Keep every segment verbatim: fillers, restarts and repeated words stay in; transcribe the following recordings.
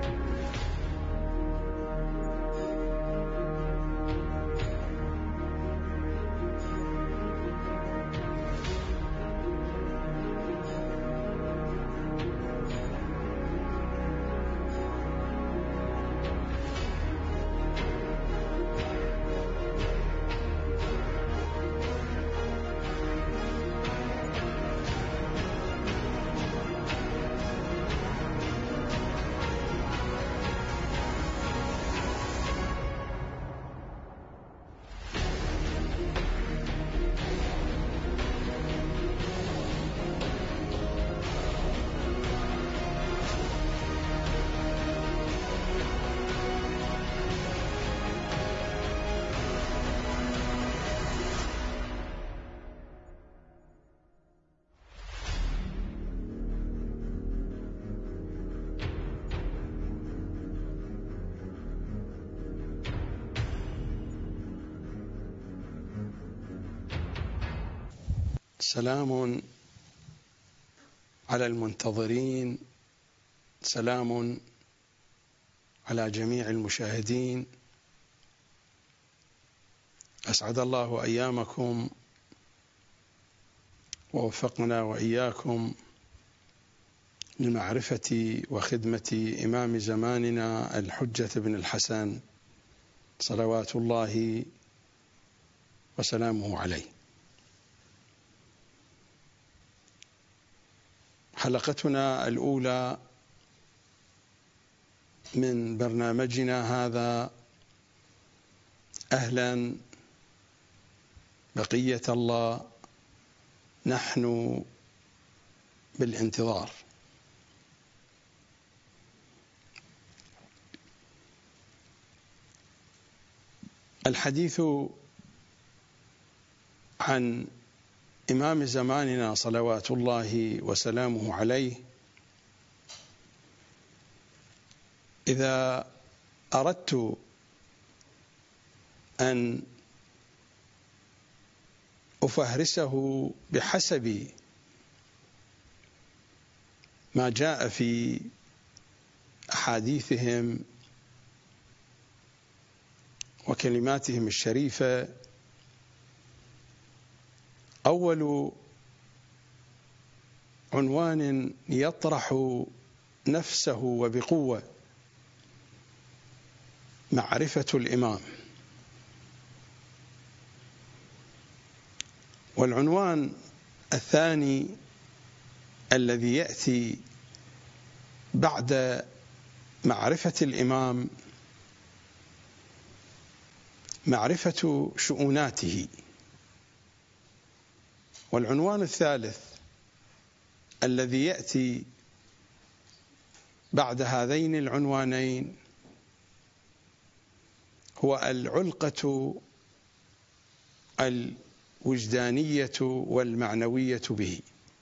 سلام على المنتظرين، سلام على جميع المشاهدين. أسعد الله أيامكم ووفقنا وإياكم لمعرفة وخدمة إمام زماننا الحجة بن الحسن صلوات الله وسلامه عليه. حلقتنا الأولى من برنامجنا هذا، أهلا بقية الله، نحن بالانتظار. الحديث عن إمام زماننا صلوات الله وسلامه عليه، إذا أردت أن أفهرسه بحسب ما جاء في أحاديثهم وكلماتهم الشريفة، أول عنوان يطرح نفسه وبقوة معرفة الإمام، والعنوان الثاني الذي يأتي بعد معرفة الإمام معرفة شؤوناته، والعنوان الثالث الذي يأتي بعد هذين العنوانين هو العلقة الوجدانية والمعنوية به.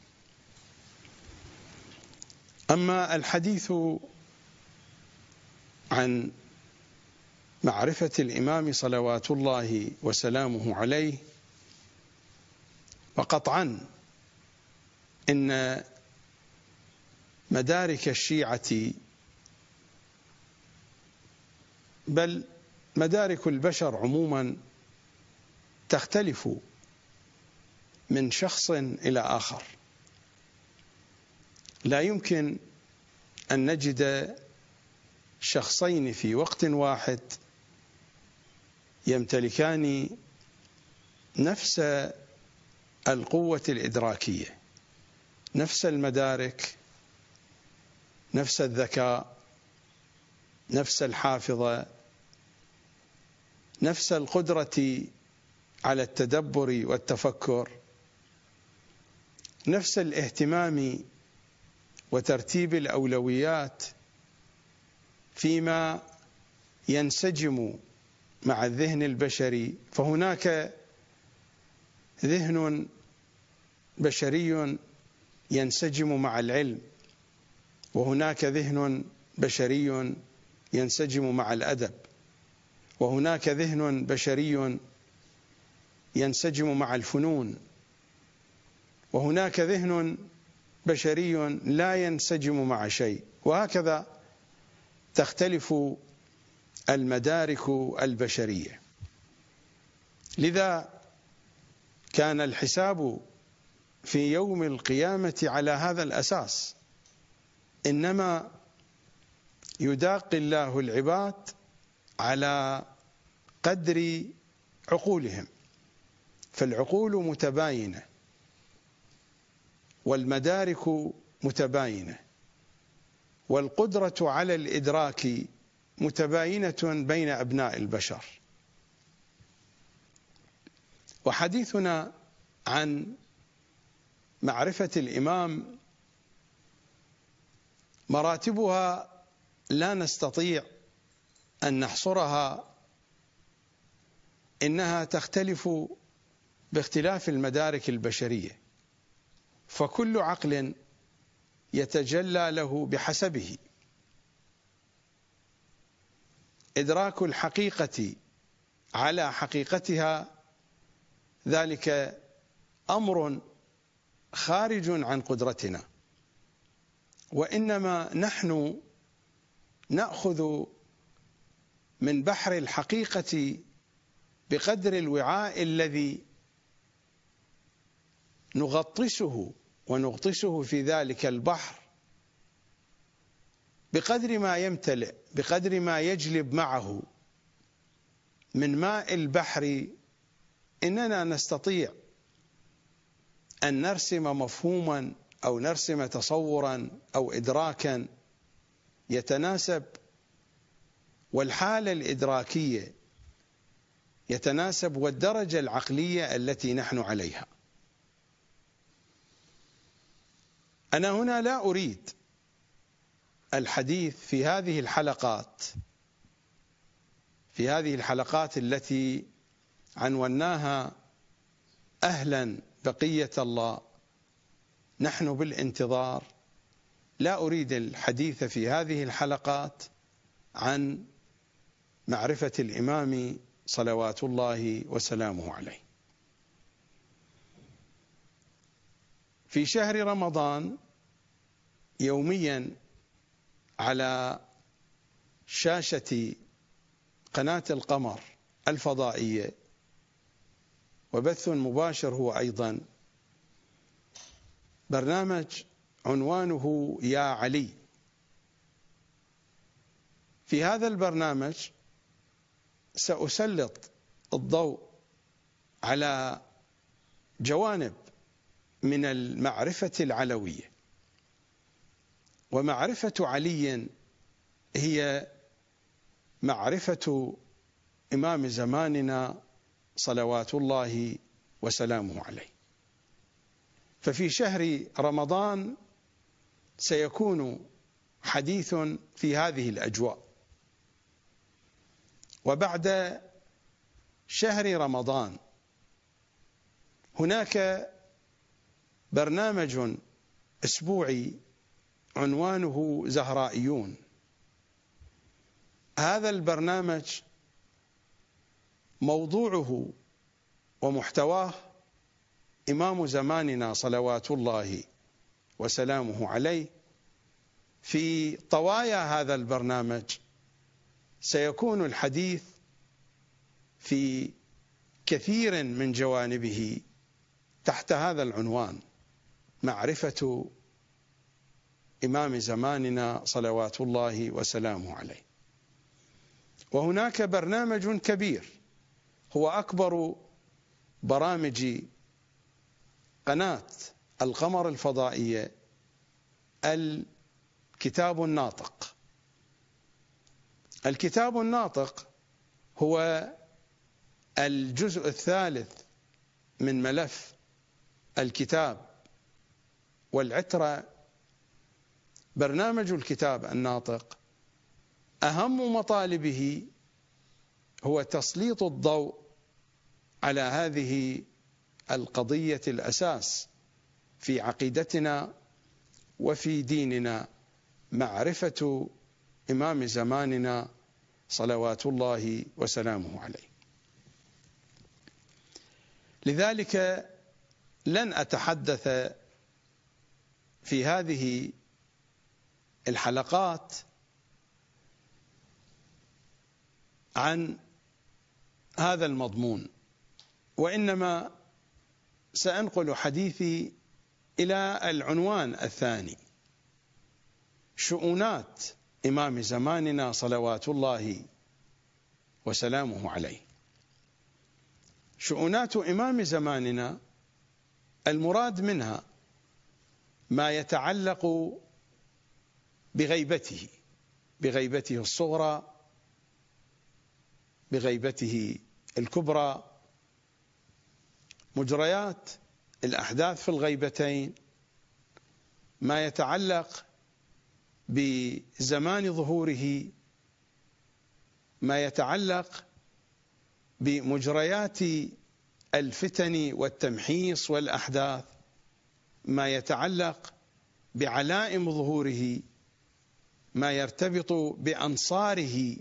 أما الحديث عن معرفة الإمام صلوات الله وسلامه عليه، وقطعا إن مدارك الشيعة بل مدارك البشر عموما تختلف من شخص إلى آخر. لا يمكن أن نجد شخصين في وقت واحد يمتلكان نفس القوة الإدراكية، نفس المدارك، نفس الذكاء، نفس الحافظة، نفس القدرة على التدبر والتفكر، نفس الاهتمام وترتيب الأولويات فيما ينسجم مع الذهن البشري. فهناك ذهن بشري ينسجم مع العلم، وهناك ذهن بشري ينسجم مع الأدب، وهناك ذهن بشري ينسجم مع الفنون، وهناك ذهن بشري لا ينسجم مع شيء، وهكذا تختلف المدارك البشرية. لذا كان الحساب في يوم القيامة على هذا الأساس، إنما يداقي الله العباد على قدر عقولهم، فالعقول متباينة والمدارك متباينة والقدرة على الإدراك متباينة بين أبناء البشر. وحديثنا عن معرفة الإمام مراتبها لا نستطيع أن نحصرها، إنها تختلف باختلاف المدارك البشرية، فكل عقل يتجلى له بحسبه. إدراك الحقيقة على حقيقتها ذلك أمر خارج عن قدرتنا، وإنما نحن نأخذ من بحر الحقيقة بقدر الوعاء الذي نغطسه ونغطسه في ذلك البحر، بقدر ما يمتلئ، بقدر ما يجلب معه من ماء البحر، إننا نستطيع أن نرسم مفهوما أو نرسم تصورا أو إدراكا يتناسب، والحالة الإدراكية يتناسب، والدرجة العقلية التي نحن عليها. أنا هنا لا أريد الحديث في هذه الحلقات في هذه الحلقات التي عنوناها أهلا بقية الله نحن بالانتظار، لا أريد الحديث في هذه الحلقات عن معرفة الإمام صلوات الله وسلامه عليه. في شهر رمضان يوميا على شاشة قناة القمر الفضائية، وبث مباشر هو أيضا، برنامج عنوانه يا علي. في هذا البرنامج سأسلط الضوء على جوانب من المعرفة العلوية، ومعرفة علي هي معرفة إمام زماننا صلوات الله وسلامه عليه. ففي شهر رمضان سيكون حديث في هذه الأجواء، وبعد شهر رمضان هناك برنامج أسبوعي عنوانه زهرائيون. هذا البرنامج موضوعه ومحتواه إمام زماننا صلوات الله وسلامه عليه. في طوايا هذا البرنامج سيكون الحديث في كثير من جوانبه تحت هذا العنوان: معرفة إمام زماننا صلوات الله وسلامه عليه. وهناك برنامج كبير هو أكبر برامج قناة القمر الفضائية، الكتاب الناطق. الكتاب الناطق هو الجزء الثالث من ملف الكتاب والعترة. برنامج الكتاب الناطق أهم مطالبه هو تسليط الضوء على هذه القضية الأساس في عقيدتنا وفي ديننا: معرفة إمام زماننا صلوات الله وسلامه عليه. لذلك لن أتحدث في هذه الحلقات عن هذا المضمون، وإنما سأنقل حديثي إلى العنوان الثاني: شؤونات إمام زماننا صلوات الله وسلامه عليه. شؤونات إمام زماننا المراد منها ما يتعلق بغيبته، بغيبته الصغرى، بغيبته الكبرى، مجريات الأحداث في الغيبتين، ما يتعلق بزمان ظهوره، ما يتعلق بمجريات الفتن والتمحيص والأحداث، ما يتعلق بعلائم ظهوره، ما يرتبط بأنصاره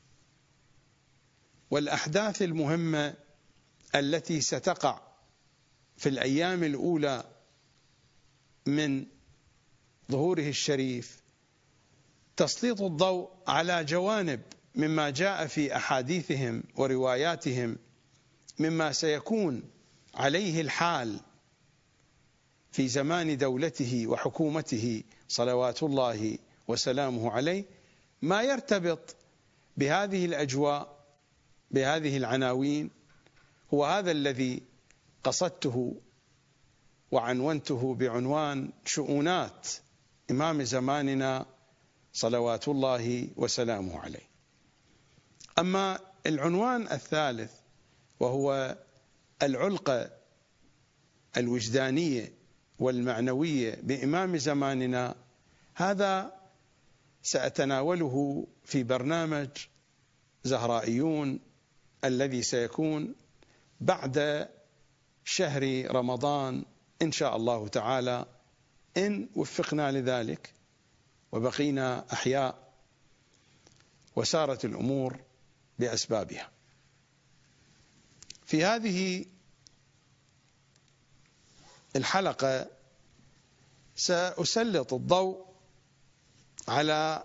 والأحداث المهمة التي ستقع في الأيام الأولى من ظهوره الشريف، تسليط الضوء على جوانب مما جاء في أحاديثهم ورواياتهم مما سيكون عليه الحال في زمان دولته وحكومته صلوات الله وسلامه عليه، ما يرتبط بهذه الأجواء بهذه العناوين. هو هذا الذي قصدته وعنونته بعنوان شؤونات إمام زماننا صلوات الله وسلامه عليه. أما العنوان الثالث وهو العلقة الوجدانية والمعنوية بإمام زماننا، هذا سأتناوله في برنامج زهرائيون الذي سيكون بعد شهر رمضان إن شاء الله تعالى، إن وفقنا لذلك وبقينا أحياء وسارت الأمور بأسبابها. في هذه الحلقة سأسلط الضوء على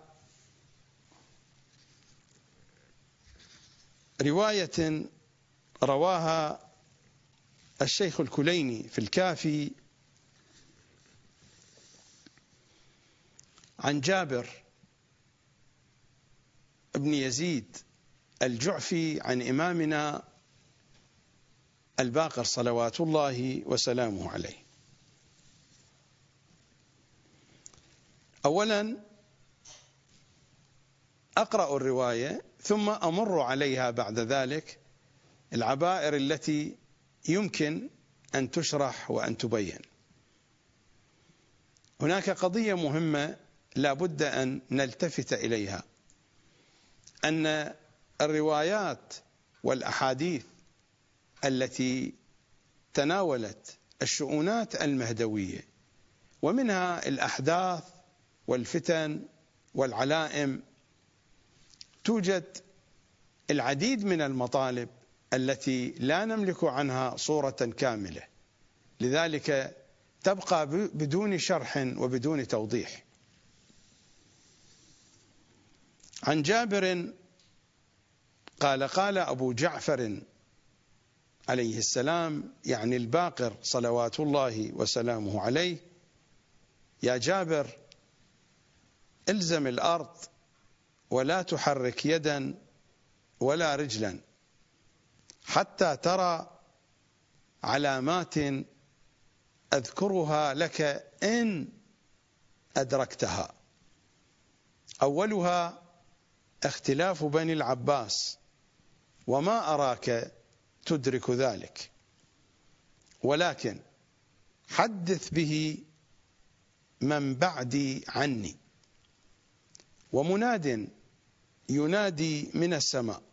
رواية رواها الشيخ الكليني في الكافي عن جابر بن يزيد الجعفي عن إمامنا الباقر صلوات الله وسلامه عليه. أولا أقرأ الرواية ثم أمر عليها بعد ذلك العبائر التي يمكن أن تشرح وأن تبين. هناك قضية مهمة لا بد أن نلتفت إليها، أن الروايات والأحاديث التي تناولت الشؤونات المهدوية ومنها الأحداث والفتن والعلائم، توجد العديد من المطالب التي لا نملك عنها صورة كاملة، لذلك تبقى بدون شرح وبدون توضيح. عن جابر قال: قال أبو جعفر عليه السلام، يعني الباقر صلوات الله وسلامه عليه: يا جابر، الزم الأرض ولا تحرك يدا ولا رجلا حتى ترى علامات أذكرها لك إن أدركتها. أولها اختلاف بني العباس، وما أراك تدرك ذلك، ولكن حدث به من بعدي عني. ومناد ينادي من السماء،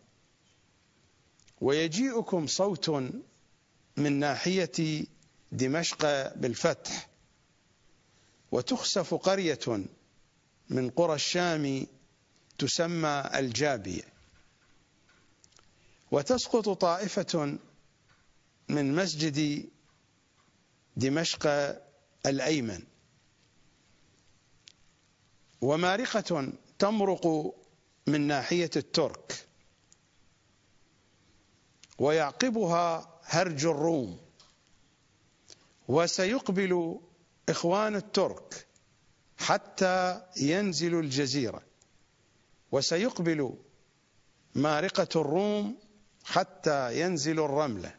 ويجيئكم صوت من ناحية دمشق بالفتح، وتخسف قرية من قرى الشام تسمى الجابية، وتسقط طائفة من مسجد دمشق الأيمن، ومارقة تمرق من ناحية الترك، ويعقبها هرج الروم، وسيقبل إخوان الترك حتى ينزلوا الجزيرة، وسيقبل مارقة الروم حتى ينزلوا الرملة.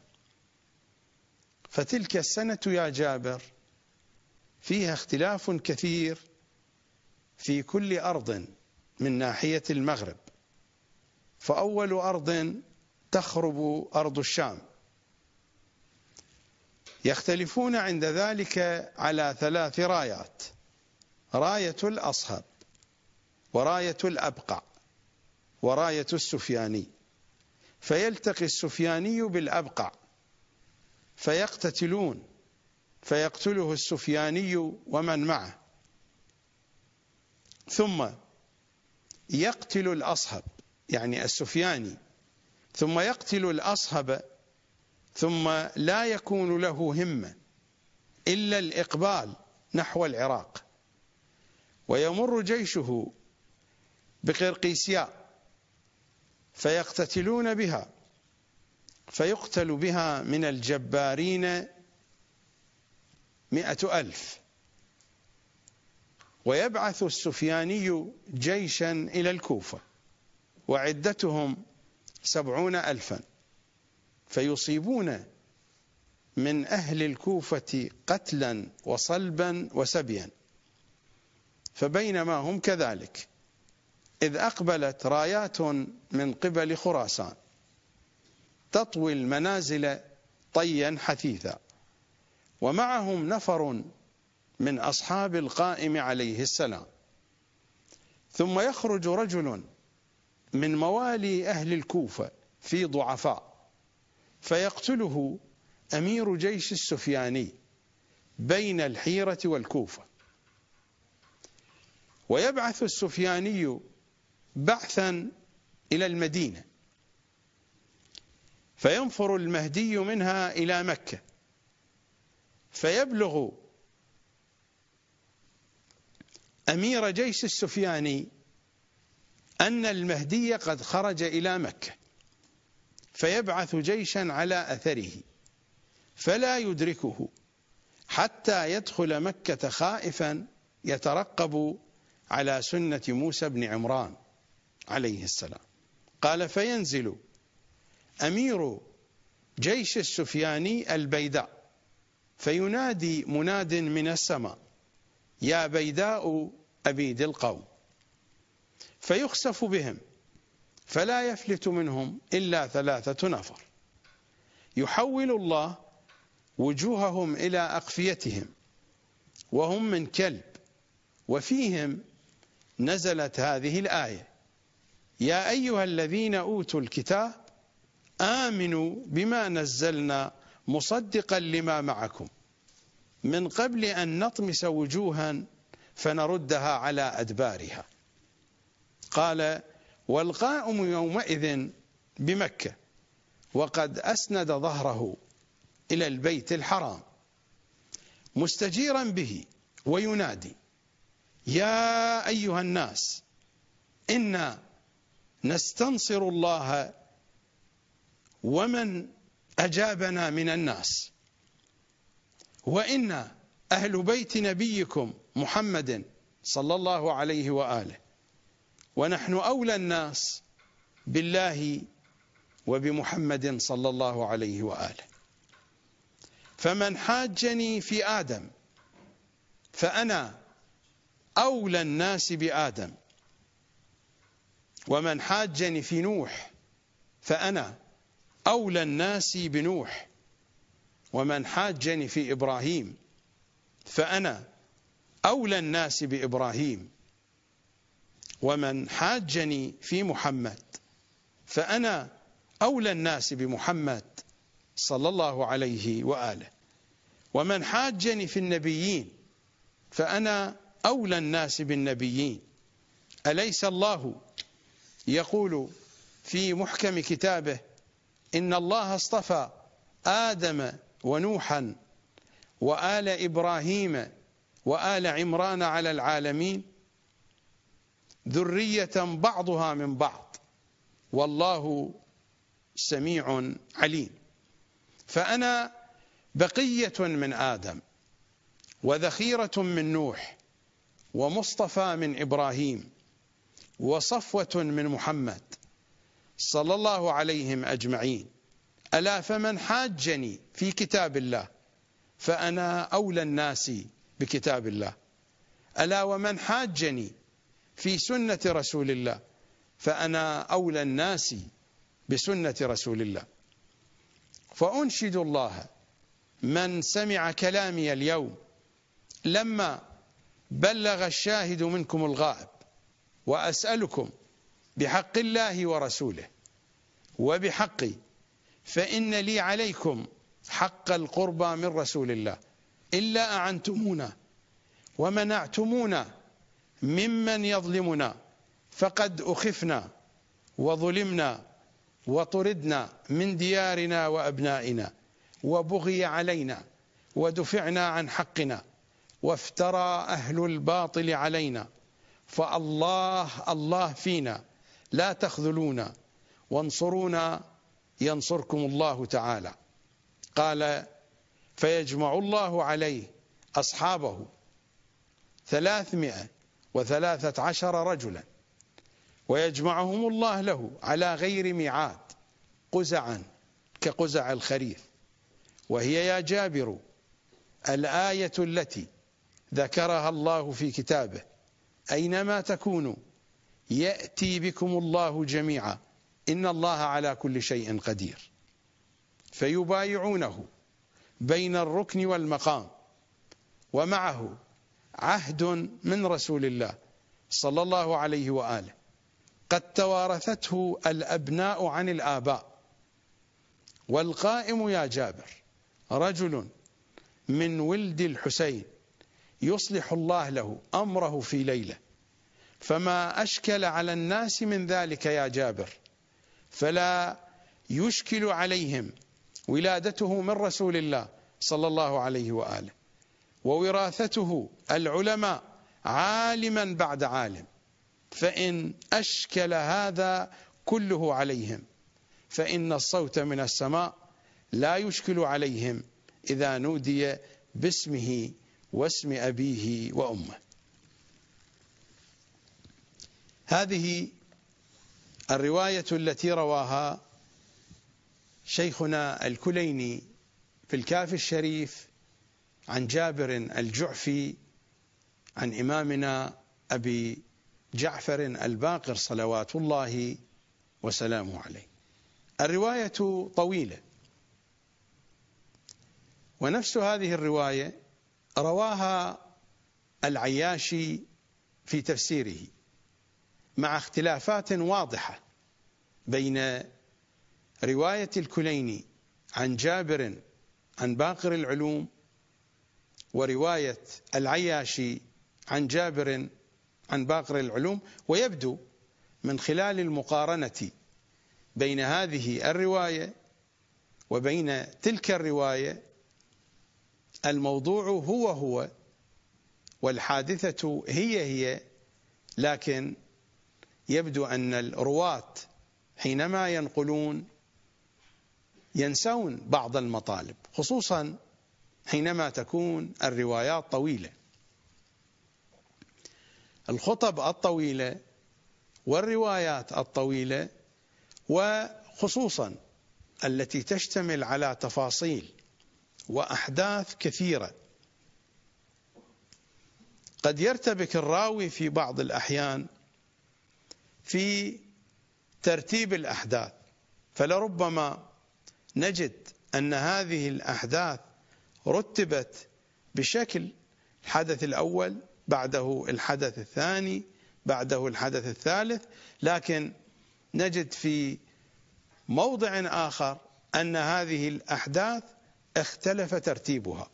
فتلك السنة يا جابر فيها اختلاف كثير في كل أرض من ناحية المغرب. فأول أرض تخرب أرض الشام، يختلفون عند ذلك على ثلاث رايات: راية الأصهب، وراية الأبقع، وراية السفياني. فيلتقي السفياني بالأبقع فيقتتلون، فيقتله السفياني ومن معه، ثم يقتل الأصهب يعني السفياني، ثم يقتل الأصهب، ثم لا يكون له همة إلا الإقبال نحو العراق، ويمر جيشه بقرقيسياء فيقتتلون بها، فيقتل بها من الجبارين مئة ألف. ويبعث السفياني جيشا إلى الكوفة وعدتهم سبعون ألفا، فيصيبون من أهل الكوفة قتلا وصلبا وسبيا. فبينما هم كذلك إذ أقبلت رايات من قبل خراسان تطوي المنازل طيا حثيثا، ومعهم نفر من أصحاب القائم عليه السلام، ثم يخرج رجل من موالي أهل الكوفة في ضعفاء فيقتله أمير جيش السفياني بين الحيرة والكوفة. ويبعث السفياني بعثا إلى المدينة، فينفر المهدي منها إلى مكة، فيبلغ أمير جيش السفياني أن المهدي قد خرج إلى مكة، فيبعث جيشا على أثره فلا يدركه حتى يدخل مكة خائفا يترقب على سنة موسى بن عمران عليه السلام. قال: فينزل أمير جيش السفياني البيداء فينادي مناد من السماء: يا بيداء أبيد القوم، فيخسف بهم فلا يفلت منهم إلا ثلاثة نفر، يحول الله وجوههم إلى أقفيتهم وهم من كلب، وفيهم نزلت هذه الآية: يا أيها الذين أوتوا الكتاب آمنوا بما نزلنا مصدقا لما معكم من قبل أن نطمس وجوها فنردها على أدبارها. قال: والقائم يومئذ بمكة وقد أسند ظهره إلى البيت الحرام مستجيرا به وينادي: يا أيها الناس إنا نستنصر الله ومن أجابنا من الناس، وإنا أهل بيت نبيكم محمد صلى الله عليه وآله، ونحن أولى الناس بالله وبمحمد صلى الله عليه وآله. فمن حاجني في آدم فأنا أولى الناس بآدم، ومن حاجني في نوح فأنا أولى الناس بنوح، ومن حاجني في إبراهيم فأنا أولى الناس بإبراهيم، ومن حاجني في محمد فأنا أولى الناس بمحمد صلى الله عليه وآله، ومن حاجني في النبيين فأنا أولى الناس بالنبيين. أليس الله يقول في محكم كتابه: إن الله اصطفى آدم ونوحا وآل إبراهيم وآل عمران على العالمين ذرية بعضها من بعض والله سميع عليم. فأنا بقية من آدم، وذخيرة من نوح، ومصطفى من إبراهيم، وصفوة من محمد صلى الله عليهم أجمعين. ألا فمن حاجني في كتاب الله فأنا أولى الناس بكتاب الله. ألا ومن حاجني في سنة رسول الله فأنا أولى الناس بسنة رسول الله. فأنشد الله من سمع كلامي اليوم لما بلغ الشاهد منكم الغائب، وأسألكم بحق الله ورسوله وبحقي، فإن لي عليكم حق القربى من رسول الله، إلا أعنتمونا ومنعتمونا ممن يظلمنا، فقد أخفنا وظلمنا وطردنا من ديارنا وأبنائنا، وبغي علينا ودفعنا عن حقنا، وافترى أهل الباطل علينا، فالله الله فينا لا تخذلونا، وانصرونا ينصركم الله تعالى. قال فيجمع الله عليه أصحابه ثلاثمائة وثلاثة عشر رجلا، ويجمعهم الله له على غير ميعاد قزعا كقزع الخريف، وهي يا جابر الآية التي ذكرها الله في كتابه: أينما تكونوا يأتي بكم الله جميعا إن الله على كل شيء قدير. فيبايعونه بين الركن والمقام، ومعه عهد من رسول الله صلى الله عليه وآله قد توارثته الأبناء عن الآباء. والقائم يا جابر رجل من ولد الحسين يصلح الله له أمره في ليلة، فما أشكل على الناس من ذلك يا جابر، فلا يشكل عليهم ولادته من رسول الله صلى الله عليه وآله، ووراثته العلماء عالما بعد عالم، فإن أشكل هذا كله عليهم فإن الصوت من السماء لا يشكل عليهم إذا نودي باسمه واسم أبيه وأمه. هذه الرواية التي رواها شيخنا الكليني في الكافي الشريف عن جابر الجعفي عن إمامنا أبي جعفر الباقر صلوات الله وسلامه عليه. الرواية طويلة، ونفس هذه الرواية رواها العياشي في تفسيره مع اختلافات واضحة بين رواية الكليني عن جابر عن باقر العلوم ورواية العياشي عن جابر عن باقر العلوم. ويبدو من خلال المقارنة بين هذه الرواية وبين تلك الرواية الموضوع هو هو والحادثة هي هي، لكن يبدو أن الرواة حينما ينقلون ينسون بعض المطالب، خصوصا حينما تكون الروايات طويلة. الخطب الطويلة والروايات الطويلة، وخصوصا التي تشتمل على تفاصيل وأحداث كثيرة، قد يرتبك الراوي في بعض الأحيان في ترتيب الأحداث، فلربما نجد أن هذه الأحداث رتبت بشكل الحدث الأول بعده الحدث الثاني بعده الحدث الثالث، لكن نجد في موضع آخر أن هذه الأحداث اختلف ترتيبها.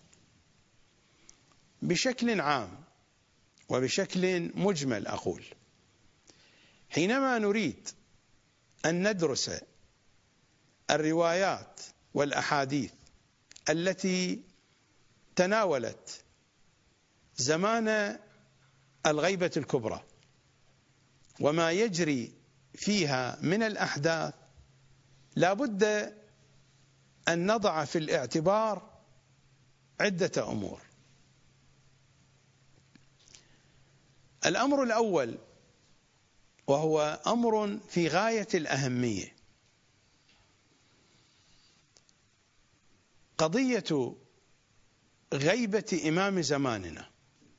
بشكل عام وبشكل مجمل أقول، حينما نريد أن ندرس الروايات والأحاديث التي تناولت زمان الغيبة الكبرى وما يجري فيها من الأحداث، لا بد أن نضع في الاعتبار عدة أمور. الأمر الأول، وهو أمر في غاية الأهمية، قضية غيبة إمام زماننا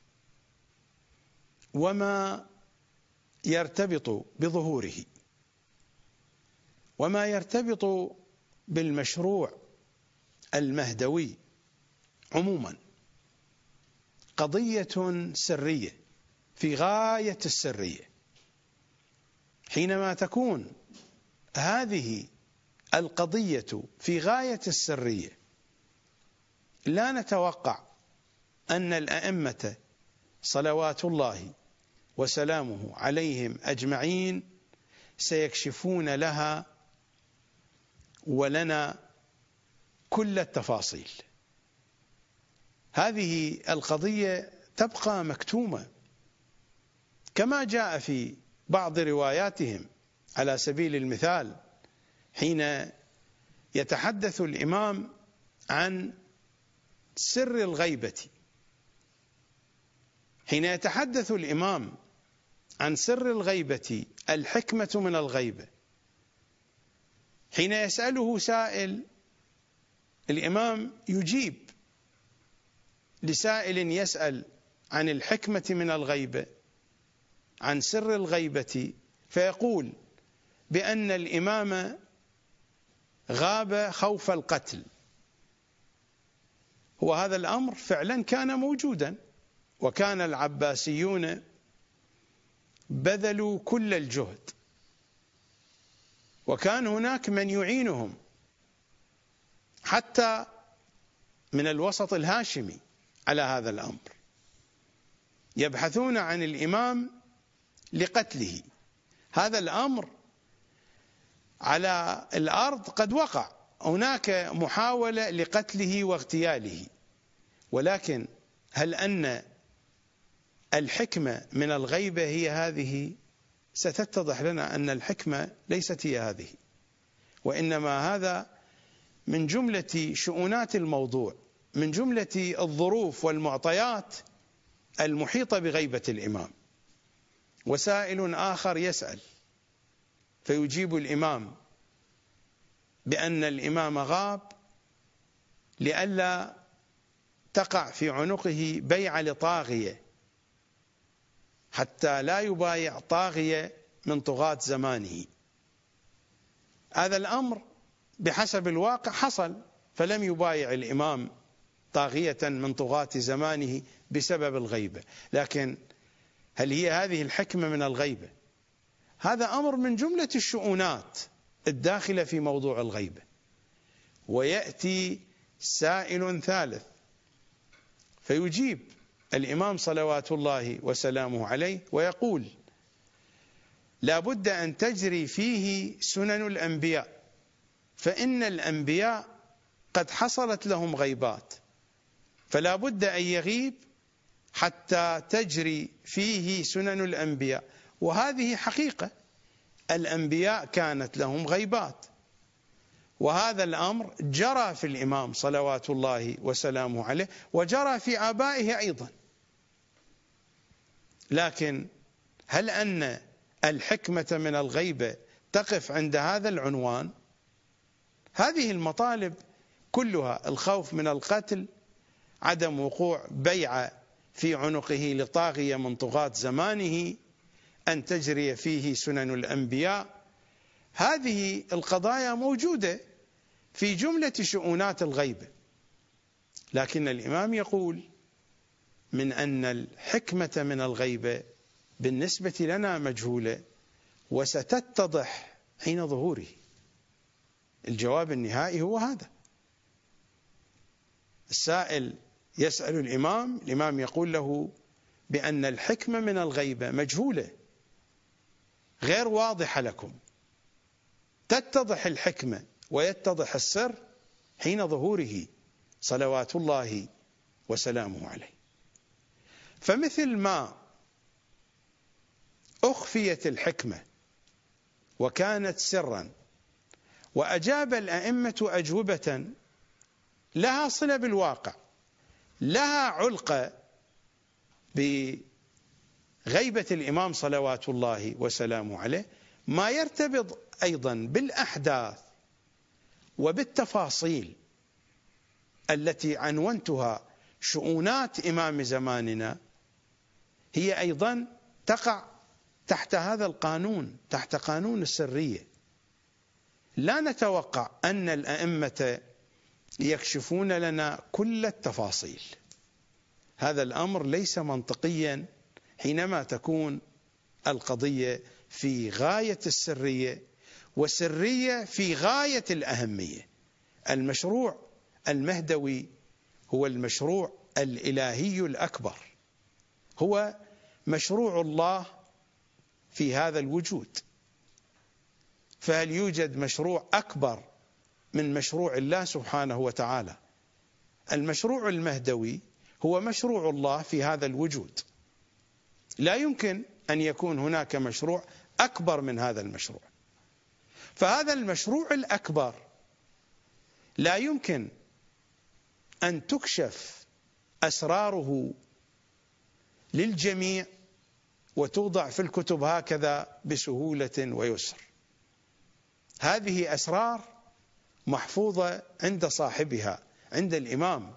وما يرتبط بظهوره وما يرتبط بالمشروع المهدوي عموما، قضية سرية في غاية السرية. حينما تكون هذه القضية في غاية السرية، لا نتوقع أن الأئمة صلوات الله وسلامه عليهم أجمعين سيكشفون لها ولنا كل التفاصيل. هذه القضية تبقى مكتومة كما جاء في بعض رواياتهم. على سبيل المثال، حين يتحدث الإمام عن سر الغيبة، حين يتحدث الإمام عن سر الغيبة، الحكمة من الغيبة، حين يسأله سائل الإمام يجيب لسائل يسأل عن الحكمة من الغيبة، عن سر الغيبة، فيقول بأن الإمام غاب خوف القتل. هو هذا الأمر فعلا كان موجودا، وكان العباسيون بذلوا كل الجهد، وكان هناك من يعينهم حتى من الوسط الهاشمي على هذا الأمر، يبحثون عن الإمام لقتله. هذا الأمر على الأرض قد وقع، هناك محاولة لقتله واغتياله، ولكن هل أن الحكمة من الغيبة هي هذه؟ ستتضح لنا أن الحكمة ليست هي هذه، وإنما هذا من جملة شؤونات الموضوع، من جملة الظروف والمعطيات المحيطة بغيبة الإمام. وسائل آخر يسأل فيجيب الإمام بأن الإمام غاب لئلا تقع في عنقه بيعة لطاغية، حتى لا يبايع طاغية من طغاة زمانه. هذا الأمر بحسب الواقع حصل، فلم يبايع الإمام طاغية من طغاة زمانه بسبب الغيبة. لكن هل هي هذه الحكمة من الغيبة؟ هذا أمر من جملة الشؤونات الداخلة في موضوع الغيبة. ويأتي سائل ثالث فيجيب الإمام صلوات الله وسلامه عليه ويقول: لا بد أن تجري فيه سنن الأنبياء، فإن الأنبياء قد حصلت لهم غيبات، فلا بد أن يغيب حتى تجري فيه سنن الأنبياء. وهذه حقيقة، الأنبياء كانت لهم غيبات، وهذا الأمر جرى في الإمام صلوات الله وسلامه عليه، وجرى في آبائه أيضا. لكن هل أن الحكمة من الغيبة تقف عند هذا العنوان؟ هذه المطالب كلها، الخوف من القتل، عدم وقوع بيعة في عنقه لطاغية من طغاة زمانه، أن تجري فيه سنن الأنبياء، هذه القضايا موجودة في جملة شؤونات الغيبة. لكن الإمام يقول من أن الحكمة من الغيبة بالنسبة لنا مجهولة، وستتضح حين ظهوره. الجواب النهائي هو هذا. السائل يسأل الإمام، الإمام يقول له بأن الحكمة من الغيبة مجهولة غير واضحة لكم، تتضح الحكمة ويتضح السر حين ظهوره صلوات الله وسلامه عليه. فمثل ما أخفيت الحكمة وكانت سرا وأجاب الأئمة أجوبة لها صلة بالواقع، لها علقة بغيبة الإمام صلوات الله وسلامه عليه، ما يرتبط أيضا بالأحداث وبالتفاصيل التي عنونتها شؤونات إمام زماننا، هي أيضا تقع تحت هذا القانون، تحت قانون السرية. لا نتوقع أن الأئمة يكشفون لنا كل التفاصيل، هذا الأمر ليس منطقيا حينما تكون القضية في غاية السرية، وسرية في غاية الأهمية. المشروع المهدوي هو المشروع الإلهي الأكبر، هو مشروع الله في هذا الوجود، فهل يوجد مشروع أكبر من مشروع الله سبحانه وتعالى؟ المشروع المهدوي هو مشروع الله في هذا الوجود، لا يمكن أن يكون هناك مشروع أكبر من هذا المشروع. فهذا المشروع الأكبر لا يمكن أن تكشف أسراره للجميع وتوضع في الكتب هكذا بسهولة ويسر. هذه أسرار محفوظة عند صاحبها، عند الإمام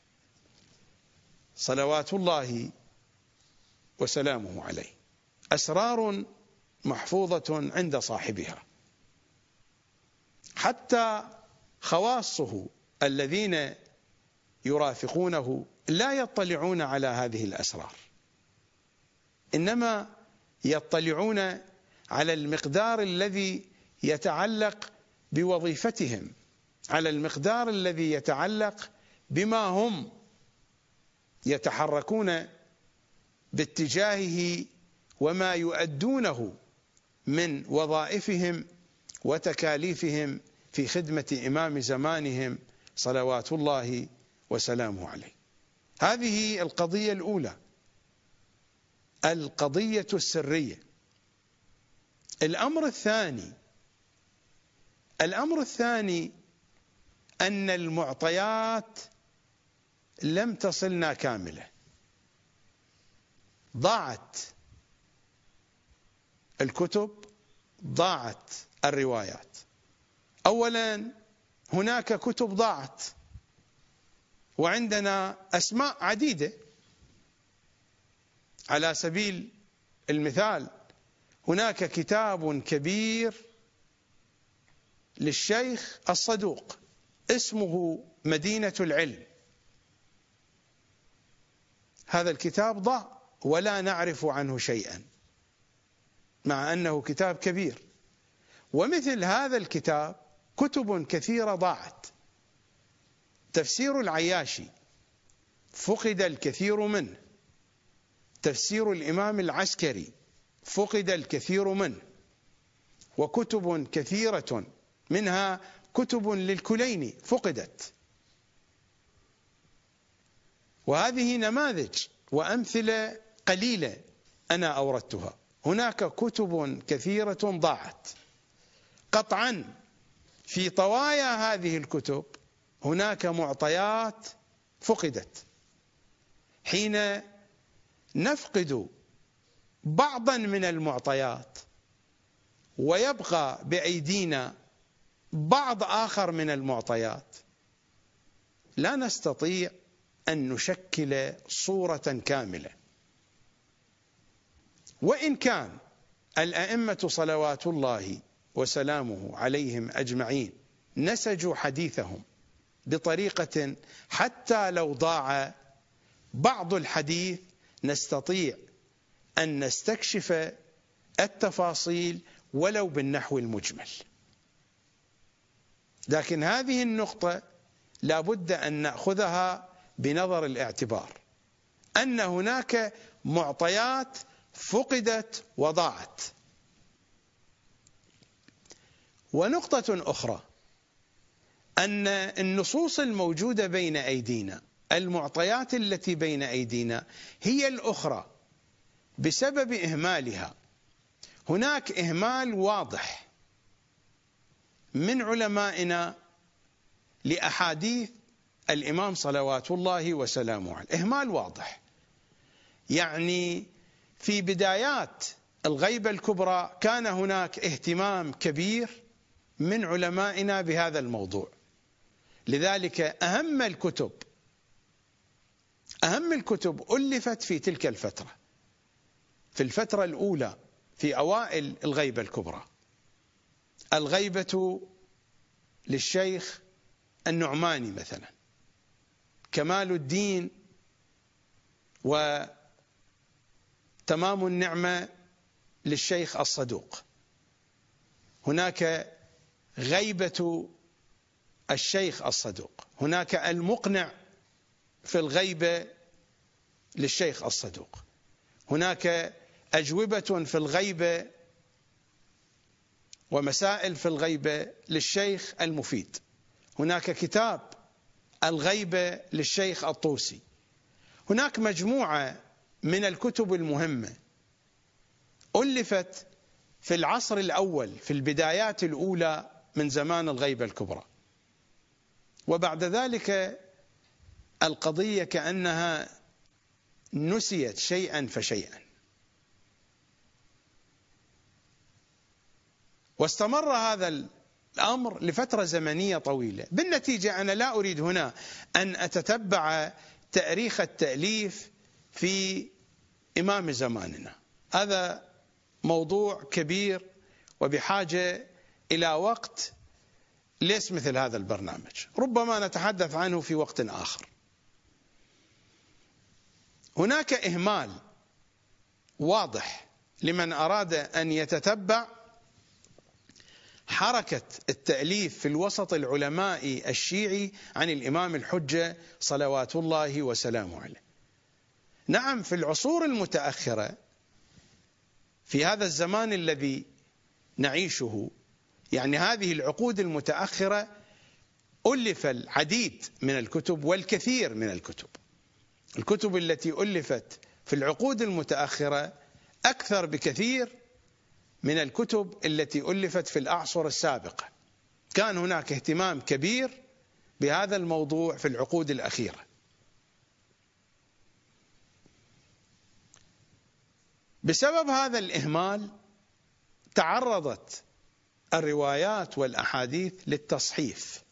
صلوات الله وسلامه عليه، أسرار محفوظة عند صاحبها. حتى خواصه الذين يرافقونه لا يطلعون على هذه الأسرار، إنما يطلعون على المقدار الذي يتعلق بوظيفتهم، على المقدار الذي يتعلق بما هم يتحركون باتجاهه وما يؤدونه من وظائفهم وتكاليفهم في خدمة إمام زمانهم صلوات الله وسلامه عليه. هذه القضية الأولى، القضية السرية. الأمر الثاني الأمر الثاني أن المعطيات لم تصلنا كاملة، ضاعت الكتب، ضاعت الروايات. أولا هناك كتب ضاعت، وعندنا أسماء عديدة. على سبيل المثال هناك كتاب كبير للشيخ الصدوق اسمه مدينة العلم، هذا الكتاب ضاع ولا نعرف عنه شيئا مع أنه كتاب كبير. ومثل هذا الكتاب كتب كثيرة ضاعت. تفسير العياشي فقد الكثير منه، تفسير الإمام العسكري فقد الكثير منه، وكتب كثيرة منها كتب للكليني فقدت. وهذه نماذج وأمثلة قليلة أنا أوردتها. هناك كتب كثيرة ضاعت. قطعا في طوايا هذه الكتب هناك معطيات فقدت. حين نفقد بعضا من المعطيات ويبقى بأيدينا بعض آخر من المعطيات، لا نستطيع أن نشكل صورة كاملة. وإن كان الأئمة صلوات الله وسلامه عليهم أجمعين نسجوا حديثهم بطريقة حتى لو ضاع بعض الحديث نستطيع أن نستكشف التفاصيل ولو بالنحو المجمل. لكن هذه النقطة لا بد أن نأخذها بنظر الاعتبار، أن هناك معطيات فقدت وضاعت. ونقطة أخرى، أن النصوص الموجودة بين أيدينا، المعطيات التي بين أيدينا هي الأخرى بسبب إهمالها. هناك إهمال واضح من علمائنا لأحاديث الإمام صلوات الله وسلامه عليه. إهمال واضح. يعني في بدايات الغيبة الكبرى كان هناك اهتمام كبير من علمائنا بهذا الموضوع، لذلك أهم الكتب أهم الكتب ألفت في تلك الفترة، في الفترة الأولى في أوائل الغيبة الكبرى. الغيبة للشيخ النعماني مثلا، كمال الدين وتمام النعمة للشيخ الصدوق. هناك غيبة الشيخ الصدوق، هناك المقنع في الغيبة للشيخ الصدوق، هناك أجوبة في الغيبة ومسائل في الغيبة للشيخ المفيد، هناك كتاب الغيبة للشيخ الطوسي. هناك مجموعة من الكتب المهمة ألفت في العصر الأول، في البدايات الأولى من زمان الغيبة الكبرى، وبعد ذلك القضية كأنها نسيت شيئا فشيئا، واستمر هذا الأمر لفترة زمنية طويلة. بالنتيجة أنا لا أريد هنا أن أتتبع تاريخ التأليف في إمام زماننا، هذا موضوع كبير وبحاجة إلى وقت ليس مثل هذا البرنامج، ربما نتحدث عنه في وقت آخر. هناك إهمال واضح لمن أراد أن يتتبع حركة التأليف في الوسط العلمائي الشيعي عن الإمام الحجة صلوات الله وسلامه عليه. نعم، في العصور المتأخرة، في هذا الزمان الذي نعيشه، يعني هذه العقود المتأخرة، ألف العديد من الكتب والكثير من الكتب. الكتب التي ألفت في العقود المتأخرة أكثر بكثير من الكتب التي ألفت في الأعصر السابقة. كان هناك اهتمام كبير بهذا الموضوع في العقود الأخيرة. بسبب هذا الإهمال تعرضت الروايات والأحاديث للتصحيف،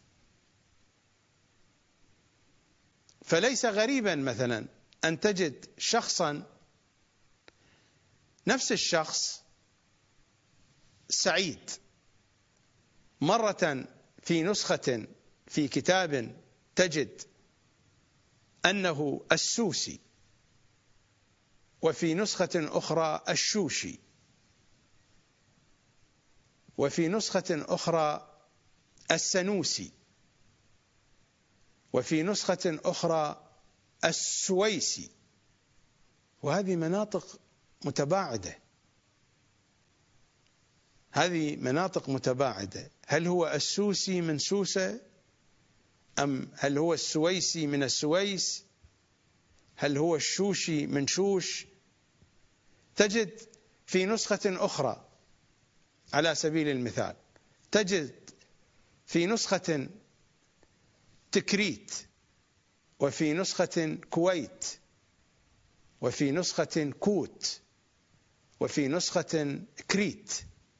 فليس غريبا مثلا أن تجد شخصا، نفس الشخص سعيد، مرة في نسخة في كتاب تجد أنه السوسي، وفي نسخة أخرى الشوشي، وفي نسخة أخرى السنوسي، وفي نسخة أخرى السويسي، وهذه مناطق متباعدة. هذه مناطق متباعدة. هل هو السوسي من سوسة، أم هل هو السويسي من السويس، هل هو الشوشي من شوش؟ تجد في نسخة أخرى على سبيل المثال، تجد في نسخة تكريت، وفي نسخة كويت، وفي نسخة كوت، وفي نسخة كريت.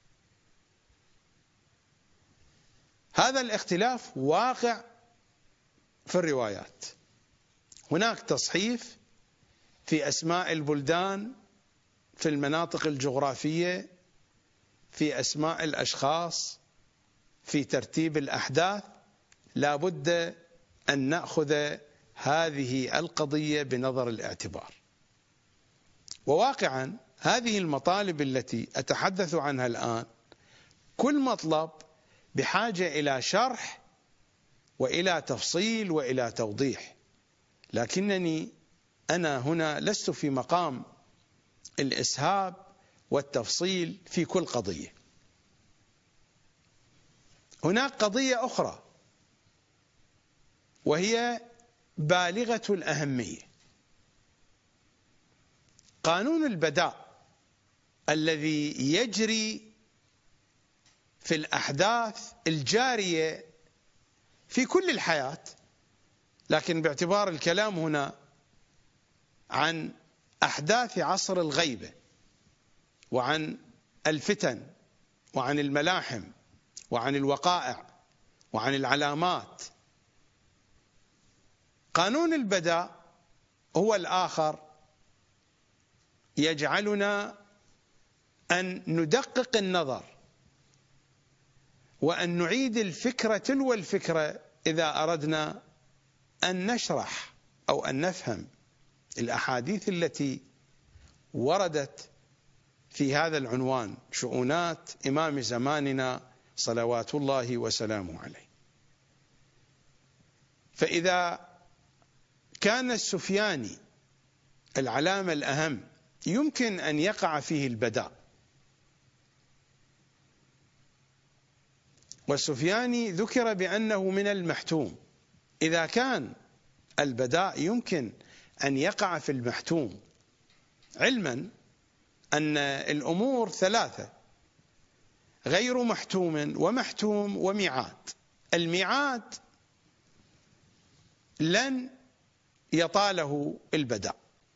هذا الاختلاف واقع في الروايات. هناك تصحيف في أسماء البلدان، في المناطق الجغرافية، في أسماء الأشخاص، في ترتيب الأحداث. لا بد أن نأخذ هذه القضية بنظر الاعتبار. وواقعا هذه المطالب التي أتحدث عنها الآن، كل مطلب بحاجة إلى شرح وإلى تفصيل وإلى توضيح، لكنني أنا هنا لست في مقام الإسهاب والتفصيل في كل قضية. هناك قضية أخرى وهي بالغة الأهمية، قانون البداء الذي يجري في الأحداث الجارية في كل الحياة، لكن باعتبار الكلام هنا عن أحداث عصر الغيبة وعن الفتن وعن الملاحم وعن الوقائع وعن العلامات، قانون البداء هو الآخر يجعلنا أن ندقق النظر وأن نعيد الفكرة تلو الفكرة إذا أردنا أن نشرح أو أن نفهم الأحاديث التي وردت في هذا العنوان، شؤونات إمام زماننا صلوات الله وسلامه عليه. فإذا كان السفياني العلامة الأهم يمكن أن يقع فيه البداء، والسفياني ذكر بأنه من المحتوم، إذا كان البداء يمكن أن يقع في المحتوم، علما أن الأمور ثلاثة: غير محتوم ومحتوم وميعاد. الميعاد لن يطاله البداء،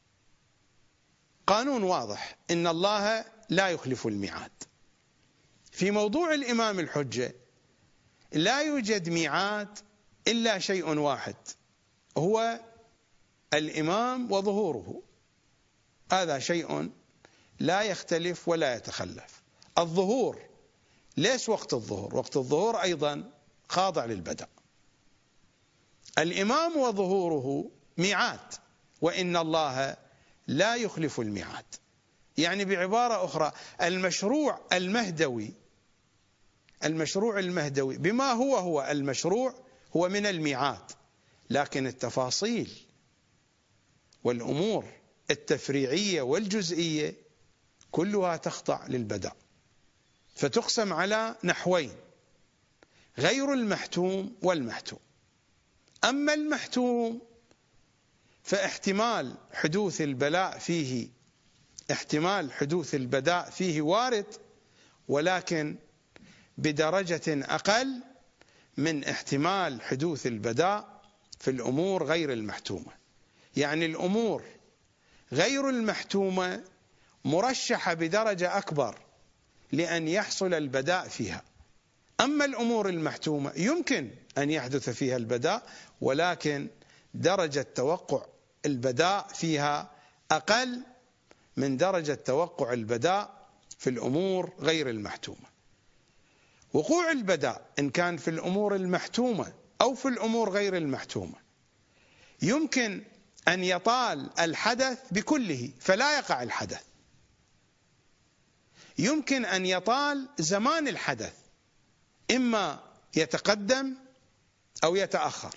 قانون واضح إن الله لا يخلف الميعاد. في موضوع الإمام الحجة لا يوجد ميعاد إلا شيء واحد، هو الإمام وظهوره، هذا شيء لا يختلف ولا يتخلف. الظهور ليس وقت الظهور، وقت الظهور أيضا خاضع للبدء. الإمام وظهوره ميعاد، وإن الله لا يخلف الميعاد. يعني بعبارة أخرى المشروع المهدوي المشروع المهدوي بما هو هو المشروع هو من الميعاد، لكن التفاصيل والأمور التفريعية والجزئية كلها تخضع للبدء. فتقسم على نحوين: غير المحتوم والمحتوم. أما المحتوم فاحتمال حدوث البلاء فيه احتمال حدوث البداء فيه وارد، ولكن بدرجة أقل من احتمال حدوث البداء في الأمور غير المحتومة. يعني الأمور غير المحتومة مرشحة بدرجة أكبر لأن يحصل البداء فيها. أما الأمور المحتومة يمكن أن يحدث فيها البداء، ولكن درجة توقع البداء فيها أقل من درجة توقع البداء في الأمور غير المحتومة. وقوع البداء إن كان في الأمور المحتومة أو في الأمور غير المحتومة يمكن أن يطال الحدث بكله فلا يقع الحدث، يمكن أن يطال زمان الحدث، إما يتقدم أو يتأخر،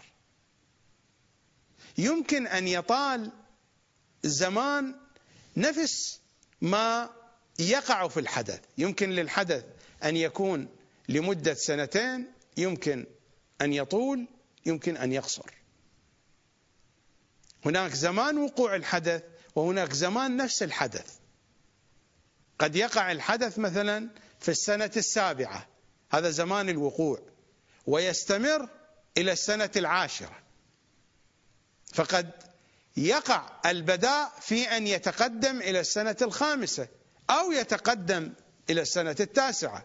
يمكن أن يطال زمان نفس ما يقع في الحدث. يمكن للحدث أن يكون لمدة سنتين، يمكن أن يطول، يمكن أن يقصر. هناك زمان وقوع الحدث وهناك زمان نفس الحدث. قد يقع الحدث مثلا في السنة السابعة، هذا زمان الوقوع، ويستمر إلى السنة العاشرة. فقد يقع البداء في أن يتقدم إلى السنة الخامسة أو يتقدم إلى السنة التاسعة.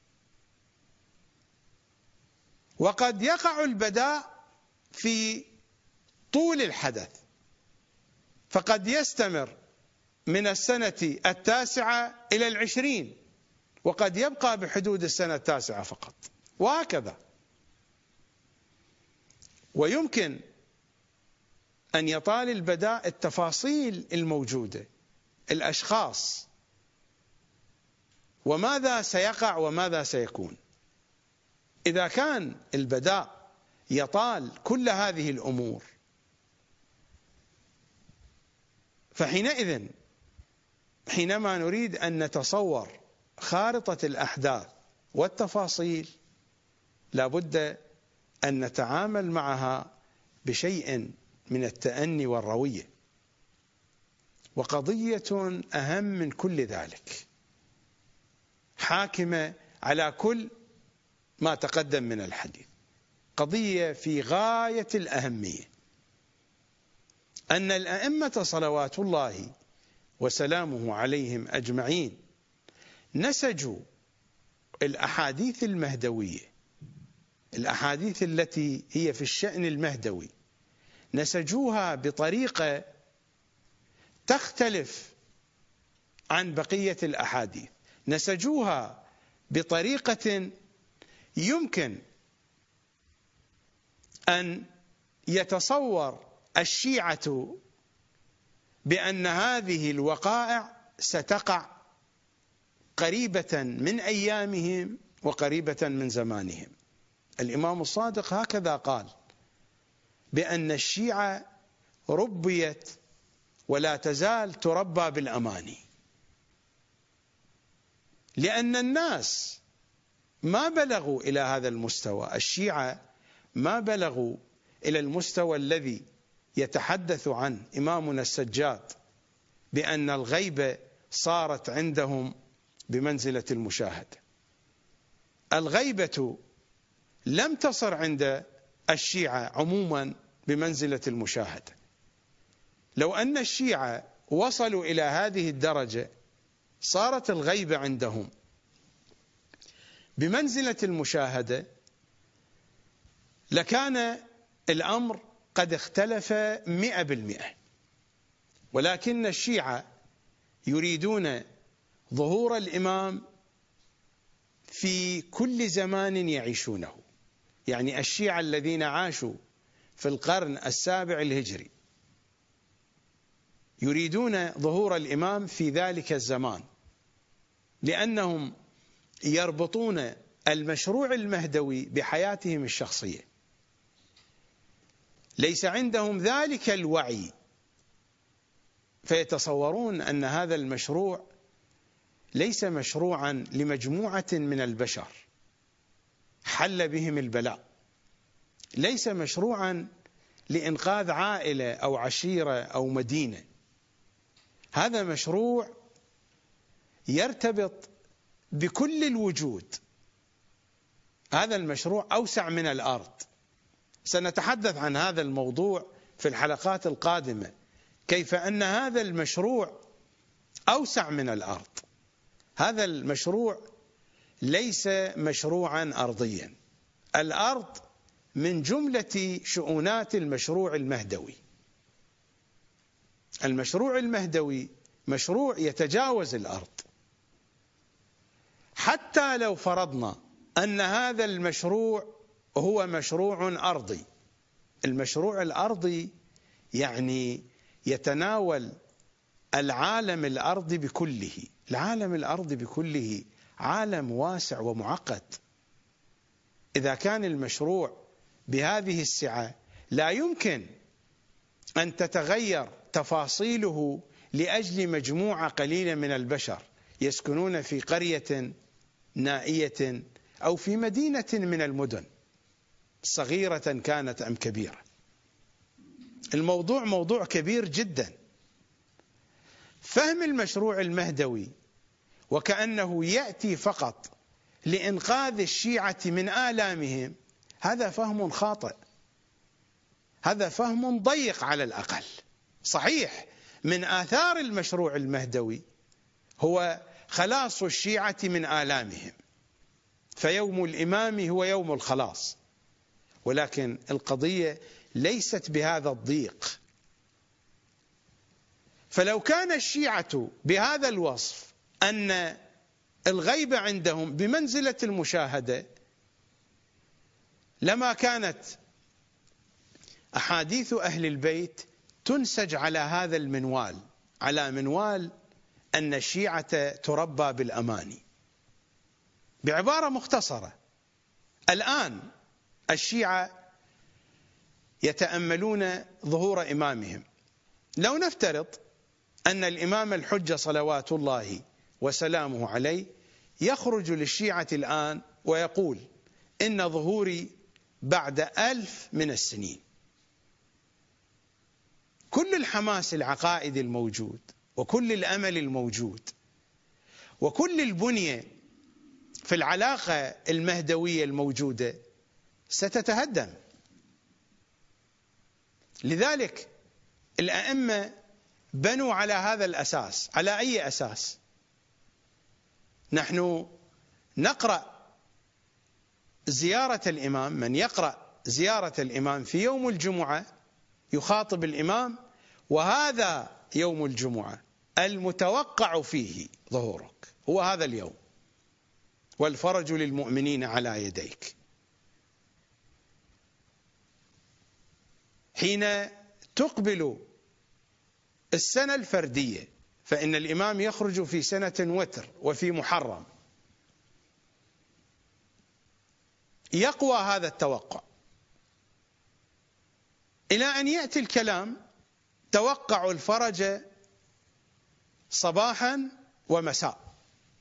وقد يقع البداء في طول الحدث، فقد يستمر من السنة التاسعة إلى العشرين، وقد يبقى بحدود السنة التاسعة فقط، وهكذا. ويمكن أن يطال البداء التفاصيل الموجودة، الأشخاص، وماذا سيقع وماذا سيكون. إذا كان البداء يطال كل هذه الأمور فحينئذ حينما نريد أن نتصور خارطة الأحداث والتفاصيل لابد أن نتعامل معها بشيء من التأني والروية. وقضية أهم من كل ذلك حاكمة على كل ما تقدم من الحديث. قضية في غاية الأهمية، أن الأئمة صلوات الله وسلامه عليهم أجمعين نسجوا الأحاديث المهدوية، الأحاديث التي هي في الشأن المهدوي، نسجوها بطريقة تختلف عن بقية الأحاديث، نسجوها بطريقة يمكن أن يتصور الشيعة بأن هذه الوقائع ستقع قريبة من أيامهم وقريبة من زمانهم. الإمام الصادق هكذا قال، بأن الشيعة ربيت ولا تزال تربى بالأماني، لأن الناس ما بلغوا إلى هذا المستوى، الشيعة ما بلغوا إلى المستوى الذي يتحدث عن إمامنا السجاد بأن الغيبة صارت عندهم بمنزلة المشاهدة. الغيبة لم تصر عند الشيعة عموما بمنزلة المشاهدة. لو أن الشيعة وصلوا إلى هذه الدرجة صارت الغيبة عندهم بمنزلة المشاهدة، لكان الأمر قد اختلف مئة بالمئة. ولكن الشيعة يريدون ظهور الإمام في كل زمان يعيشونه، يعني الشيعة الذين عاشوا في القرن السابع الهجري يريدون ظهور الإمام في ذلك الزمان، لأنهم يربطون المشروع المهدوي بحياتهم الشخصية. ليس عندهم ذلك الوعي، فيتصورون أن هذا المشروع ليس مشروعا لمجموعة من البشر حل بهم البلاء، ليس مشروعا لإنقاذ عائلة أو عشيرة أو مدينة، هذا مشروع يرتبط بكل الوجود، هذا المشروع أوسع من الأرض. سنتحدث عن هذا الموضوع في الحلقات القادمة، كيف أن هذا المشروع أوسع من الأرض. هذا المشروع ليس مشروعا أرضيا، الأرض من جملة شؤونات المشروع المهدوي. المشروع المهدوي مشروع يتجاوز الأرض. حتى لو فرضنا أن هذا المشروع هو مشروع أرضي، المشروع الأرضي يعني يتناول العالم الأرضي بكله، العالم الأرضي بكله عالم واسع ومعقد. إذا كان المشروع بهذه السعة لا يمكن أن تتغير تفاصيله لأجل مجموعة قليلة من البشر يسكنون في قرية نائية أو في مدينة من المدن صغيرة كانت أم كبيرة. الموضوع موضوع كبير جدا. فهم المشروع المهدوي وكأنه يأتي فقط لإنقاذ الشيعة من آلامهم، هذا فهم خاطئ، هذا فهم ضيق على الأقل. صحيح من آثار المشروع المهدوي هو خلاص الشيعة من آلامهم، فيوم الإمام هو يوم الخلاص، ولكن القضية ليست بهذا الضيق. فلو كان الشيعة بهذا الوصف أن الغيبة عندهم بمنزلة المشاهدة، لما كانت أحاديث أهل البيت تنسج على هذا المنوال، على منوال أن الشيعة تربى بالأماني. بعبارة مختصرة، الآن الشيعة يتأملون ظهور إمامهم. لو نفترض أن الإمام الحجة صلوات الله وسلامه عليه يخرج للشيعة الآن ويقول إن ظهوري بعد ألف من السنين، كل الحماس العقائدي الموجود وكل الأمل الموجود وكل البنية في العلاقة المهدوية الموجودة ستتهدم. لذلك الأئمة بنوا على هذا الأساس. على أي أساس؟ نحن نقرأ زيارة الإمام، من يقرأ زيارة الإمام في يوم الجمعة يخاطب الإمام، وهذا يوم الجمعة المتوقع فيه ظهورك، هو هذا اليوم، والفرج للمؤمنين على يديك. حين تقبل السنة الفردية فإن الإمام يخرج في سنة وتر وفي محرم، يقوى هذا التوقع إلى أن يأتي الكلام توقع الفرج صباحا ومساء،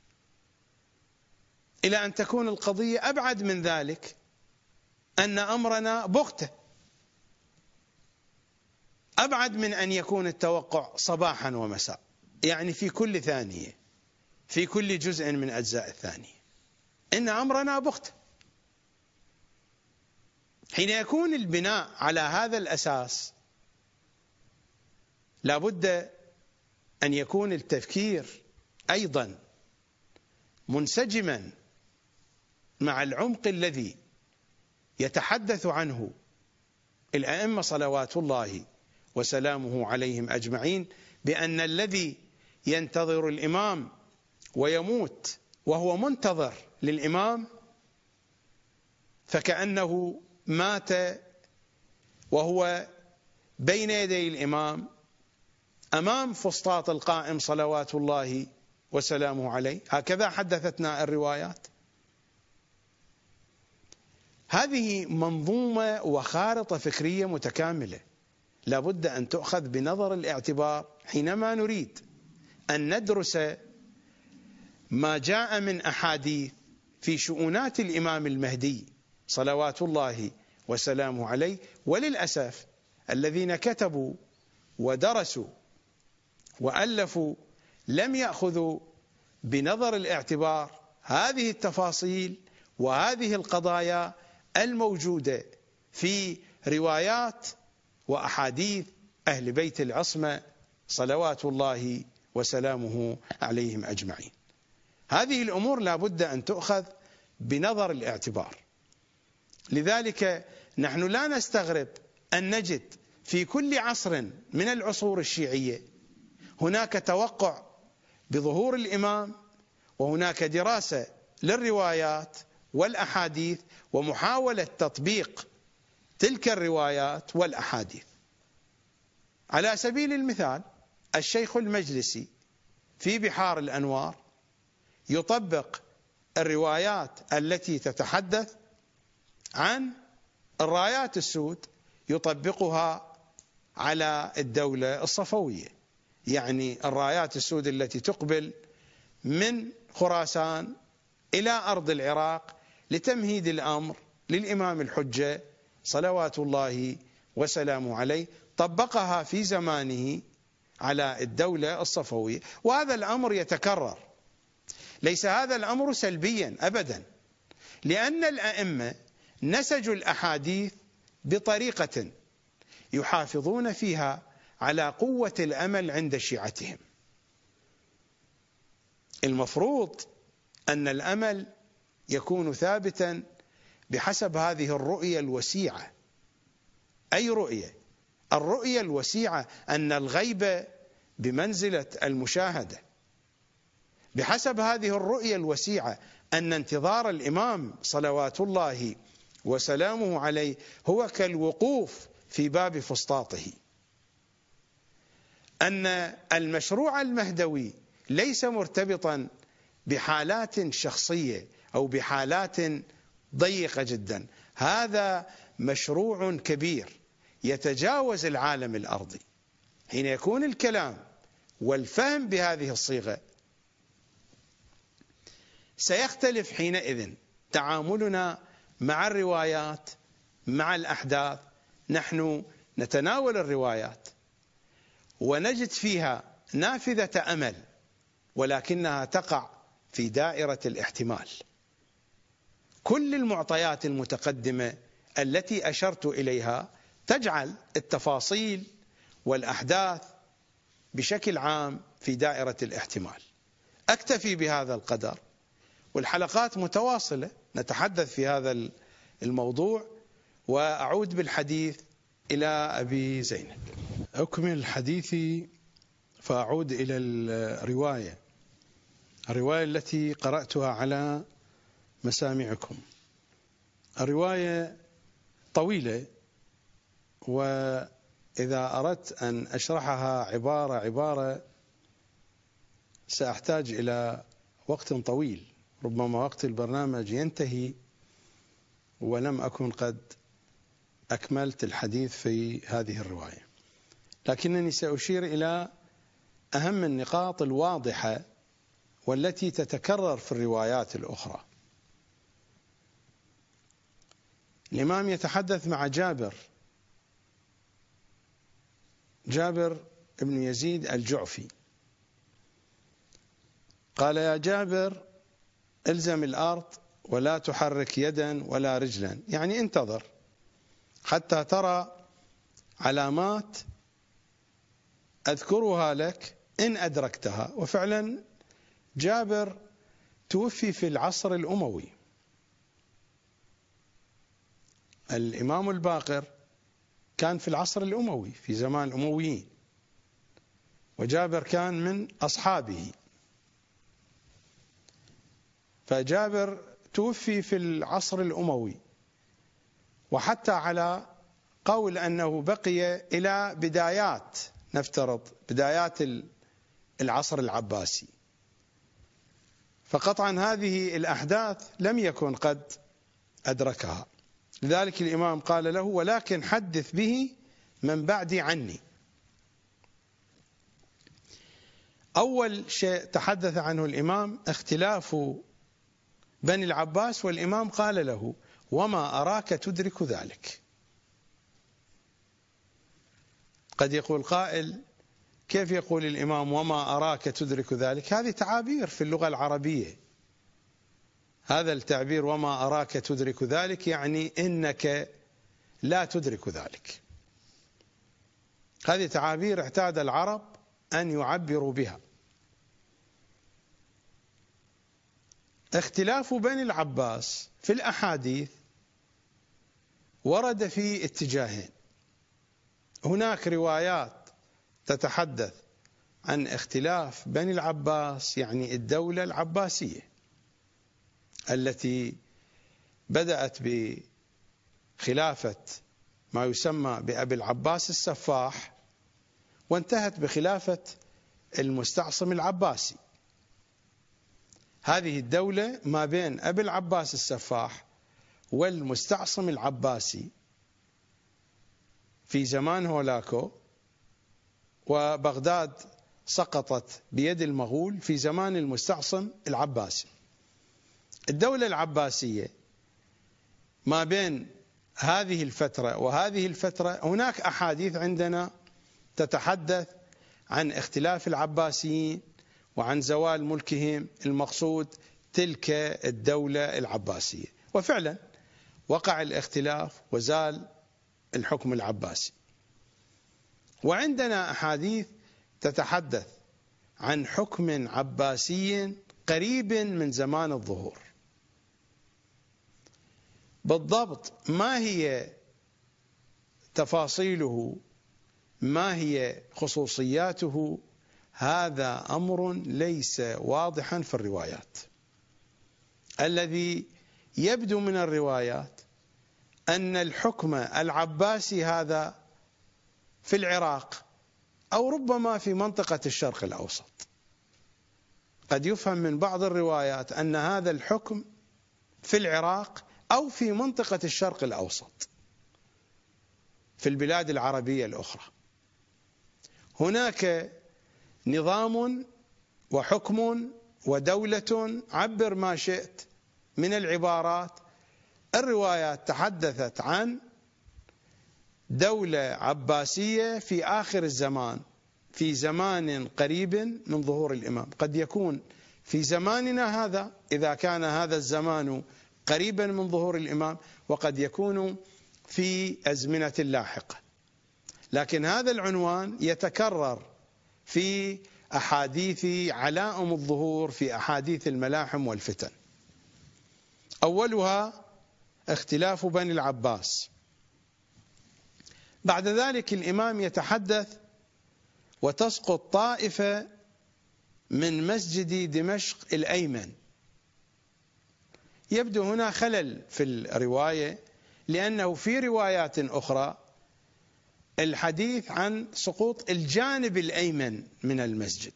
إلى أن تكون القضية أبعد من ذلك، أن أمرنا بغتة، أبعد من أن يكون التوقع صباحا ومساء، يعني في كل ثانية، في كل جزء من أجزاء الثانية، إن أمرنا بغتة. حين يكون البناء على هذا الأساس لابد أن يكون التفكير أيضا منسجما مع العمق الذي يتحدث عنه الأئمة صلوات الله وسلامه عليهم أجمعين، بأن الذي ينتظر الإمام ويموت وهو منتظر للإمام فكأنه مات وهو بين يدي الإمام أمام فسطاط القائم صلوات الله وسلامه عليه. هكذا حدثتنا الروايات. هذه منظومة وخارطة فكرية متكاملة لابد أن تؤخذ بنظر الاعتبار حينما نريد أن ندرس ما جاء من أحاديث في شؤونات الإمام المهدي صلوات الله وسلامه عليه. وللأسف الذين كتبوا ودرسوا وألفوا لم يأخذوا بنظر الاعتبار هذه التفاصيل وهذه القضايا الموجودة في روايات وأحاديث أهل بيت العصمة صلوات الله وسلامه عليهم أجمعين. هذه الأمور لا بد أن تؤخذ بنظر الاعتبار. لذلك نحن لا نستغرب أن نجد في كل عصر من العصور الشيعية هناك توقع بظهور الإمام، وهناك دراسة للروايات والأحاديث ومحاولة تطبيق تلك الروايات والأحاديث. على سبيل المثال الشيخ المجلسي في بحار الأنوار يطبق الروايات التي تتحدث عن الرايات السود يطبقها على الدولة الصفوية، يعني الرايات السود التي تقبل من خراسان إلى أرض العراق لتمهيد الأمر للإمام الحجة صلوات الله وسلامه عليه، طبقها في زمانه على الدولة الصفوية. وهذا الأمر يتكرر، ليس هذا الأمر سلبيا أبدا، لأن الأئمة نسجوا الأحاديث بطريقة يحافظون فيها على قوة الأمل عند شيعتهم. المفروض أن الأمل يكون ثابتا بحسب هذه الرؤية الوسيعة. أي رؤية؟ الرؤية الوسيعة أن الغيب بمنزلة المشاهدة. بحسب هذه الرؤية الوسيعة أن انتظار الإمام صلوات الله وسلامه عليه هو كالوقوف في باب فسطاطه. أن المشروع المهدوي ليس مرتبطا بحالات شخصية أو بحالات ضيقة جدا، هذا مشروع كبير يتجاوز العالم الأرضي. حين يكون الكلام والفهم بهذه الصيغة سيختلف حينئذ تعاملنا مع الروايات مع الأحداث. نحن نتناول الروايات ونجد فيها نافذة أمل، ولكنها تقع في دائرة الاحتمال. كل المعطيات المتقدمة التي أشرت إليها تجعل التفاصيل والأحداث بشكل عام في دائرة الاحتمال. أكتفي بهذا القدر، والحلقات متواصلة نتحدث في هذا الموضوع، وأعود بالحديث إلى أبي زينب. أكمل حديثي فأعود إلى الرواية الرواية التي قرأتها على مسامعكم. الرواية طويلة، وإذا أردت أن أشرحها عبارة عبارة سأحتاج إلى وقت طويل، ربما وقت البرنامج ينتهي ولم أكن قد أكملت الحديث في هذه الرواية، لكنني سأشير إلى أهم النقاط الواضحة والتي تتكرر في الروايات الأخرى. الإمام يتحدث مع جابر جابر بن يزيد الجعفي، قال: يا جابر الزم الأرض ولا تحرك يدا ولا رجلا، يعني انتظر حتى ترى علامات أذكرها لك إن أدركتها. وفعلا جابر توفي في العصر الأموي، الإمام الباقر كان في العصر الأموي في زمان الأمويين، وجابر كان من أصحابه، فجابر توفي في العصر الأموي، وحتى على قول أنه بقي إلى بدايات، نفترض بدايات العصر العباسي، فقطعا هذه الأحداث لم يكن قد أدركها. لذلك الإمام قال له: ولكن حدث به من بعدي عني. أول شيء تحدث عنه الإمام اختلاف بني العباس، والإمام قال له: وما أراك تدرك ذلك. قد يقول قائل: كيف يقول الإمام وما أراك تدرك ذلك؟ هذه تعابير في اللغة العربية، هذا التعبير وما أراك تدرك ذلك يعني إنك لا تدرك ذلك. هذه تعابير اعتاد العرب أن يعبروا بها. اختلاف بني العباس في الأحاديث ورد في اتجاهين. هناك روايات تتحدث عن اختلاف بني العباس، يعني الدولة العباسية التي بدأت بخلافة ما يسمى بأبي العباس السفاح، وانتهت بخلافة المستعصم العباسي. هذه الدولة ما بين أبي العباس السفاح والمستعصم العباسي في زمان هولاكو، وبغداد سقطت بيد المغول في زمان المستعصم العباسي. الدولة العباسية ما بين هذه الفترة وهذه الفترة هناك أحاديث عندنا تتحدث عن اختلاف العباسيين وعن زوال ملكهم، المقصود تلك الدولة العباسية، وفعلا وقع الاختلاف وزال الحكم العباسي. وعندنا أحاديث تتحدث عن حكم عباسي قريب من زمان الظهور. بالضبط ما هي تفاصيله، ما هي خصوصياته، هذا أمر ليس واضحا في الروايات. الذي يبدو من الروايات أن الحكم العباسي هذا في العراق أو ربما في منطقة الشرق الأوسط. قد يفهم من بعض الروايات أن هذا الحكم في العراق أو في منطقة الشرق الأوسط في البلاد العربية الأخرى. هناك نظام وحكم ودولة، عبر ما شئت من العبارات. الروايات تحدثت عن دولة عباسية في آخر الزمان، في زمان قريب من ظهور الإمام. قد يكون في زماننا هذا، إذا كان هذا الزمان قريبا من ظهور الإمام، وقد يكون في أزمنة لاحقة. لكن هذا العنوان يتكرر في أحاديث علائم الظهور، في أحاديث الملاحم والفتن. أولها اختلاف بني العباس. بعد ذلك الإمام يتحدث: وتسقط طائفة من مسجد دمشق الأيمن. يبدو هنا خلل في الرواية، لأنه في روايات أخرى الحديث عن سقوط الجانب الأيمن من المسجد،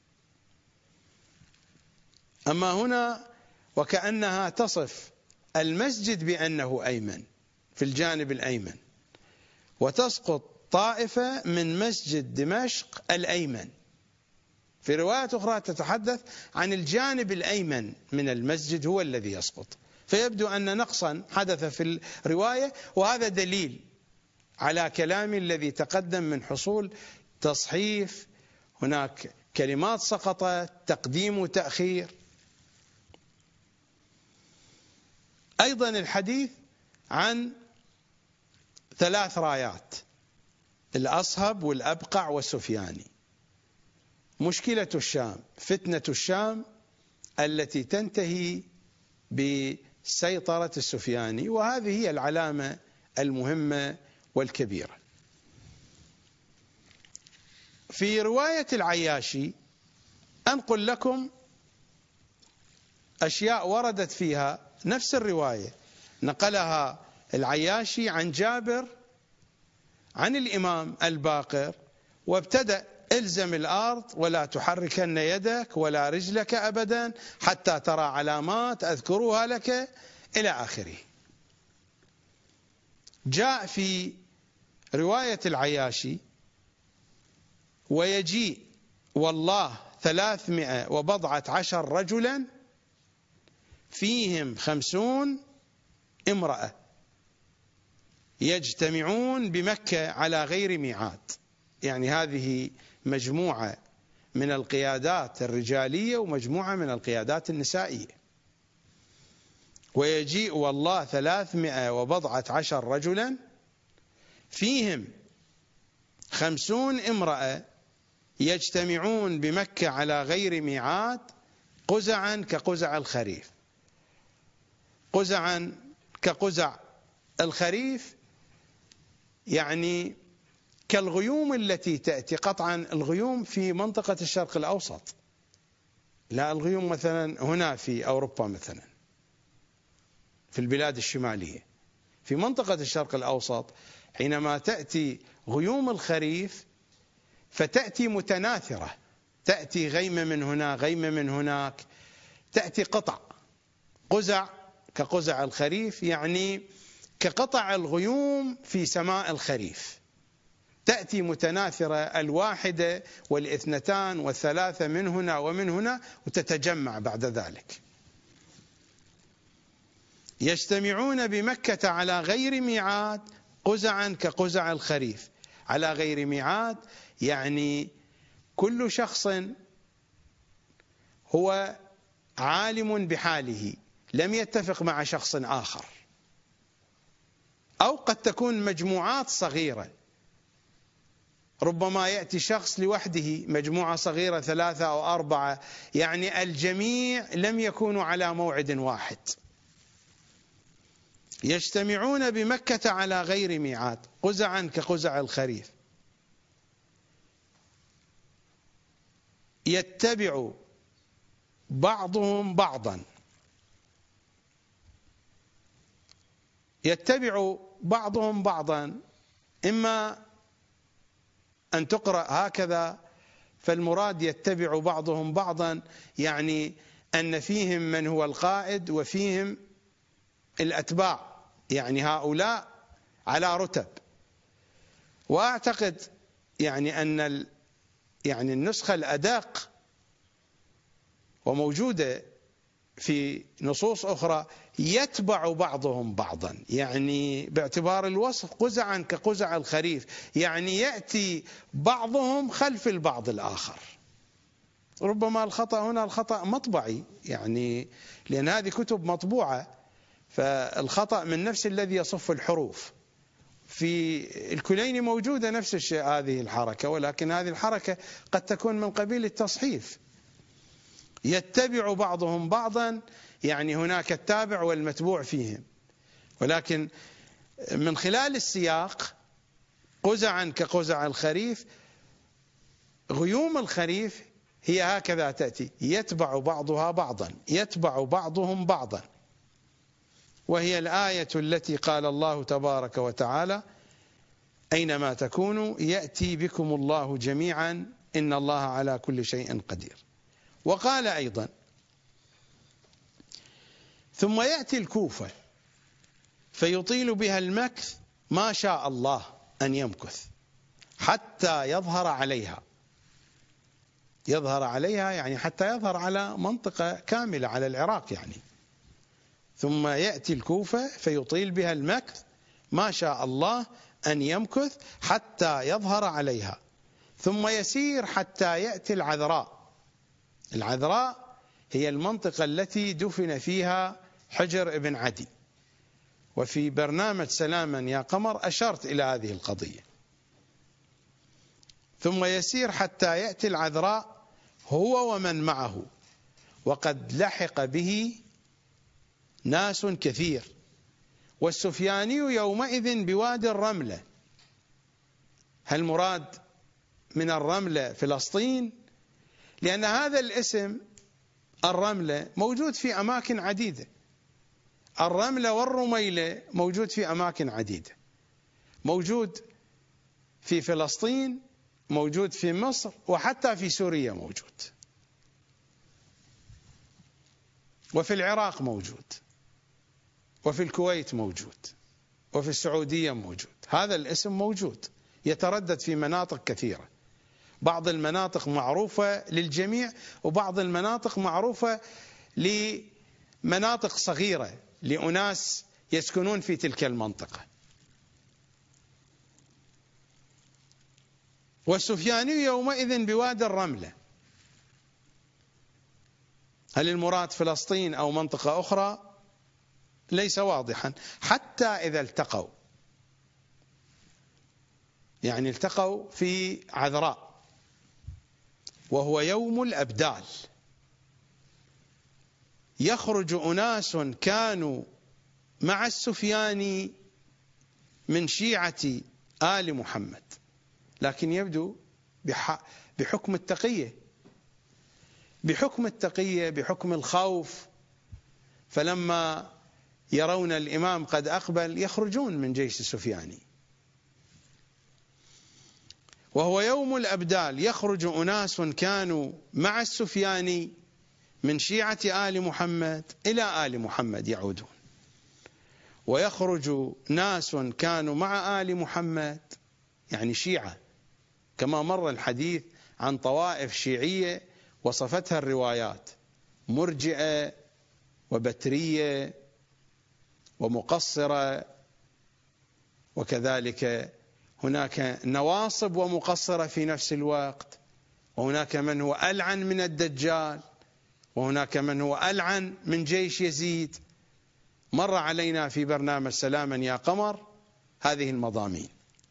أما هنا وكأنها تصف المسجد بأنه أيمن في الجانب الأيمن، وتسقط طائفة من مسجد دمشق الأيمن. في رواية أخرى تتحدث عن الجانب الأيمن من المسجد هو الذي يسقط، فيبدو أن نقصا حدث في الرواية، وهذا دليل على كلامي الذي تقدم من حصول تصحيف، هناك كلمات سقطت، تقديم وتأخير. أيضا الحديث عن ثلاث رايات: الأصهب والأبقع والسفياني. مشكلة الشام، فتنة الشام التي تنتهي بسيطرة السفياني، وهذه هي العلامة المهمة والكبيرة. في رواية العياشي أنقل لكم أشياء وردت فيها نفس الرواية، نقلها العياشي عن جابر عن الإمام الباقر، وابتدأ: الزم الأرض ولا تحركن يدك ولا رجلك أبدا حتى ترى علامات أذكرها لك، إلى آخره. جاء في رواية العياشي: ويجيء والله ثلاثمائة وبضعة عشر رجلا فيهم خمسون امرأة يجتمعون بمكة على غير ميعاد. يعني هذه مجموعة من القيادات الرجالية ومجموعة من القيادات النسائية. ويجيء والله ثلاثمائة وبضعة عشر رجلا فيهم خمسون امرأة يجتمعون بمكة على غير ميعاد، قزعا كقزع الخريف. قزعا كقزع الخريف يعني كالغيوم التي تأتي، قطعا الغيوم في منطقة الشرق الأوسط، لا الغيوم مثلا هنا في أوروبا، مثلا في البلاد الشمالية. في منطقة الشرق الأوسط حينما تأتي غيوم الخريف فتأتي متناثرة، تأتي غيمة من هنا غيمة من هناك، تأتي قطع. قزع كقزع الخريف يعني كقطع الغيوم في سماء الخريف، تأتي متناثرة الواحدة والاثنتان والثلاثة من هنا ومن هنا، وتتجمع بعد ذلك. يجتمعون بمكة على غير ميعاد، قزعا كقزع الخريف. على غير ميعاد يعني كل شخص هو عالم بحاله، لم يتفق مع شخص آخر، أو قد تكون مجموعات صغيرة، ربما يأتي شخص لوحده، مجموعة صغيرة ثلاثة أو أربعة، يعني الجميع لم يكونوا على موعد واحد. يجتمعون بمكة على غير ميعاد، قزعا كقزع الخريف. يتبع بعضهم بعضا، يتبع بعضهم بعضا، إما أن تقرأ هكذا، فالمراد يتبع بعضهم بعضا يعني أن فيهم من هو القائد وفيهم الأتباع، يعني هؤلاء على رتب. وأعتقد يعني أن يعني النسخة الأدق وموجودة في نصوص أخرى يتبع بعضهم بعضا، يعني باعتبار الوصف قزعا كقزع الخريف، يعني يأتي بعضهم خلف البعض الآخر. ربما الخطأ هنا الخطأ مطبعي، يعني لأن هذه كتب مطبوعة، فالخطأ من نفس الذي يصف الحروف. في الكليني موجودة نفس الشيء هذه الحركة، ولكن هذه الحركة قد تكون من قبيل التصحيف. يتبع بعضهم بعضا، يعني هناك التابع والمتبوع فيهم، ولكن من خلال السياق قزعا كقزع الخريف، غيوم الخريف هي هكذا تأتي، يتبع بعضها بعضا، يتبع بعضهم بعضا. وهي الآية التي قال الله تبارك وتعالى: أينما تكونوا يأتي بكم الله جميعا إن الله على كل شيء قدير. وقال أيضا: ثم يأتي الكوفة فيطيل بها المكث ما شاء الله أن يمكث حتى يظهر عليها. يظهر عليها يعني حتى يظهر على منطقة كاملة، على العراق يعني. ثم يأتي الكوفة فيطيل بها المكث ما شاء الله أن يمكث حتى يظهر عليها، ثم يسير حتى يأتي العذراء. العذراء هي المنطقة التي دفن فيها حجر ابن عدي، وفي برنامج سلاما يا قمر أشرت إلى هذه القضية. ثم يسير حتى يأتي العذراء هو ومن معه، وقد لحق به ناس كثير، والسفياني يومئذ بوادي الرملة. هل مراد من الرملة فلسطين؟ لأن هذا الاسم الرملة موجود في أماكن عديدة. الرملة والرميلة موجود في أماكن عديدة، موجود في فلسطين، موجود في مصر، وحتى في سوريا موجود، وفي العراق موجود، وفي الكويت موجود، وفي السعودية موجود. هذا الاسم موجود يتردد في مناطق كثيرة. بعض المناطق معروفة للجميع، وبعض المناطق معروفة لمناطق صغيرة لأناس يسكنون في تلك المنطقة. والسفياني يومئذ بوادي الرملة. هل المراد فلسطين أو منطقة أخرى؟ ليس واضحا. حتى إذا التقوا، يعني التقوا في عذراء وهو يوم الأبدال، يخرج أناس كانوا مع السفياني من شيعة آل محمد، لكن يبدو بحكم التقية، بحكم التقية بحكم الخوف، فلما يرون الإمام قد أقبل يخرجون من جيش السفياني. وهو يوم الأبدال، يخرج أناس كانوا مع السفياني من شيعة آل محمد إلى آل محمد يعودون، ويخرج ناس كانوا مع آل محمد يعني شيعة، كما مر الحديث عن طوائف شيعية وصفتها الروايات: مرجئة وبترية ومقصرة، وكذلك هناك نواصب ومقصرة في نفس الوقت، وهناك من هو ألعن من الدجال، وهناك من هو ألعن من جيش يزيد. مر علينا في برنامج سلاما يا قمر هذه المضامين.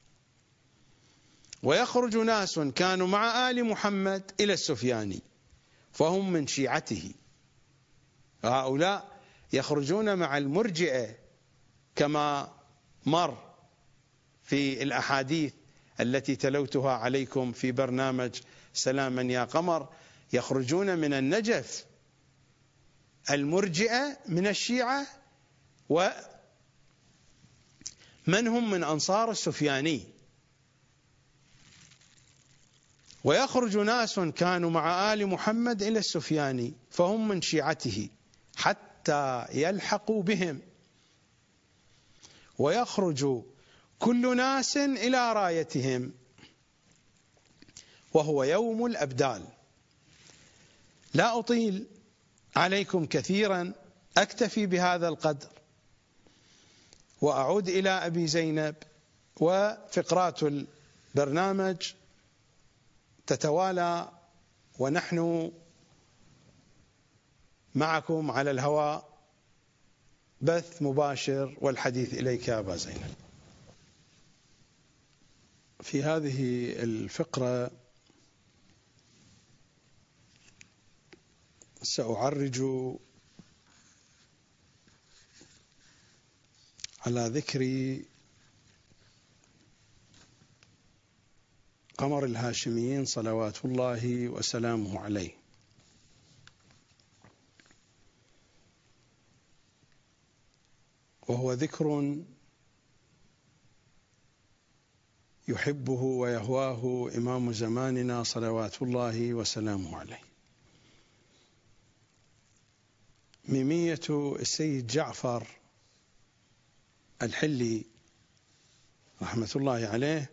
ويخرج ناس كانوا مع آل محمد إلى السفياني فهم من شيعته. هؤلاء يخرجون مع المرجئة كما مر في الأحاديث التي تلوتها عليكم في برنامج سلاما يا قمر. يخرجون من النجف المرجئة من الشيعة، ومن هم من أنصار السفياني. ويخرج ناس كانوا مع آل محمد إلى السفياني فهم من شيعته حتى يلحقوا بهم، ويخرج كل ناس إلى رايتهم، وهو يوم الأبدال. لا أطيل عليكم كثيرا، أكتفي بهذا القدر وأعود إلى أبي زينب، وفقرات البرنامج تتوالى ونحن معكم على الهواء بث مباشر والحديث إليك يا أبا زينب. في هذه الفقرة سأعرج على ذكر قمر الهاشميين صلوات الله وسلامه عليه، وهو ذكر يحبه ويهواه إمام زماننا صلوات الله وسلامه عليه. ميمية السيد جعفر الحلي رحمة الله عليه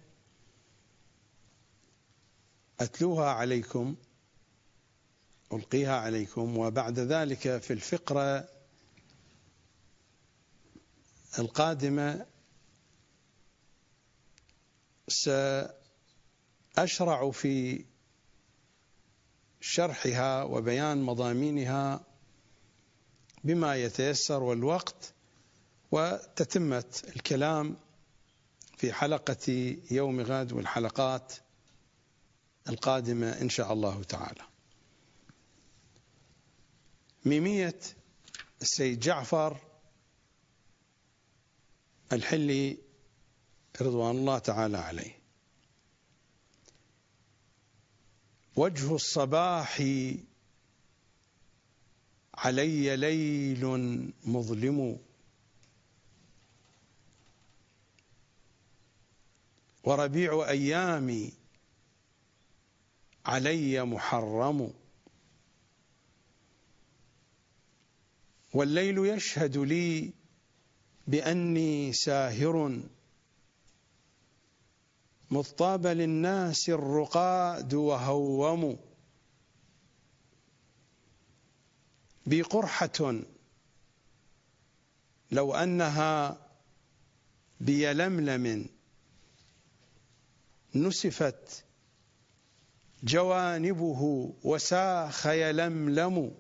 أتلوها عليكم، ألقيها عليكم، وبعد ذلك في الفقرة القادمة سأشرع في شرحها وبيان مضامينها بما يتيسر والوقت، وتتمة الكلام في حلقة يوم غد والحلقات القادمة إن شاء الله تعالى. ميمية السيد جعفر الحلي رضوان الله تعالى عليه: وجه الصباح علي ليل مظلم، وربيع أيامي علي محرم، والليل يشهد لي بأني ساهر، مضطاب للناس الرقاد وهوم، بي قرحة لو أنها بيلملم، نسفت جوانبه وساخ يلملم،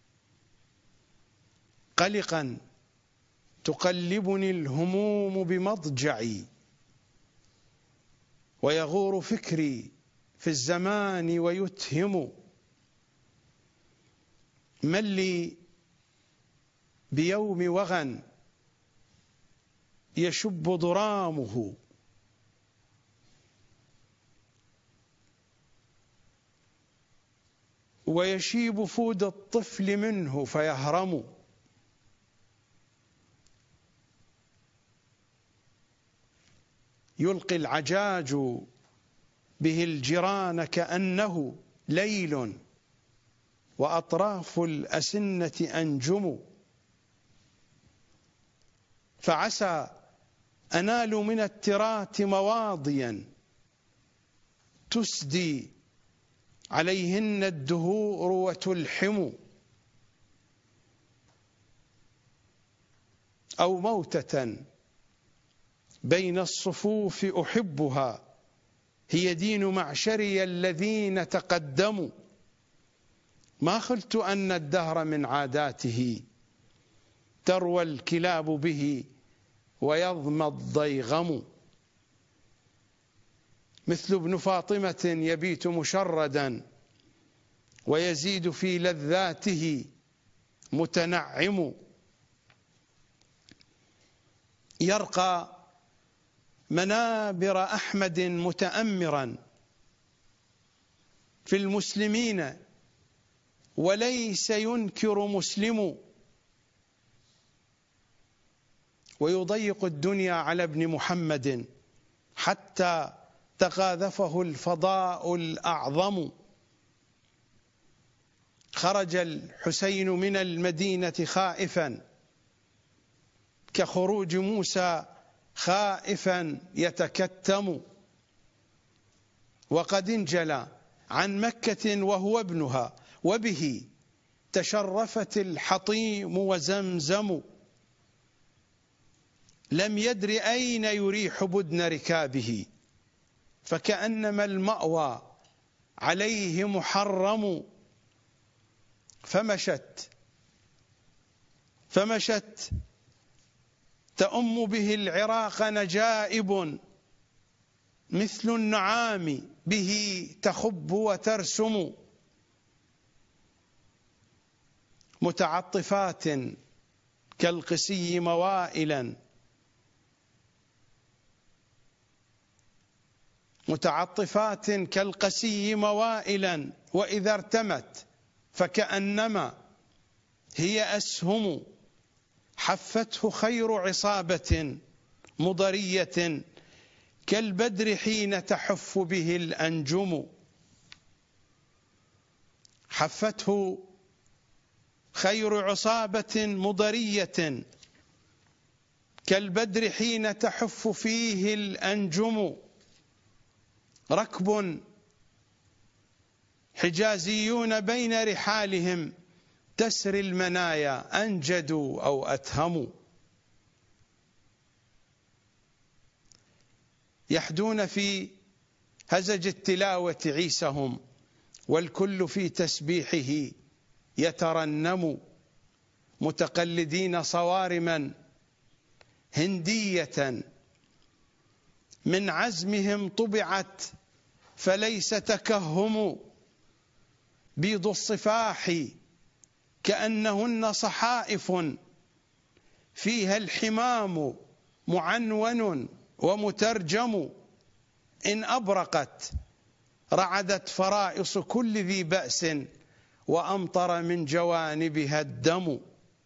قلقا تقلبني الهموم بمضجعي، ويغور فكري في الزمان ويتهم، من لي بيوم وغى يشب ضرامه، ويشيب فود الطفل منه فيهرم، يلقي العجاج به الجيران كأنه ليل، وأطراف الأسنة أنجم، فعسى أنال من التراث مواضيا تسدي عليهن الدهور وتلحم، أو موتة بين الصفوف أحبها، هي دين معشري الذين تقدموا، ما خلت أن الدهر من عاداته تروى الكلاب به ويظمى الضيغم، مثل ابن فاطمة يبيت مشردا ويزيد في لذاته متنعم، يرقى منابر أحمد متأمرا في المسلمين وليس ينكر مسلم، ويضيق الدنيا على ابن محمد حتى تقاذفه الفضاء الأعظم، خرج الحسين من المدينة خائفا كخروج موسى خائفا يتكتم، وقد انجلى عن مكة وهو ابنها، وبه تشرفت الحطيم وزمزم، لم يدر أين يريح بدن ركابه، فكأنما المأوى عليه محرم، فمشت فمشت تأم به العراق نجائب، مثل النعام به تخب وترسم، متعطفات كالقسي موائلا، متعطفات كالقسي موائلا، وإذا ارتمت فكأنما هي أسهم، حفته خير عصابة مضرية، كالبدر حين تحف به الأنجم. حفته خير عصابة مضرية، كالبدر حين تحف فيه الأنجم. ركب حجازيون بين رحالهم، تسري المنايا أنجدوا أو أتهموا. يحدون في هزج التلاوة عيسهم، والكل في تسبيحه يترنم، متقلدين صوارما هندية من عزمهم طبعت فليس تكهم، بيض الصفاح كأنهن صحائف فيها الحمام معنون ومترجم، إن أبرقت رعدت فرائص كل ذي بأس، وأمطر من جوانبها الدم.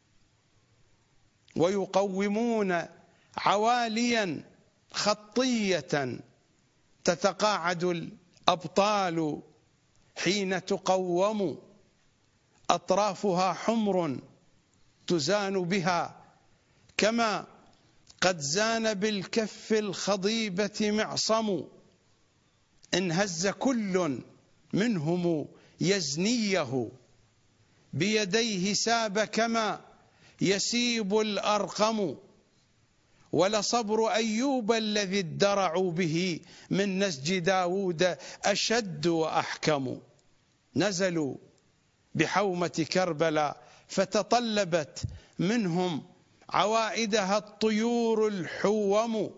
ويقومون عواليا خطية، تتقاعد الأبطال حين تقوم، أطرافها حمر تزان بها، كما قد زان بالكف الخضيبة معصم. إن هز كل منهم يزنيه، بيديه ساب كما يسيب الأرقم. ولصبر أيوب الذي ادرعوا به من نسج داود أشد وأحكم. نزلوا بحومة كربلاء فتطلبت منهم عوائدها الطيور الحوم،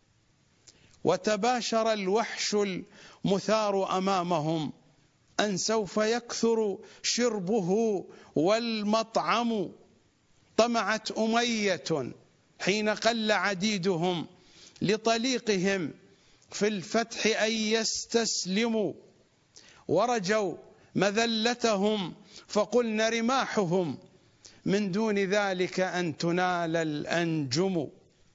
وتباشر الوحش المثار أمامهم أن سوف يكثر شربه والمطعم. طمعت أمية حين قل عديدهم لطليقهم في الفتح أن يستسلموا، ورجوا مذلتهم فقلن رماحهم من دون ذلك أن تنال الأنجم.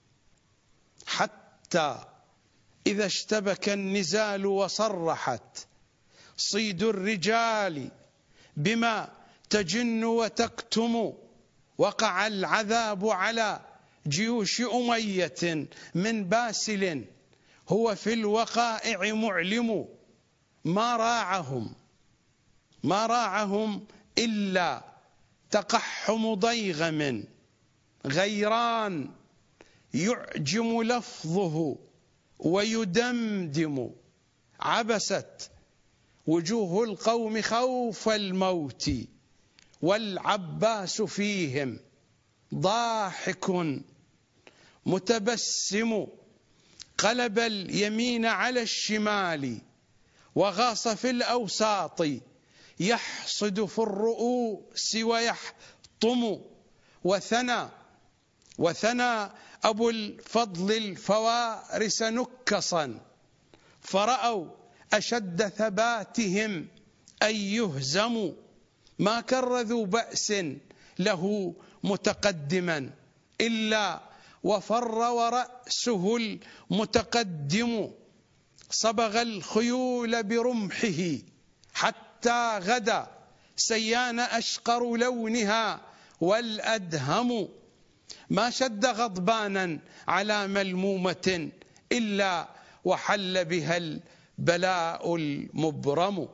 حتى إذا اشتبك النزال وصرحت صيد الرجال بما تجن وتكتم، وقع العذاب على جيوش أمية من باسل هو في الوقائع معلم. ما راعهم ما راعهم إلا تقحم ضيغم غيران، يعجم لفظه ويدمدم. عبست وجوه القوم خوف الموت، والعباس فيهم ضاحك متبسم. قلب اليمين على الشمال وغاص في الأوساط، يحصد في الرؤوس ويحطم. وثنى وثنى أبو الفضل الفوارس نكصا، فرأوا أشد ثباتهم أن يهزموا. ما كر ذو بأس له متقدما إلا وفر ورأسه المتقدم. صبغ الخيول برمحه حتى غدا سيان أشقر لونها والأدهم. ما شد غضبانا على ملمومة إلا وحل بها البلاء المبرم.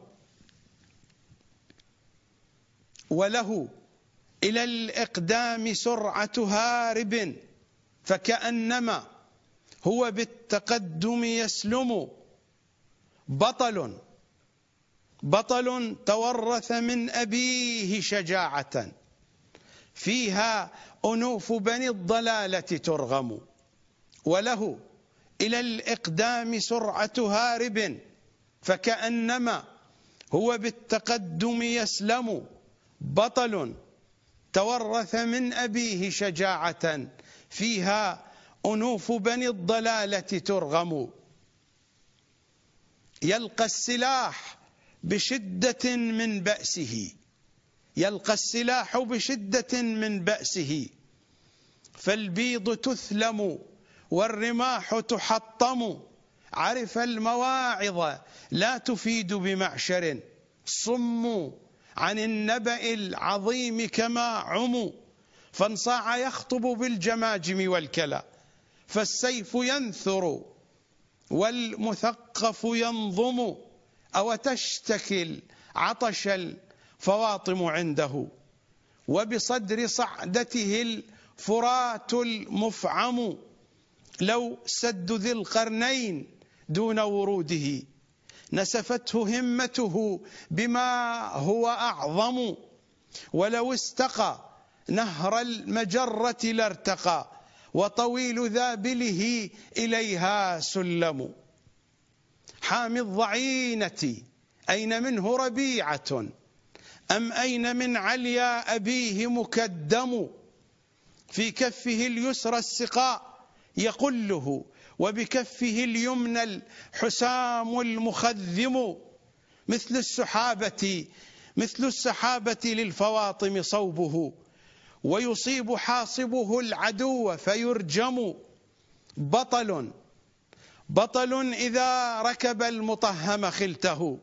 وله إلى الإقدام سرعة هارب، فكأنما هو بالتقدم يسلم. بطل بطل تورث من أبيه شجاعة، فيها أنوف بني الضلالة ترغم، وله إلى الإقدام سرعة هارب، فكأنما هو بالتقدم يسلم. بطل تورث من أبيه شجاعة، فيها أنوف بني الضلالة ترغم. يلقى السلاح بشدة من بأسه، يلقى السلاح بشدة من بأسه، فالبيض تثلم والرماح تحطم. عرف المواعظ لا تفيد بمعشر، صموا عن النبأ العظيم كما عموا. فانصاع يخطب بالجماجم والكلى، فالسيف ينثر والمثقف ينظم. أو تشتكي عطش الفواطم عنده، وبصدر صعدته الفرات المفعم. لو سد ذي القرنين دون وروده، نسفته همته بما هو أعظم. ولو استقى نهر المجرة لارتقى، وطويل ذابله إليها سلم. حامي الضعينة أين منه ربيعة، أم أين من عليا أبيه مكدم. في كفه اليسرى السقاء يقله، وبكفه اليمنى الحسام المخذم. مثل السحابة مثل السحابة للفواطم صوبه، ويصيب حاصبه العدو فيرجم. بطل بطل إذا ركب المطهم خلته،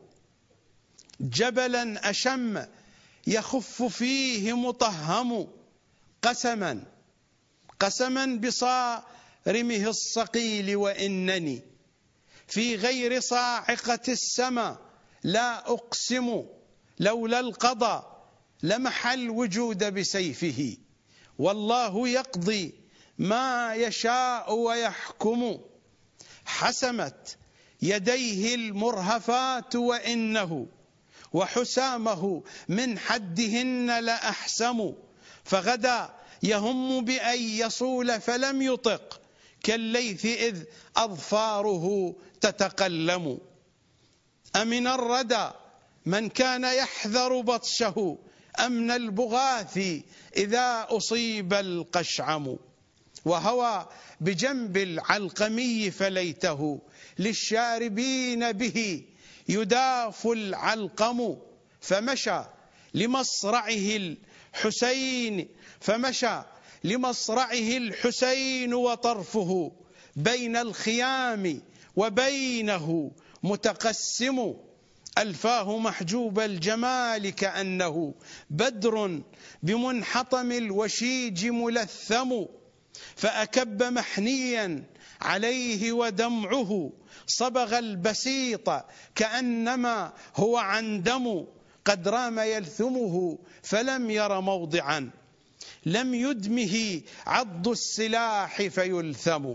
جبلا أشم يخف فيه مطهم. قسما قسما بصارمه الصقيل، وإنني في غير صاعقة السماء لا أقسم. لولا القضاء لمحى الوجود بسيفه، والله يقضي ما يشاء ويحكم. حسمت يديه المرهفات وإنه، وحسامه من حدهن لأحسم. فغدا يهم بأن يصول فلم يطق، كالليث إذ أظفاره تتقلم. أمن الردى من كان يحذر بطشه، أمن البغاث إذا أصيب القشعم. وهوى بجنب العلقمي فليته، للشاربين به يداف العلقم. فمشى لمصرعه الحسين فمشى لمصرعه الحسين وطرفه بين الخيام وبينه متقسم. ألفاه محجوب الجمال كأنه بدر بمنحطم الوشيج ملثم. فأكب محنيا عليه ودمعه صبغ البسيط كأنما هو عندم. قد رام يلثمه فلم ير موضعا لم يدمه عض السلاح فيلثم.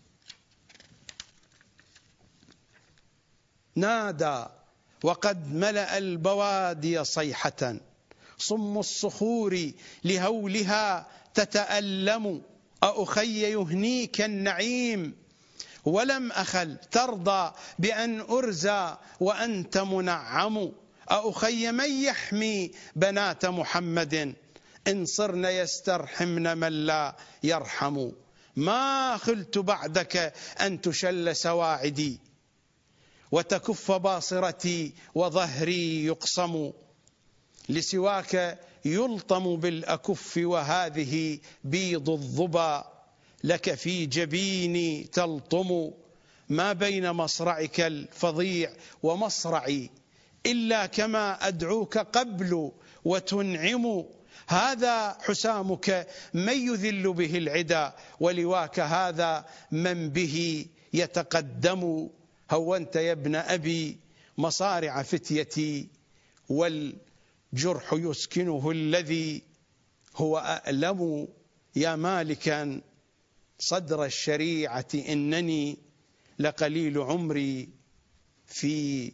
نادى وقد ملأ البوادي صيحة، صم الصخور لهولها تتألم. أخي يهنيك النعيم ولم أخل ترضى بأن أرزى وأنت منعم. أخي من يحمي بنات محمد، إن صرن يسترحمن من لا يرحم. ما خلت بعدك أن تشل سواعدي، وتكف باصرتي وظهري يقصم. لسواك يلطم بالأكف، وهذه بيض الظبا لك في جبيني تلطم. ما بين مصرعك الفظيع ومصرعي إلا كما أدعوك قبل وتنعم. هذا حسامك من يذل به العدا، ولواك هذا من به يتقدم. هونت يا ابن أبي مصارع فتيتي، والجرح يسكنه الذي هو أألم. يا مالكا صدر الشريعة إنني لقليل عمري في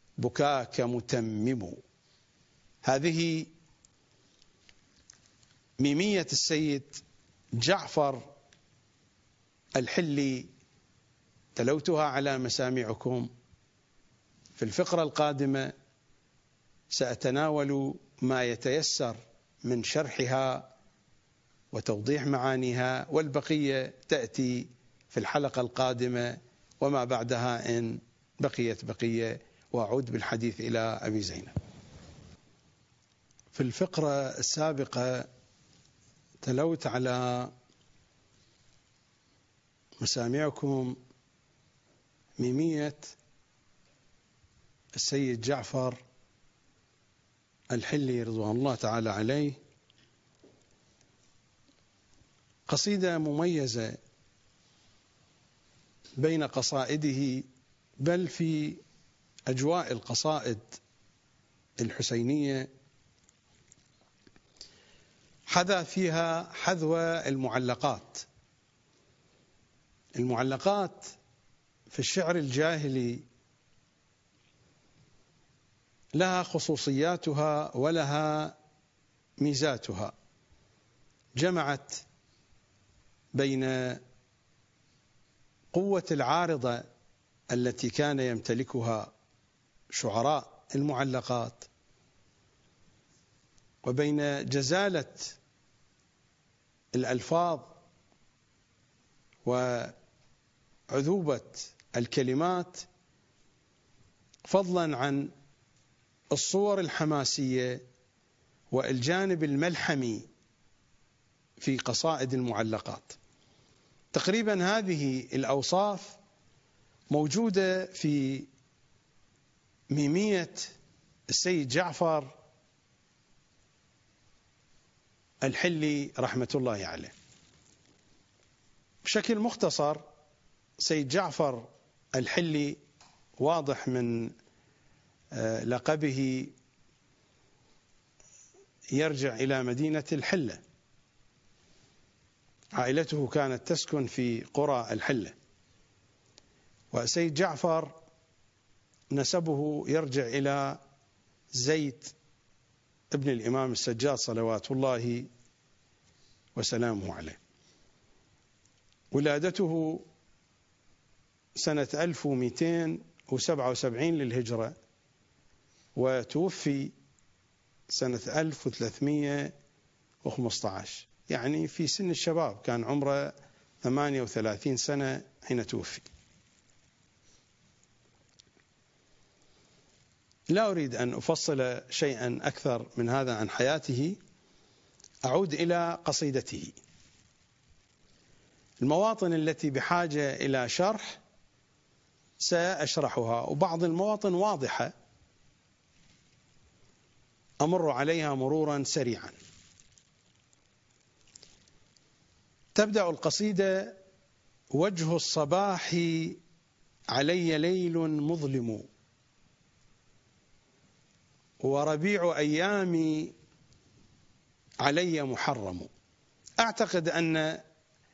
بكاك متمم. هذه ميمية السيد جعفر الحلي تلوتها على مسامعكم. في الفقرة القادمة سأتناول ما يتيسر من شرحها وتوضيح معانيها، والبقية تأتي في الحلقة القادمة وما بعدها إن بقيت بقية، وأعود بالحديث إلى أبي زينب. في الفقرة السابقة تلوت على مسامعكم ميمية السيد جعفر الحلي رضوان الله تعالى عليه، قصيدة مميزة بين قصائده، بل في أجواء القصائد الحسينية حذا فيها حذو المعلقات. المعلقات في الشعر الجاهلي لها خصوصياتها ولها ميزاتها، جمعت بين قوة العارضة التي كان يمتلكها شعراء المعلقات، وبين جزالة الألفاظ وعذوبة الكلمات، فضلا عن الصور الحماسية والجانب الملحمي في قصائد المعلقات. تقريبا هذه الأوصاف موجودة في ميمية السيد جعفر الحلي رحمة الله عليه. بشكل مختصر، سيد جعفر الحلي واضح من لقبه يرجع إلى مدينة الحلة، عائلته كانت تسكن في قرى الحلة، وسيد جعفر نسبه يرجع إلى زيد ابن الإمام السجاد صلوات الله وسلامه عليه. ولادته سنة ألف ومئتين وسبعة وسبعين للهجرة، وتوفي سنة ألف وثلاثمئة وخمسة عشر، يعني في سن الشباب، كان عمره ثمانية وثلاثين سنة حين توفي. لا أريد أن أفصل شيئا أكثر من هذا عن حياته، أعود إلى قصيدته. المواطن التي بحاجة إلى شرح سأشرحها، وبعض المواطن واضحة أمر عليها مرورا سريعا. تبدأ القصيدة: وجه الصباح علي ليل مظلم، وربيع أيامي علي محرم. أعتقد أن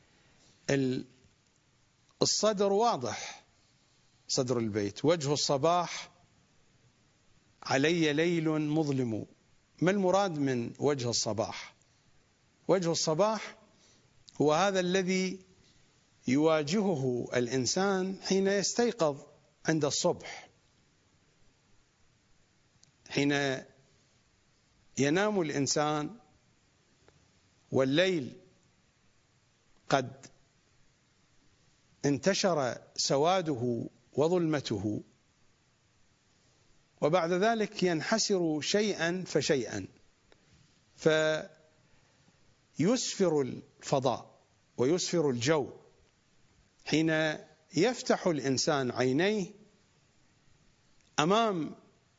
الصدر واضح، صدر البيت: وجه الصباح علي ليل مظلم. ما المراد من وجه الصباح؟ وجه الصباح هو هذا الذي يواجهه الإنسان حين يستيقظ عند الصبح، حين ينام الإنسان والليل قد انتشر سواده وظلمته، وبعد ذلك ينحسر شيئا فشيئا، فيسفر الفضاء ويسفر الجو. حين يفتح الإنسان عينيه أمام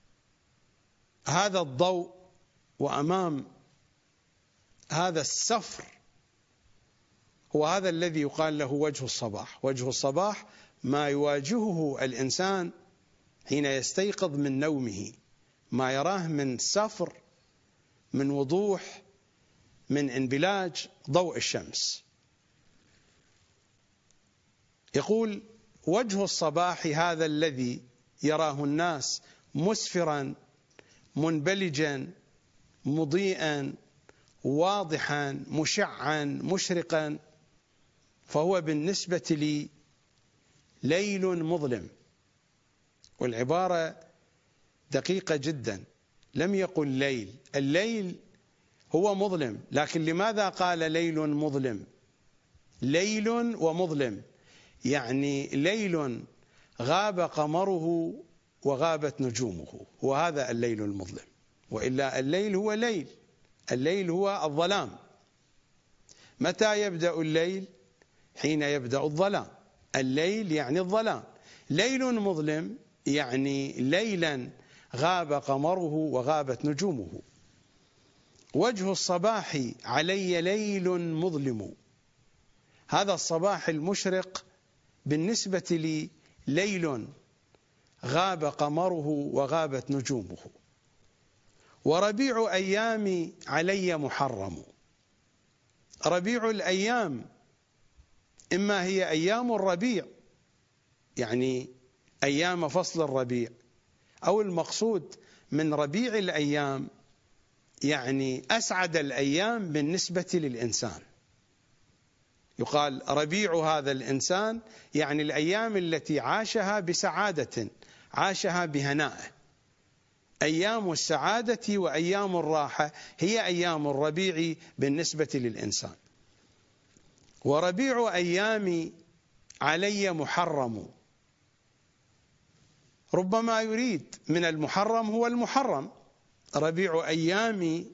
هذا الضوء وأمام هذا السفر، هو هذا الذي يقال له وجه الصباح. وجه الصباح ما يواجهه الإنسان حين يستيقظ من نومه، ما يراه من سفر، من وضوح، من انبلاج ضوء الشمس. يقول: وجه الصباح هذا الذي يراه الناس مسفرا منبلجا مضيئا واضحا مشعا مشرقا، فهو بالنسبة لي ليل مظلم. والعبارة دقيقة جدا، لم يقل ليل، الليل هو مظلم، لكن لماذا قال ليل مظلم؟ ليل ومظلم يعني ليل غاب قمره وغابت نجومه، وهذا الليل المظلم. وإلا الليل هو ليل، الليل هو الظلام. متى يبدأ الليل؟ حين يبدأ الظلام. الليل يعني الظلام. ليل مظلم يعني ليلا غاب قمره وغابت نجومه. وجه الصباح علي ليل مظلم، هذا الصباح المشرق بالنسبة لي ليل غاب قمره وغابت نجومه. وربيع أيامي علي محرم. ربيع الأيام إما هي أيام الربيع يعني أيام فصل الربيع، أو المقصود من ربيع الأيام يعني أسعد الأيام بالنسبة للإنسان. يقال ربيع هذا الإنسان يعني الأيام التي عاشها بسعادة، عاشها بهناء. أيام السعادة وأيام الراحة هي أيام الربيع بالنسبة للإنسان. وربيع أيامي علي محرم، ربما يريد من المحرم هو المحرم. ربيع أيامي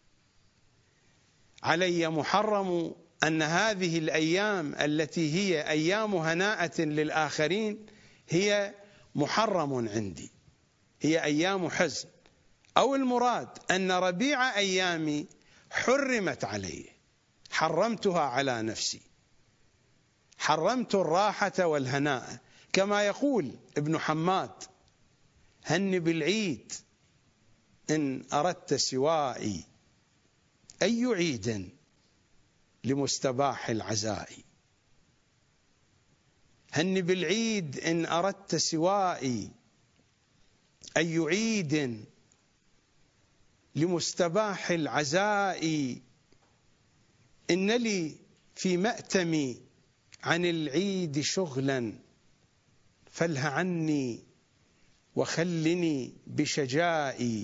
علي محرم أن هذه الأيام التي هي أيام هناءة للآخرين هي محرم عندي، هي أيام حزن. أو المراد أن ربيع أيامي حرمت علي، حرمتها على نفسي، حرمت الراحة والهناء. كما يقول ابن حماد: هن بالعيد إن أردت سوائي، أي عيد لمستباح العزاء. هن بالعيد إن أردت سوائي، أي عيد لمستباح العزاء. إن لي في مأتمي عن العيد شغلا، فله عني وخلني بشجائي.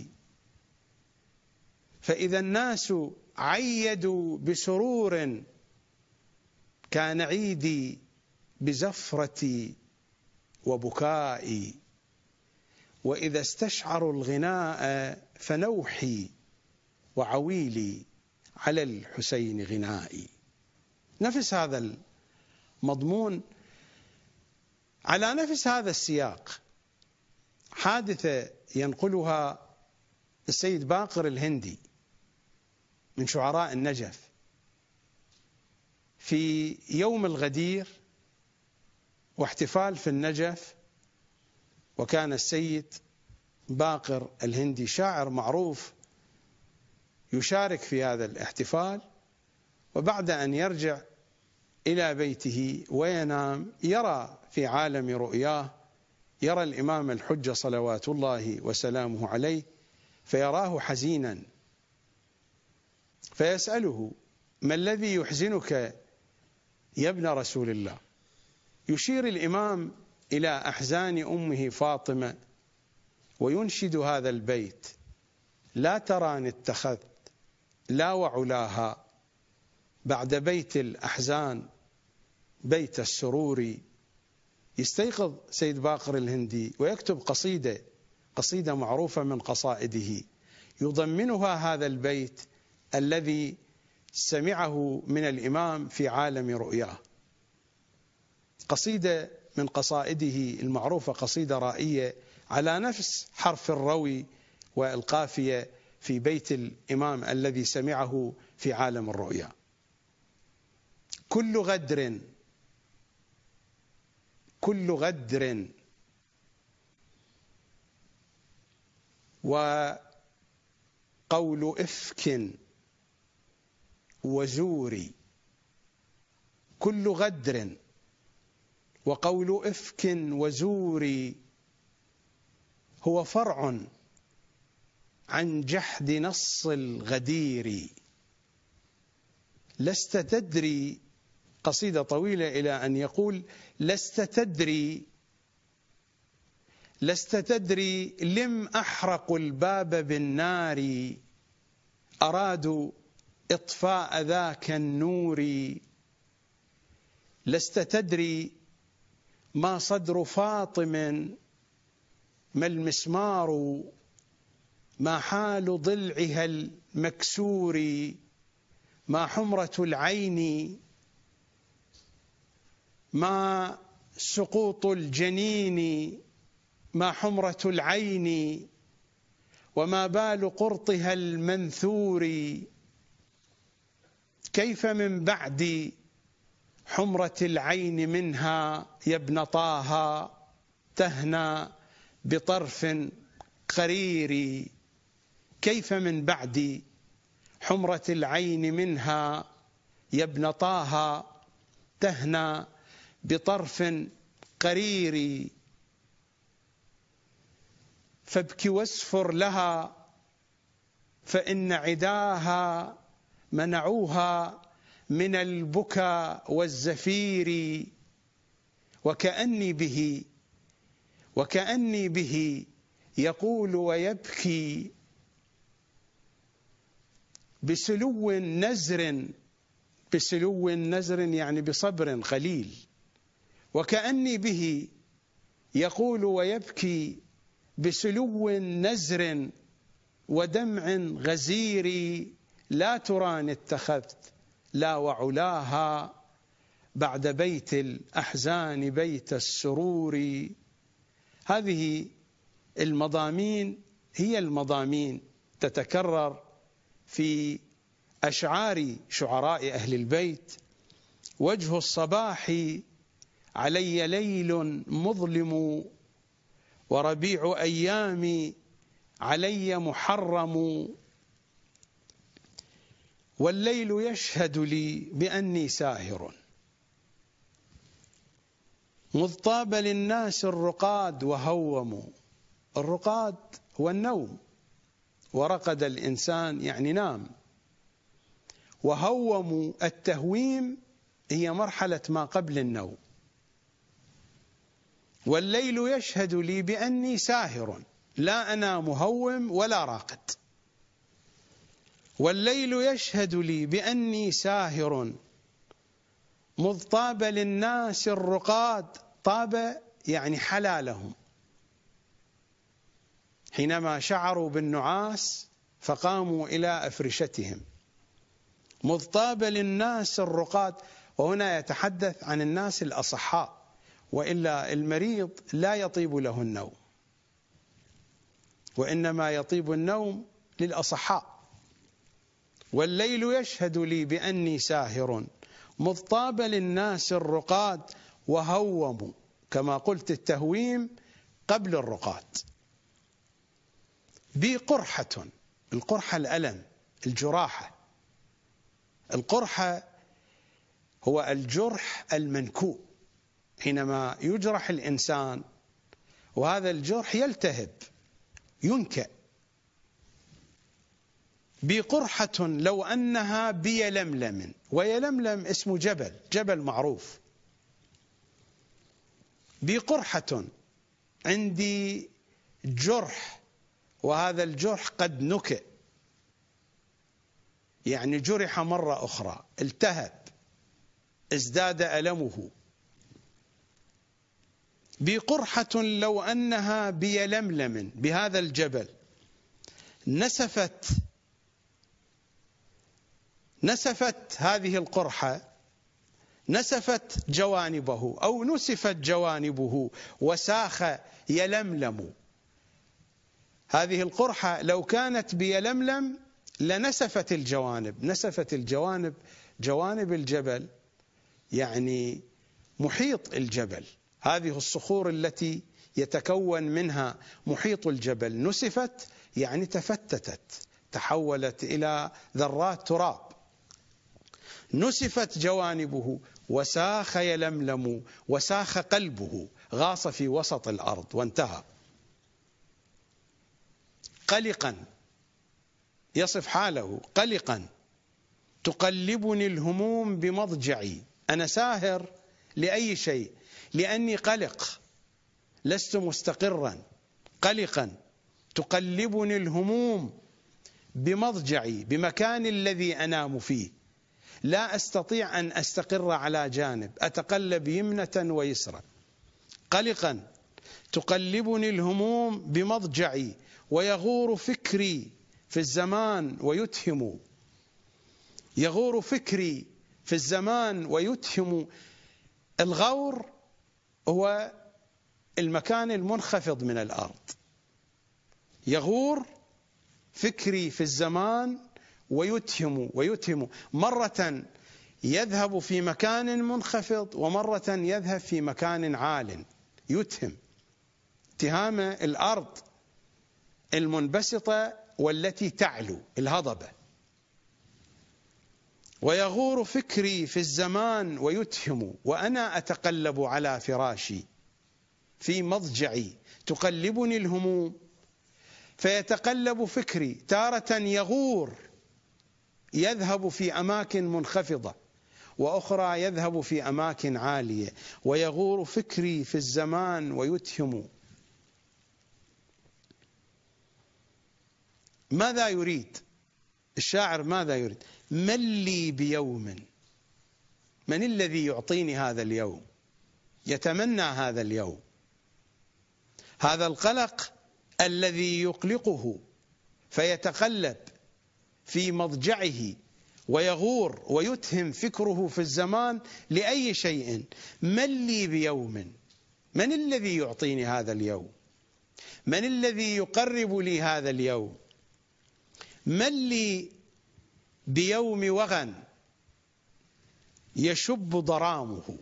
فإذا الناس عيدوا بسرور، كان عيدي بزفرتي وبكائي. وإذا استشعروا الغناء فنوحي، وعويلي على الحسين غنائي. نفس هذا المضمون على نفس هذا السياق حادثة ينقلها السيد باقر الهندي من شعراء النجف في يوم الغدير واحتفال في النجف. وكان السيد باقر الهندي شاعر معروف يشارك في هذا الاحتفال، وبعد أن يرجع إلى بيته وينام يرى في عالم رؤياه، يرى الإمام الحجة صلوات الله وسلامه عليه، فيراه حزينا، فيسأله: ما الذي يحزنك يا ابن رسول الله؟ يشير الإمام إلى أحزان أمه فاطمة وينشد هذا البيت: لا تراني اتخذت لا وعلاها، بعد بيت الأحزان بيت السرور. يستيقظ سيد باقر الهندي ويكتب قصيدة قصيدة معروفة من قصائده يضمنها هذا البيت الذي سمعه من الإمام في عالم رؤياه. قصيدة من قصائده المعروفة، قصيدة رائية على نفس حرف الروي والقافية في بيت الإمام الذي سمعه في عالم الرؤيا: كل غدر كل غدر وقول إفك وزور. كل غدر وقول إفك وزور هو فرع عن جحد نص الغدير. لست تدري، قصيدة طويلة إلى أن يقول لست تدري لست تدري لم أحرقوا الباب بالنار، أرادوا إطفاء ذاك النور. لست تدري ما صدر فاطم، ما المسمار، ما حال ضلعها المكسور، ما حمرة العين، ما سقوط الجنين، ما حمرة العين، وما بال قرطها المنثور. كيف من بعد حمرة العين منها يا ابن طه تهنى بطرف قرير. كيف من بعد حمرة العين منها يا ابن طه تهنى بطرف قرير. فابك واسفر لها فإن عداها منعوها من البكاء والزفير. وكأني به وكأني به يقول ويبكي بسلو نزر، بسلو نزر يعني بصبر قليل. وكأني به يقول ويبكي بسلو نزر ودمع غزير. لا تراني اتخذت لا وعلاها بعد بيت الأحزان بيت السرور. هذه المضامين هي المضامين تتكرر في أشعار شعراء أهل البيت. وجه الصباح علي ليل مظلم، وربيع أيامي علي محرم، والليل يشهد لي بأني ساهر، مذ طاب للناس الرقاد وهوموا. الرقاد هو النوم، ورقد الإنسان يعني نام. وهوموا التهويم هي مرحلة ما قبل النوم. والليل يشهد لي بأني ساهر، لا أنا مهوم ولا راقد. والليل يشهد لي بأني ساهر، مذ طاب للناس الرقاد. طاب يعني حلالهم، حينما شعروا بالنعاس فقاموا إلى أفرشتهم. مذ طاب للناس الرقاد، وهنا يتحدث عن الناس الأصحاء، وإلا المريض لا يطيب له النوم، وإنما يطيب النوم للأصحاء. والليل يشهد لي بأني ساهر، مذ طاب للناس الرقاد وهوموا. كما قلت التهويم قبل الرقاد. بي قرحة، القرحة الألم، الجراحة. القرحة هو الجرح المنكوء، حينما يجرح الإنسان وهذا الجرح يلتهب ينكأ. بقرحة لو أنها بيلملم، ويلملم اسم جبل، جبل معروف. بقرحة عندي جرح، وهذا الجرح قد نكئ، يعني جرح مرة أخرى، التهب، ازداد ألمه. بقرحة لو أنها بيلملم، بهذا الجبل نسفت نسفت هذه القرحة، نسفت جوانبه أو نسفت جوانبه وساخ يلملم. هذه القرحة لو كانت بيلملم لنسفت الجوانب، نسفت الجوانب، جوانب الجبل يعني محيط الجبل، هذه الصخور التي يتكون منها محيط الجبل، نسفت يعني تفتتت، تحولت إلى ذرات تراب. نسفت جوانبه وساخ يلملم، وساخ قلبه، غاص في وسط الأرض وانتهى. قلقا، يصف حاله قلقا، تقلبني الهموم بمضجعي. أنا ساهر لأي شيء، لأني قلق، لست مستقرا، قلقا. تقلبني الهموم بمضجعي، بمكان الذي أنام فيه، لا أستطيع أن أستقر على جانب، أتقلب يمنة ويسرا. قلقا تقلبني الهموم بمضجعي، ويغور فكري في الزمان ويتهم. يغور فكري في الزمان ويتهم. الغور هو المكان المنخفض من الأرض. يغور فكري في الزمان ويتهم ويتهم، مرة يذهب في مكان منخفض ومرة يذهب في مكان عال. يتهم، اتهام الأرض المنبسطة والتي تعلو، الهضبة. ويغور فكري في الزمان ويتهم، وأنا أتقلب على فراشي في مضجعي. تقلبني الهموم، فيتقلب فكري، تارة يغور يذهب في أماكن منخفضة، وأخرى يذهب في أماكن عالية. ويغور فكري في الزمان ويتهم. ماذا يريد الشاعر؟ ماذا يريد؟ من لي بيوم، من الذي يعطيني هذا اليوم؟ يتمنى هذا اليوم، هذا القلق الذي يقلقه، فيتقلب في مضجعه ويغور ويتهم فكره في الزمان لأي شيء. من لي بيوم، من الذي يعطيني هذا اليوم؟ من الذي يقرب لي هذا اليوم؟ من لي بيوم وغن يشب ضرامه.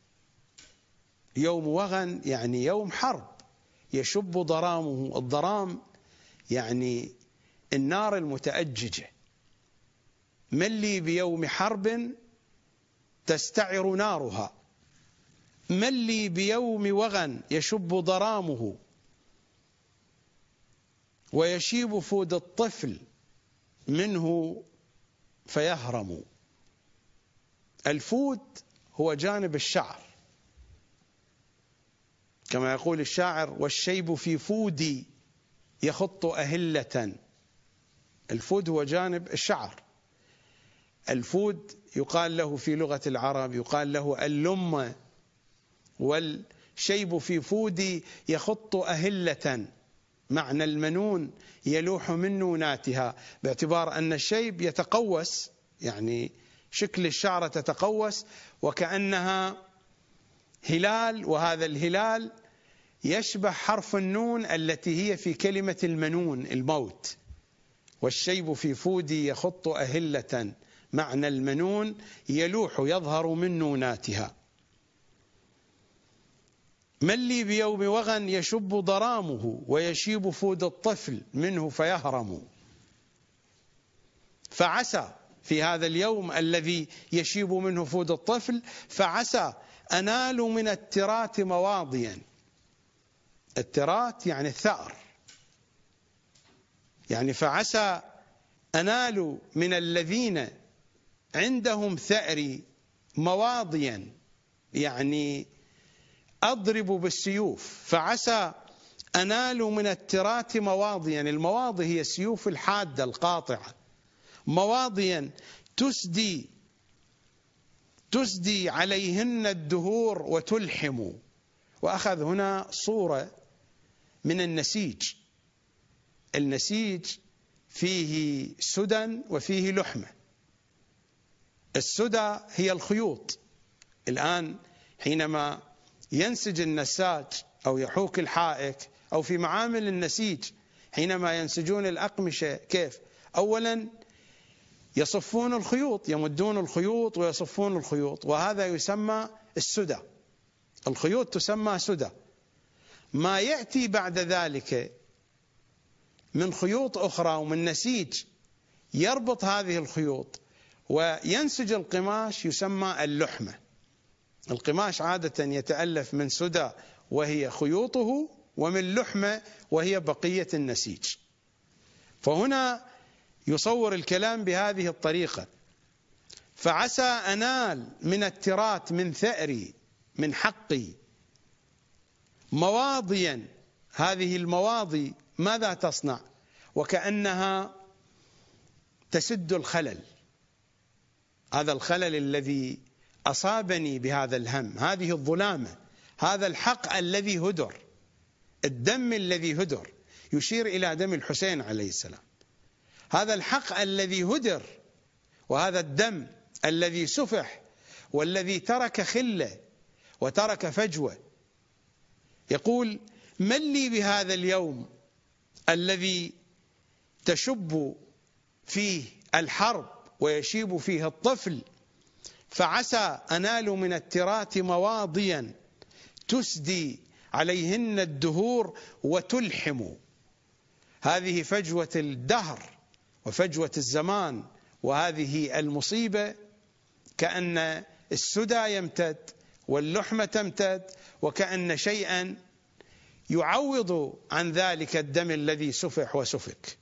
يوم وغن يعني يوم حرب، يشب ضرامه. الضرام يعني النار المتأججة. من لي بيوم حرب تستعر نارها. من لي بيوم وغن يشب ضرامه، ويشيب فود الطفل منه فيهرم. الفود هو جانب الشعر، كما يقول الشاعر: والشيب في فودي يخط أهلة. الفود هو جانب الشعر. الفود يقال له في لغة العرب، يقال له اللمة. والشيب في فودي يخط أهلة، معنى المنون يلوح من نوناتها، باعتبار أن الشيب يتقوس، يعني شكل الشعرة تتقوس وكأنها هلال، وهذا الهلال يشبه حرف النون التي هي في كلمة المنون، الموت. والشيب في فودي يخط أهلة، معنى المنون يلوح يظهر من نوناتها. من لي بيوم وغن يشب ضرامه، ويشيب فود الطفل منه فيهرم. فعسى في هذا اليوم الذي يشيب منه فود الطفل، فعسى أنال من الترات مواضيا. الترات يعني الثأر، يعني فعسى أنال من الذين عندهم ثأري مواضيا، يعني أضرب بالسيوف. فعسى أنال من الترات مواضيا. المواضي هي السيوف الحادة القاطعة. مواضيا تسدي تسدي عليهن الدهور وتلحم. وأخذ هنا صورة من النسيج. النسيج فيه سدى وفيه لحمة. السدى هي الخيوط. الآن حينما ينسج النساج أو يحوك الحائك أو في معامل النسيج، حينما ينسجون الأقمشة كيف؟ أولا يصفون الخيوط، يمدون الخيوط ويصفون الخيوط، وهذا يسمى السدى. الخيوط تسمى سدى. ما يأتي بعد ذلك من خيوط أخرى ومن نسيج يربط هذه الخيوط وينسج القماش يسمى اللحمة. القماش عادة يتألف من سدى وهي خيوطه، ومن لحمة وهي بقية النسيج. فهنا يصور الكلام بهذه الطريقة: فعسى أنال من التراث من ثأري من حقي مواضيا. هذه المواضي ماذا تصنع؟ وكأنها تسد الخلل، هذا الخلل الذي أصابني بهذا الهم، هذه الظلامة، هذا الحق الذي هدر، الدم الذي هدر، يشير إلى دم الحسين عليه السلام. هذا الحق الذي هدر وهذا الدم الذي سفح والذي ترك خلة وترك فجوة. يقول: من لي بهذا اليوم الذي تشب فيه الحرب ويشيب فيه الطفل، فعسى أنال من التراث مواضيا تسدي عليهن الدهور وتلحم. هذه فجوة الدهر وفجوة الزمان وهذه المصيبة، كأن السدى يمتد واللحمة تمتد، وكأن شيئا يعوض عن ذلك الدم الذي سفح وسفك.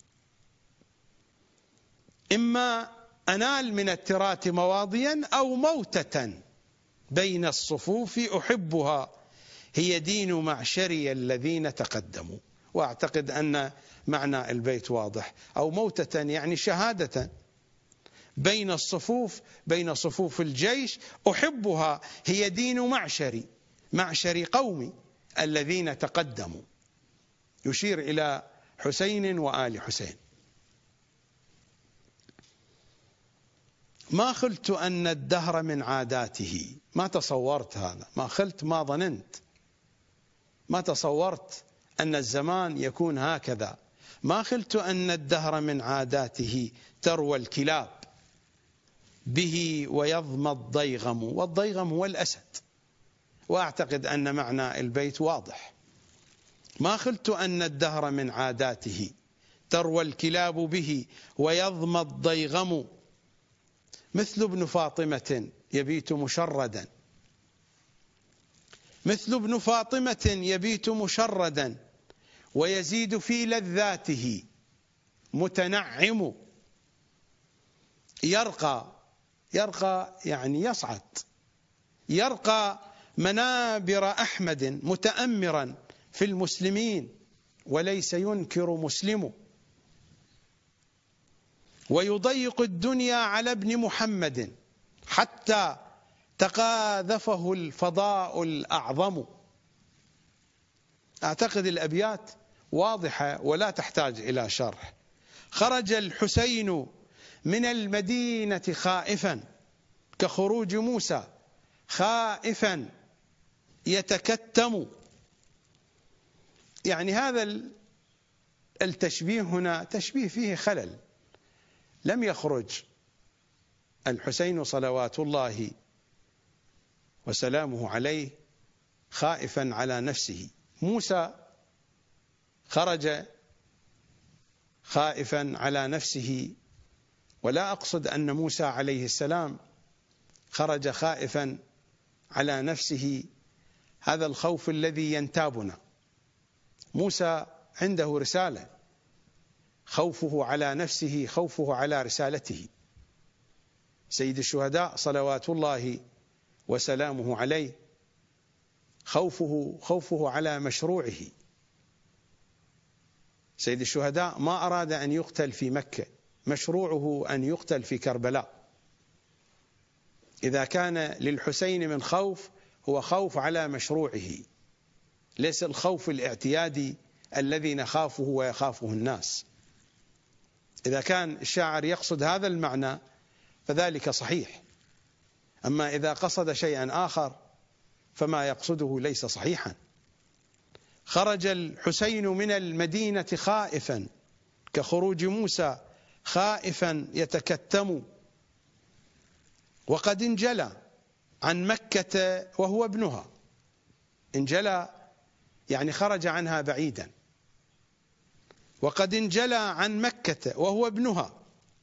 إما أنال من التراث مواضيا أو موتة بين الصفوف أحبها، هي دين معشري الذين تقدموا. وأعتقد أن معنى البيت واضح. أو موتة يعني شهادة بين الصفوف، بين صفوف الجيش، أحبها هي دين معشري، معشري قومي الذين تقدموا، يشير إلى حسين وآل حسين. ما خلت أن الدهر من عاداته، ما تصورت هذا، ما خلت، ما ظننت، ما تصورت أن الزمان يكون هكذا. ما خلت أن الدهر من عاداته تروى الكلاب به ويظمى الضيغم، والضيغم هو الأسد. وأعتقد أن معنى البيت واضح. ما خلت أن الدهر من عاداته تروى الكلاب به ويظمى الضيغم، مثل ابن فاطمة يبيت مشردا، مثل ابن فاطمة يبيت مشردا ويزيد في لذاته متنعم. يرقى، يرقى يعني يصعد، يرقى منابر أحمد متأمرا في المسلمين وليس ينكر مسلم، ويضيق الدنيا على ابن محمد حتى تقاذفه الفضاء الأعظم. أعتقد الأبيات واضحة ولا تحتاج إلى شرح. خرج الحسين من المدينة خائفا كخروج موسى، خائفا يتكتم. يعني هذا التشبيه هنا تشبيه فيه خلل. لم يخرج الحسين صلوات الله وسلامه عليه خائفا على نفسه. موسى خرج خائفا على نفسه، ولا أقصد أن موسى عليه السلام خرج خائفا على نفسه، هذا الخوف الذي ينتابنا. موسى عنده رسالة، خوفه على نفسه خوفه على رسالته. سيد الشهداء صلوات الله وسلامه عليه خوفه خوفه على مشروعه. سيد الشهداء ما أراد أن يقتل في مكة، مشروعه أن يقتل في كربلاء. إذا كان للحسين من خوف هو خوف على مشروعه، ليس الخوف الاعتيادي الذي نخافه ويخافه الناس. إذا كان الشاعر يقصد هذا المعنى فذلك صحيح، أما إذا قصد شيئا آخر فما يقصده ليس صحيحا. خرج الحسين من المدينة خائفا كخروج موسى، خائفا يتكتم، وقد انجلى عن مكة وهو ابنها. انجلى يعني خرج عنها بعيدا. وقد انجلى عن مكة وهو ابنها،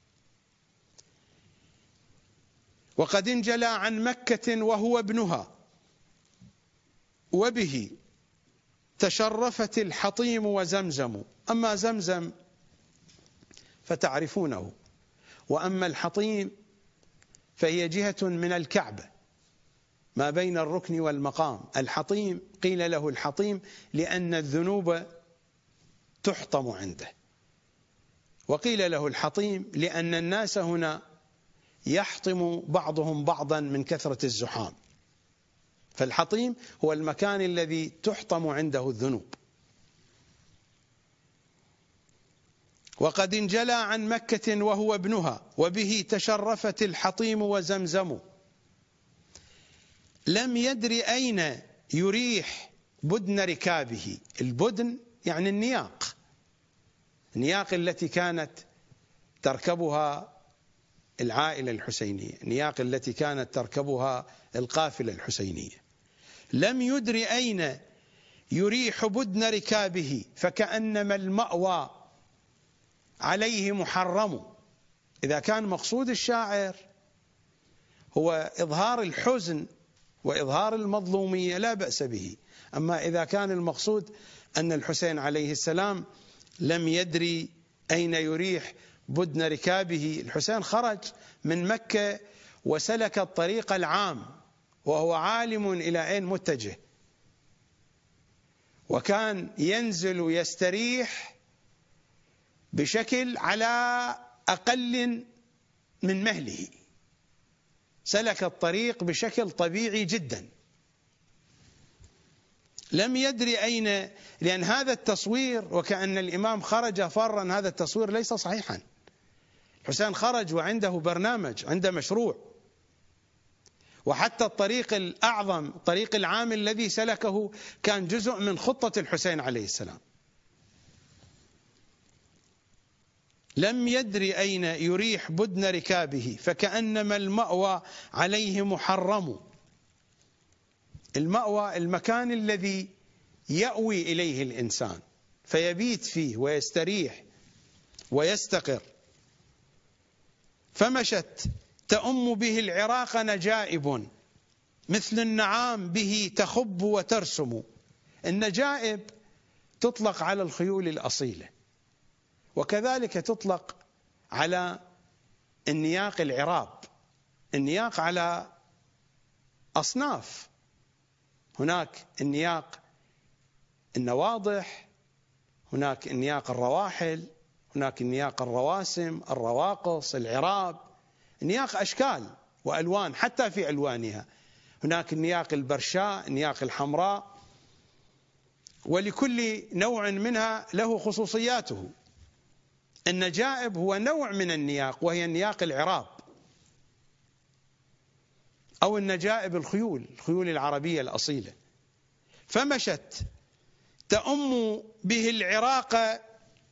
وقد انجلى عن مكة وهو ابنها، وبه تشرفت الحطيم وزمزم. أما زمزم فتعرفونه، وأما الحطيم فهي جهة من الكعبة ما بين الركن والمقام. الحطيم قيل له الحطيم لأن الذنوب تحطم عنده، وقيل له الحطيم لأن الناس هنا يحطم بعضهم بعضا من كثرة الزحام، فالحطيم هو المكان الذي تحطم عنده الذنوب. وقد انجلى عن مكة وهو ابنها، وبه تشرفت الحطيم وزمزم. لم يدر أين يريح بدن ركابه. البدن يعني النياق، النياق التي كانت تركبها العائلة الحسينية، النياق التي كانت تركبها القافلة الحسينية. لم يدر أين يريح بدن ركابه فكأنما المأوى عليه محرم. إذا كان مقصود الشاعر هو إظهار الحزن وإظهار المظلومية لا بأس به، أما إذا كان المقصود أن الحسين عليه السلام لم يدري أين يريح بدن ركابه. الحسين خرج من مكة وسلك الطريق العام وهو عالم إلى أين متجه، وكان ينزل يستريح بشكل على أقل من مهله، سلك الطريق بشكل طبيعي جدا. لم يدري أين، لأن هذا التصوير وكأن الإمام خرج فرا، هذا التصوير ليس صحيحا. الحسين خرج وعنده برنامج، عنده مشروع، وحتى الطريق الأعظم، الطريق العام الذي سلكه كان جزء من خطة الحسين عليه السلام. لم يدري أين يريح بدن ركابه فكأنما المأوى عليه محرم. المأوى المكان الذي يأوي إليه الإنسان فيبيت فيه ويستريح ويستقر. فمشت تأم به العراق نجائب مثل النعام به تخب وترسم. النجائب تطلق على الخيول الأصيلة، وكذلك تطلق على النياق العراب. النياق على أصناف، هناك النياق النواضح، هناك النياق الرواحل، هناك النياق الرواسم، الرواقص، العراب. النياق أشكال وألوان حتى في ألوانها. هناك النياق البرشاء، النياق الحمراء، ولكل نوع منها له خصوصياته. النجائب هو نوع من النياق وهي النياق العراب، أو النجائب الخيول، الخيول العربية الأصيلة. فمشت تأم به العراق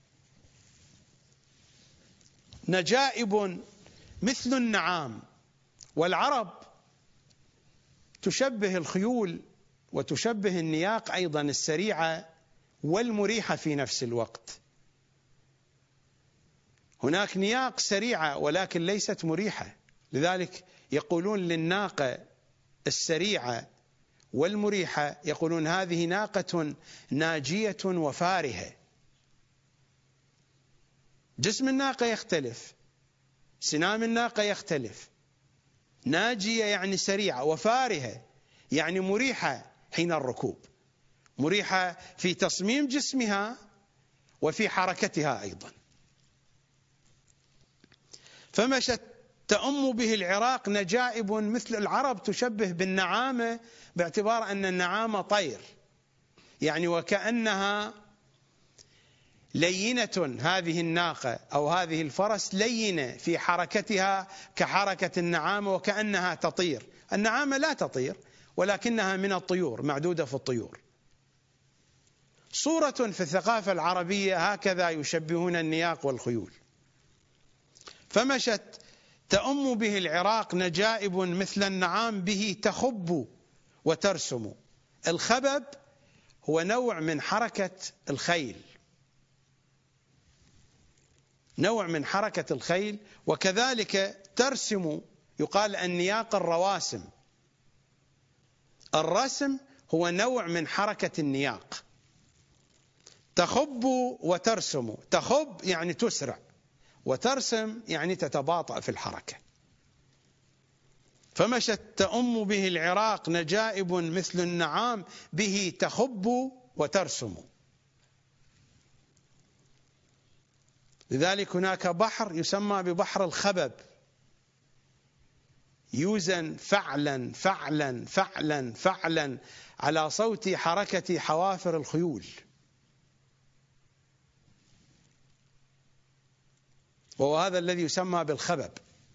نجائب مثل النعام. والعرب تشبه الخيول وتشبه النياق أيضا السريعة والمريحة في نفس الوقت. هناك نياق سريعة ولكن ليست مريحة، لذلك يقولون للناقة السريعة والمريحة، يقولون هذه ناقة ناجية وفارهة. جسم الناقة يختلف، سنام الناقة يختلف. ناجية يعني سريعة، وفارهة يعني مريحة حين الركوب، مريحة في تصميم جسمها وفي حركتها أيضا. فمشت تأم به العراق نجائب مثل. العرب تشبه بالنعامة باعتبار أن النعامة طير، يعني وكأنها لينة. هذه الناقة أو هذه الفرس لينة في حركتها كحركة النعامة وكأنها تطير. النعامة لا تطير ولكنها من الطيور، معدودة في الطيور. صورة في الثقافة العربية هكذا يشبهون النياق والخيول. فمشت تأم به العراق نجائب مثل النعام به تخب وترسم. الخبب هو نوع من حركة الخيل، نوع من حركة الخيل. وكذلك ترسم يقال النياق الرواسم. الرسم هو نوع من حركة النياق. تخب وترسم. تخب يعني تسرع، وترسم يعني تتباطأ في الحركة. فمشت تؤم به العراق نجائب مثل النعام به تخب وترسم. لذلك هناك بحر يسمى ببحر الخبب، يوزن فعلا فعلا فعلا فعلا على صوت حركة حوافر الخيول، وهو هذا الذي يسمى بالخبب.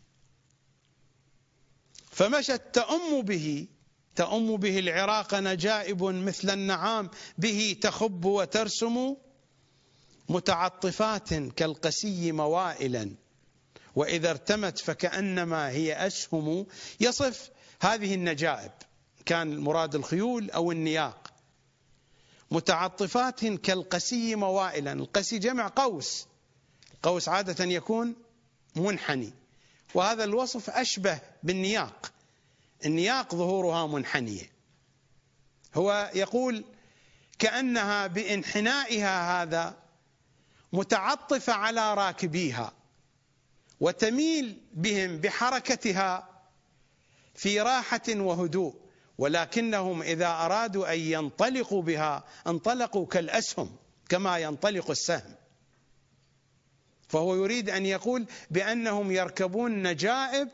فمشت تؤم به تؤم به العراق نجائب مثل النعام به تخب وترسم، متعطفات كالقسي موائلا وإذا ارتمت فكأنما هي أسهم. يصف هذه النجائب، كان المراد الخيول أو النياق. متعطفات كالقسي موائلا، القسي جمع قوس، القوس عادة يكون منحني، وهذا الوصف أشبه بالنياق، النياق ظهورها منحنية. هو يقول كأنها بانحنائها هذا متعطفة على راكبيها وتميل بهم بحركتها في راحة وهدوء، ولكنهم إذا أرادوا أن ينطلقوا بها انطلقوا كالأسهم كما ينطلق السهم. فهو يريد أن يقول بأنهم يركبون نجائب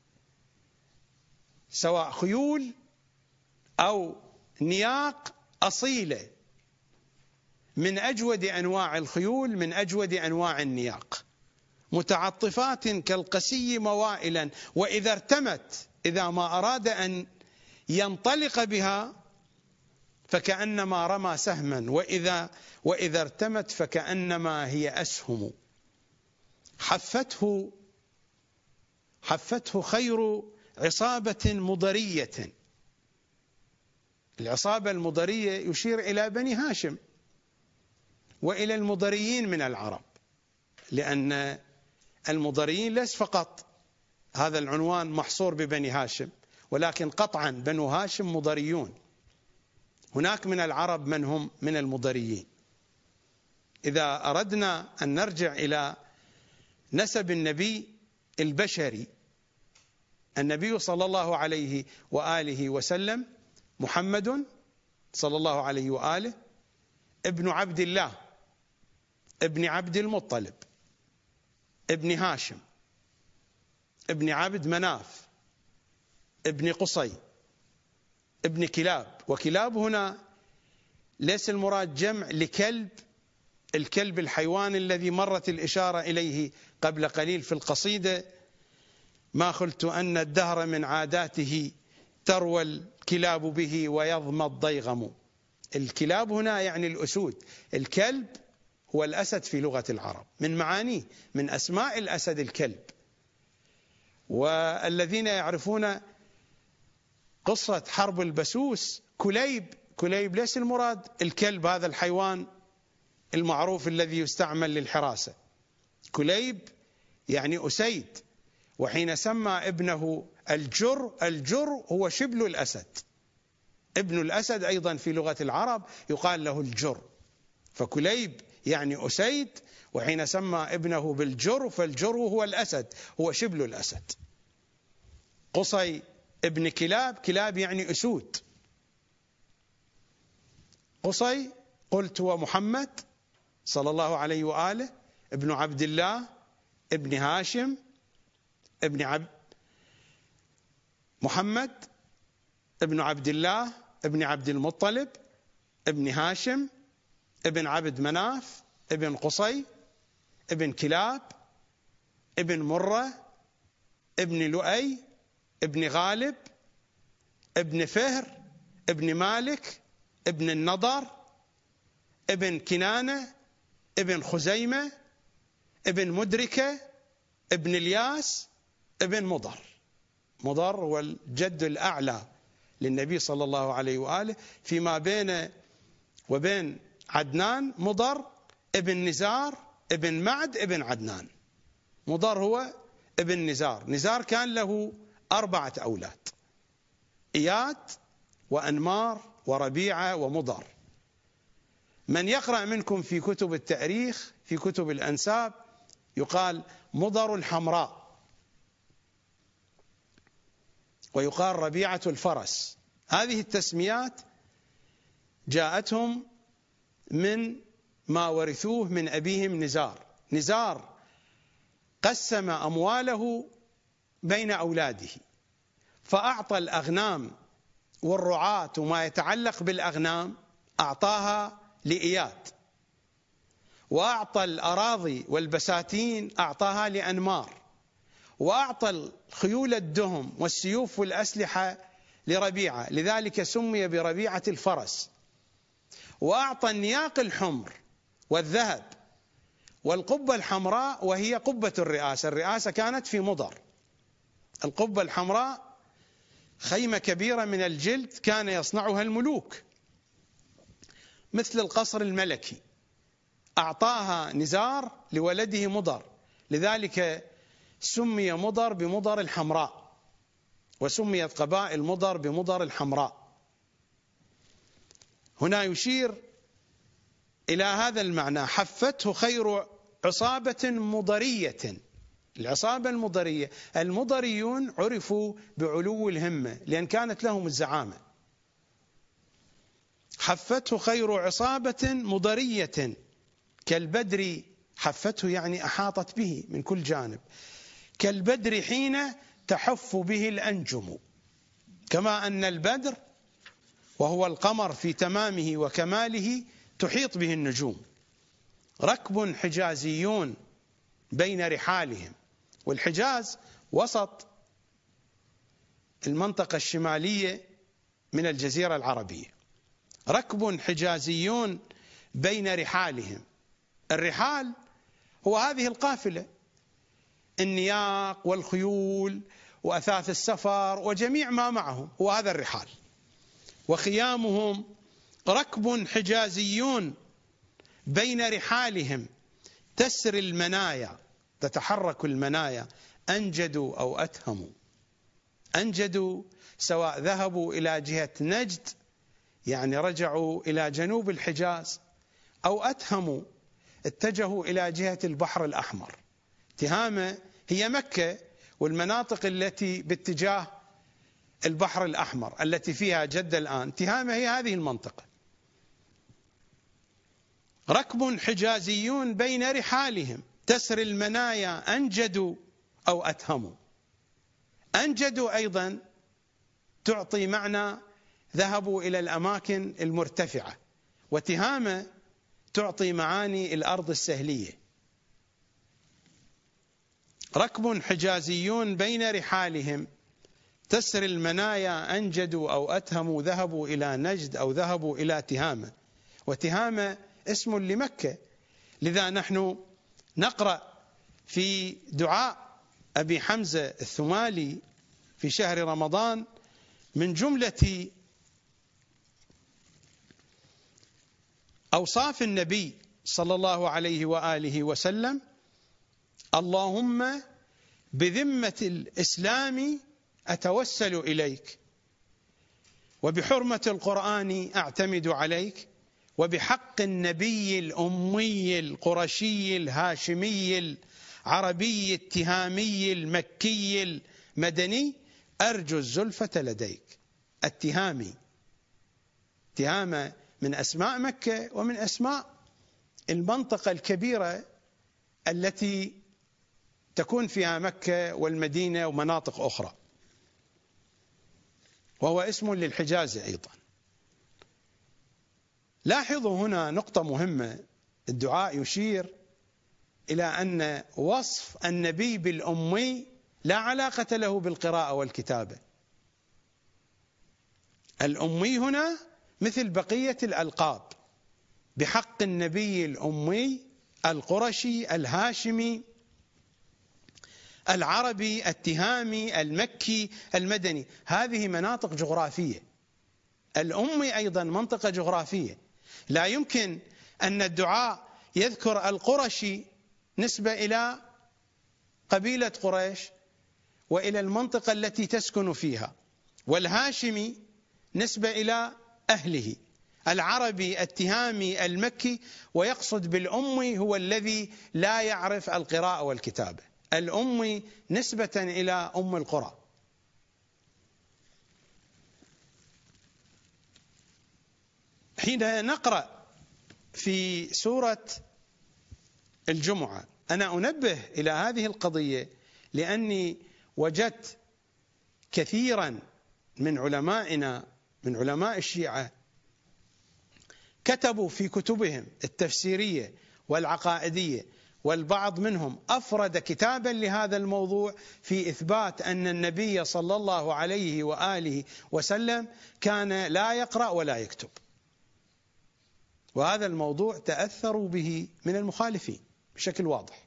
سواء خيول أو نياق أصيلة، من أجود أنواع الخيول، من أجود أنواع النياق. متعطفات كالقسي موائلا وإذا ارتمت، إذا ما أراد أن ينطلق بها فكأنما رمى سهما، وإذا, وإذا ارتمت فكأنما هي أسهم. حفته حفته خير عصابة مضرية. العصابة المضرية يشير إلى بني هاشم وإلى المضريين من العرب، لأن المضريين ليس فقط هذا العنوان محصور ببني هاشم، ولكن قطعا بنو هاشم مضريون. هناك من العرب من هم من المضريين. إذا أردنا أن نرجع إلى نسب النبي البشري، النبي صلى الله عليه وآله وسلم محمد صلى الله عليه وآله ابن عبد الله ابن عبد المطلب ابن هاشم ابن عبد مناف ابن قصي ابن كلاب. وكلاب هنا ليس المراد جمع لكلب، الكلب الحيوان الذي مرت الإشارة إليه قبل قليل في القصيدة: ما خلت أن الدهر من عاداته تروى الكلاب به ويظمى الضيغم. الكلاب هنا يعني الأسود، الكلب هو الأسد في لغة العرب، من معانيه من أسماء الأسد الكلب. والذين يعرفون قصة حرب البسوس، كليب كليب ليس المراد الكلب هذا الحيوان المعروف الذي يستعمل للحراسة، كليب يعني أسيد. وحين سمى ابنه الجر، الجر هو شبل الأسد، ابن الأسد أيضا في لغة العرب يقال له الجر، فكليب يعني أسيد، وحين سمى ابنه بالجر فالجر هو الأسد، هو شبل الأسد. قصي ابن كلاب، كلاب يعني أسود. قصي قلت هو محمد صلى الله عليه وآله ابن عبد الله ابن هاشم ابن عبد محمد ابن عبد الله ابن عبد المطلب ابن هاشم ابن عبد مناف ابن قصي ابن كلاب ابن مرة ابن لؤي ابن غالب ابن فهر ابن مالك ابن النضر ابن كنانة ابن خزيمة ابن مدركة ابن الياس ابن مضر. مضر هو الجد الأعلى للنبي صلى الله عليه وآله، فيما بين وبين عدنان مضر ابن نزار ابن معد ابن عدنان. مضر هو ابن نزار. نزار كان له أربعة أولاد: إياد وأنمار وربيعة ومضر. من يقرأ منكم في كتب التاريخ في كتب الأنساب يقال مضر الحمراء، ويقال ربيعة الفرس. هذه التسميات جاءتهم من ما ورثوه من أبيهم نزار. نزار قسم أمواله بين أولاده، فأعطى الأغنام والرعاة وما يتعلق بالأغنام أعطاها لإياد، وأعطى الأراضي والبساتين أعطاها لأنمار، وأعطى الخيول الدهم والسيوف والأسلحة لربيعة، لذلك سمي بربيعة الفرس. وأعطى النياق الحمر والذهب والقبة الحمراء، وهي قبة الرئاسة. الرئاسة كانت في مضر. القبة الحمراء خيمة كبيرة من الجلد كان يصنعها الملوك مثل القصر الملكي، أعطاها نزار لولده مضر، لذلك سمي مضر بمضر الحمراء، وسميت قبائل مضر بمضر الحمراء. هنا يشير إلى هذا المعنى: حفته خير عصابة مضرية. العصابة المضرية، المضريون عرفوا بعلو الهمة لأن كانت لهم الزعامة. حفته خير عصابة مضرية كالبدر، حفته يعني أحاطت به من كل جانب، كالبدر حين تحف به الأنجم، كما أن البدر وهو القمر في تمامه وكماله تحيط به النجوم. ركب حجازيون بين رحالهم، والحجاز وسط المنطقة الشمالية من الجزيرة العربية. ركب حجازيون بين رحالهم، الرحال هو هذه القافلة، النياق والخيول وأثاث السفر وجميع ما معهم، هو هذا الرحال. وخيامهم ركب حجازيون بين رحالهم تسري المنايا، تتحرك المنايا، أنجدوا أو أتهموا. أنجدوا سواء ذهبوا إلى جهة نجد يعني رجعوا إلى جنوب الحجاز، أو أتهموا اتجهوا إلى جهة البحر الأحمر. تهامة هي مكة والمناطق التي باتجاه البحر الأحمر التي فيها جدة الآن، تهامة هي هذه المنطقة. ركب حجازيون بين رحالهم تسري المنايا أنجدوا أو أتهموا. أنجدوا أيضا تعطي معنى ذهبوا إلى الأماكن المرتفعة، وتهامة تعطي معاني الأرض السهلية. ركب حجازيون بين رحالهم تسري المنايا أنجدوا أو أتهموا، ذهبوا إلى نجد أو ذهبوا إلى تهامة، وتهامة اسم لمكة. لذا نحن نقرأ في دعاء أبي حمزة الثمالي في شهر رمضان من جملة أوصاف النبي صلى الله عليه وآله وسلم: اللهم بذمة الإسلام أتوسل إليك، وبحرمة القرآن أعتمد عليك، وبحق النبي الأمي القرشي الهاشمي العربي التهامي المكي المدني أرجو الزلفة لديك. التهامي، تهامة من أسماء مكة ومن أسماء المنطقة الكبيرة التي تكون فيها مكة والمدينة ومناطق أخرى، وهو اسم للحجاز أيضا. لاحظوا هنا نقطة مهمة، الدعاء يشير إلى أن وصف النبي بالأمي لا علاقة له بالقراءة والكتابة. الأمي هنا مثل بقية الألقاب، بحق النبي الأمي القرشي الهاشمي العربي التهامي المكي المدني، هذه مناطق جغرافية. الأمي أيضا منطقة جغرافية، لا يمكن أن الدعاء يذكر القرشي نسبة إلى قبيلة قريش وإلى المنطقة التي تسكن فيها، والهاشمي نسبة إلى أهله، العربي التهامي المكي، ويقصد بالأمي هو الذي لا يعرف القراءة والكتابة. الأمي نسبة إلى أم القرى. حين نقرأ في سورة الجمعة أنا أنبه إلى هذه القضية، لأني وجدت كثيرا من علمائنا من علماء الشيعة كتبوا في كتبهم التفسيرية والعقائدية، والبعض منهم أفرد كتابا لهذا الموضوع في إثبات أن النبي صلى الله عليه وآله وسلم كان لا يقرأ ولا يكتب، وهذا الموضوع تأثروا به من المخالفين بشكل واضح.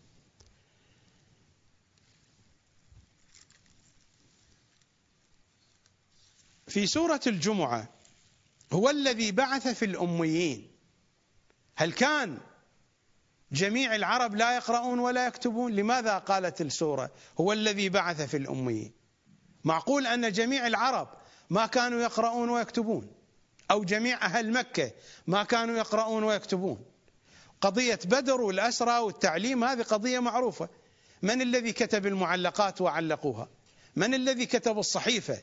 في سورة الجمعة هو الذي بعث في الأميين، هل كان جميع العرب لا يقرؤون ولا يكتبون؟ لماذا قالت السورة هو الذي بعث في الأميين؟ معقول أن جميع العرب ما كانوا يقرؤون ويكتبون، أو جميع أهل مكة ما كانوا يقرؤون ويكتبون؟ قضية بدر والأسرى والتعليم هذه قضية معروفة. من الذي كتب المعلقات وعلقوها؟ من الذي كتب الصحيفة؟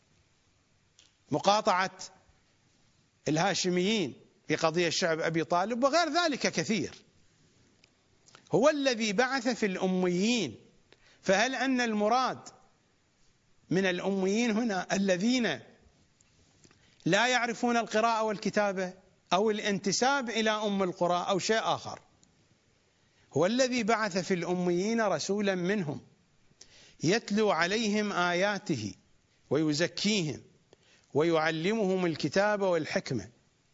مقاطعة الهاشميين في قضية شعب أبي طالب وغير ذلك كثير. هو الذي بعث في الأميين، فهل أن المراد من الأميين هنا الذين لا يعرفون القراءة والكتابة أو الانتساب إلى أم القرى أو شيء آخر؟ هو الذي بعث في الأميين رسولا منهم يتلو عليهم آياته ويزكيهم ويعلمهم الكتاب والحكمة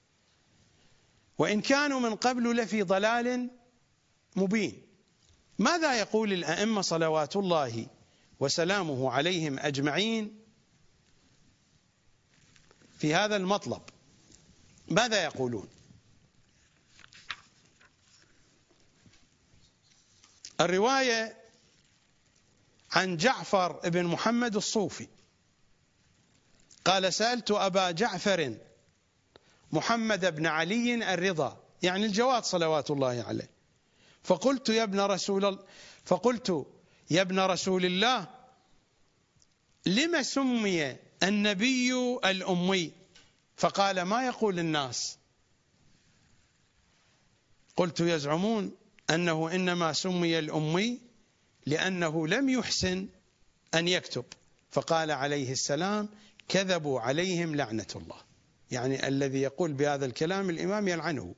وإن كانوا من قبل لفي ضلال مبين. ماذا يقول الأئمة صلوات الله وسلامه عليهم أجمعين في هذا المطلب؟ ماذا يقولون؟ الرواية عن جعفر بن محمد الصوفي قال: سألت أبا جعفر محمد بن علي الرضا، يعني الجواد صلوات الله عليه، فقلت يا ابن رسول فقلت يا ابن رسول الله لما سمي النبي الأمي؟ فقال: ما يقول الناس؟ قلت: يزعمون أنه إنما سمي الأمي لأنه لم يحسن أن يكتب. فقال عليه السلام: كذبوا عليهم لعنة الله. يعني الذي يقول بهذا الكلام الإمام يلعنه.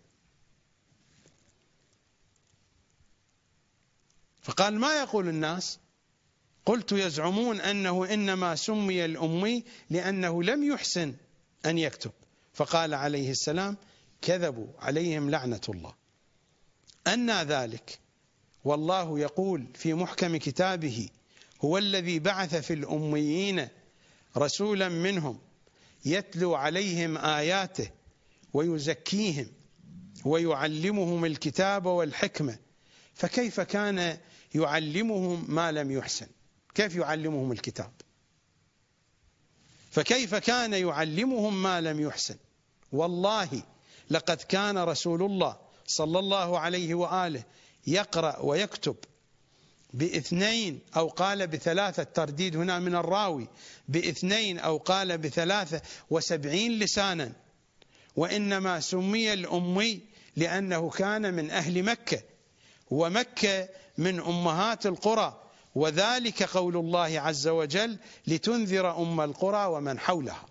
فقال: ما يقول الناس؟ قلت: يزعمون أنه إنما سمي الأمي لأنه لم يحسن أن يكتب. فقال عليه السلام: كذبوا عليهم لعنة الله. أنى ذلك؟ والله يقول في محكم كتابه: هو الذي بعث في الأميين رسولا منهم يتلو عليهم آياته ويزكيهم ويعلمهم الكتاب والحكمة. فكيف كان يعلمهم ما لم يحسن؟ كيف يعلمهم الكتاب؟ فكيف كان يعلمهم ما لم يحسن؟ والله لقد كان رسول الله صلى الله عليه وآله يقرأ ويكتب باثنين أو قال بثلاثة، ترديد هنا من الراوي، باثنين أو قال بثلاثة وسبعين لسانا، وإنما سمي الأمي لأنه كان من أهل مكة، ومكة من أمهات القرى، وذلك قول الله عز وجل: لتنذر أم القرى ومن حولها.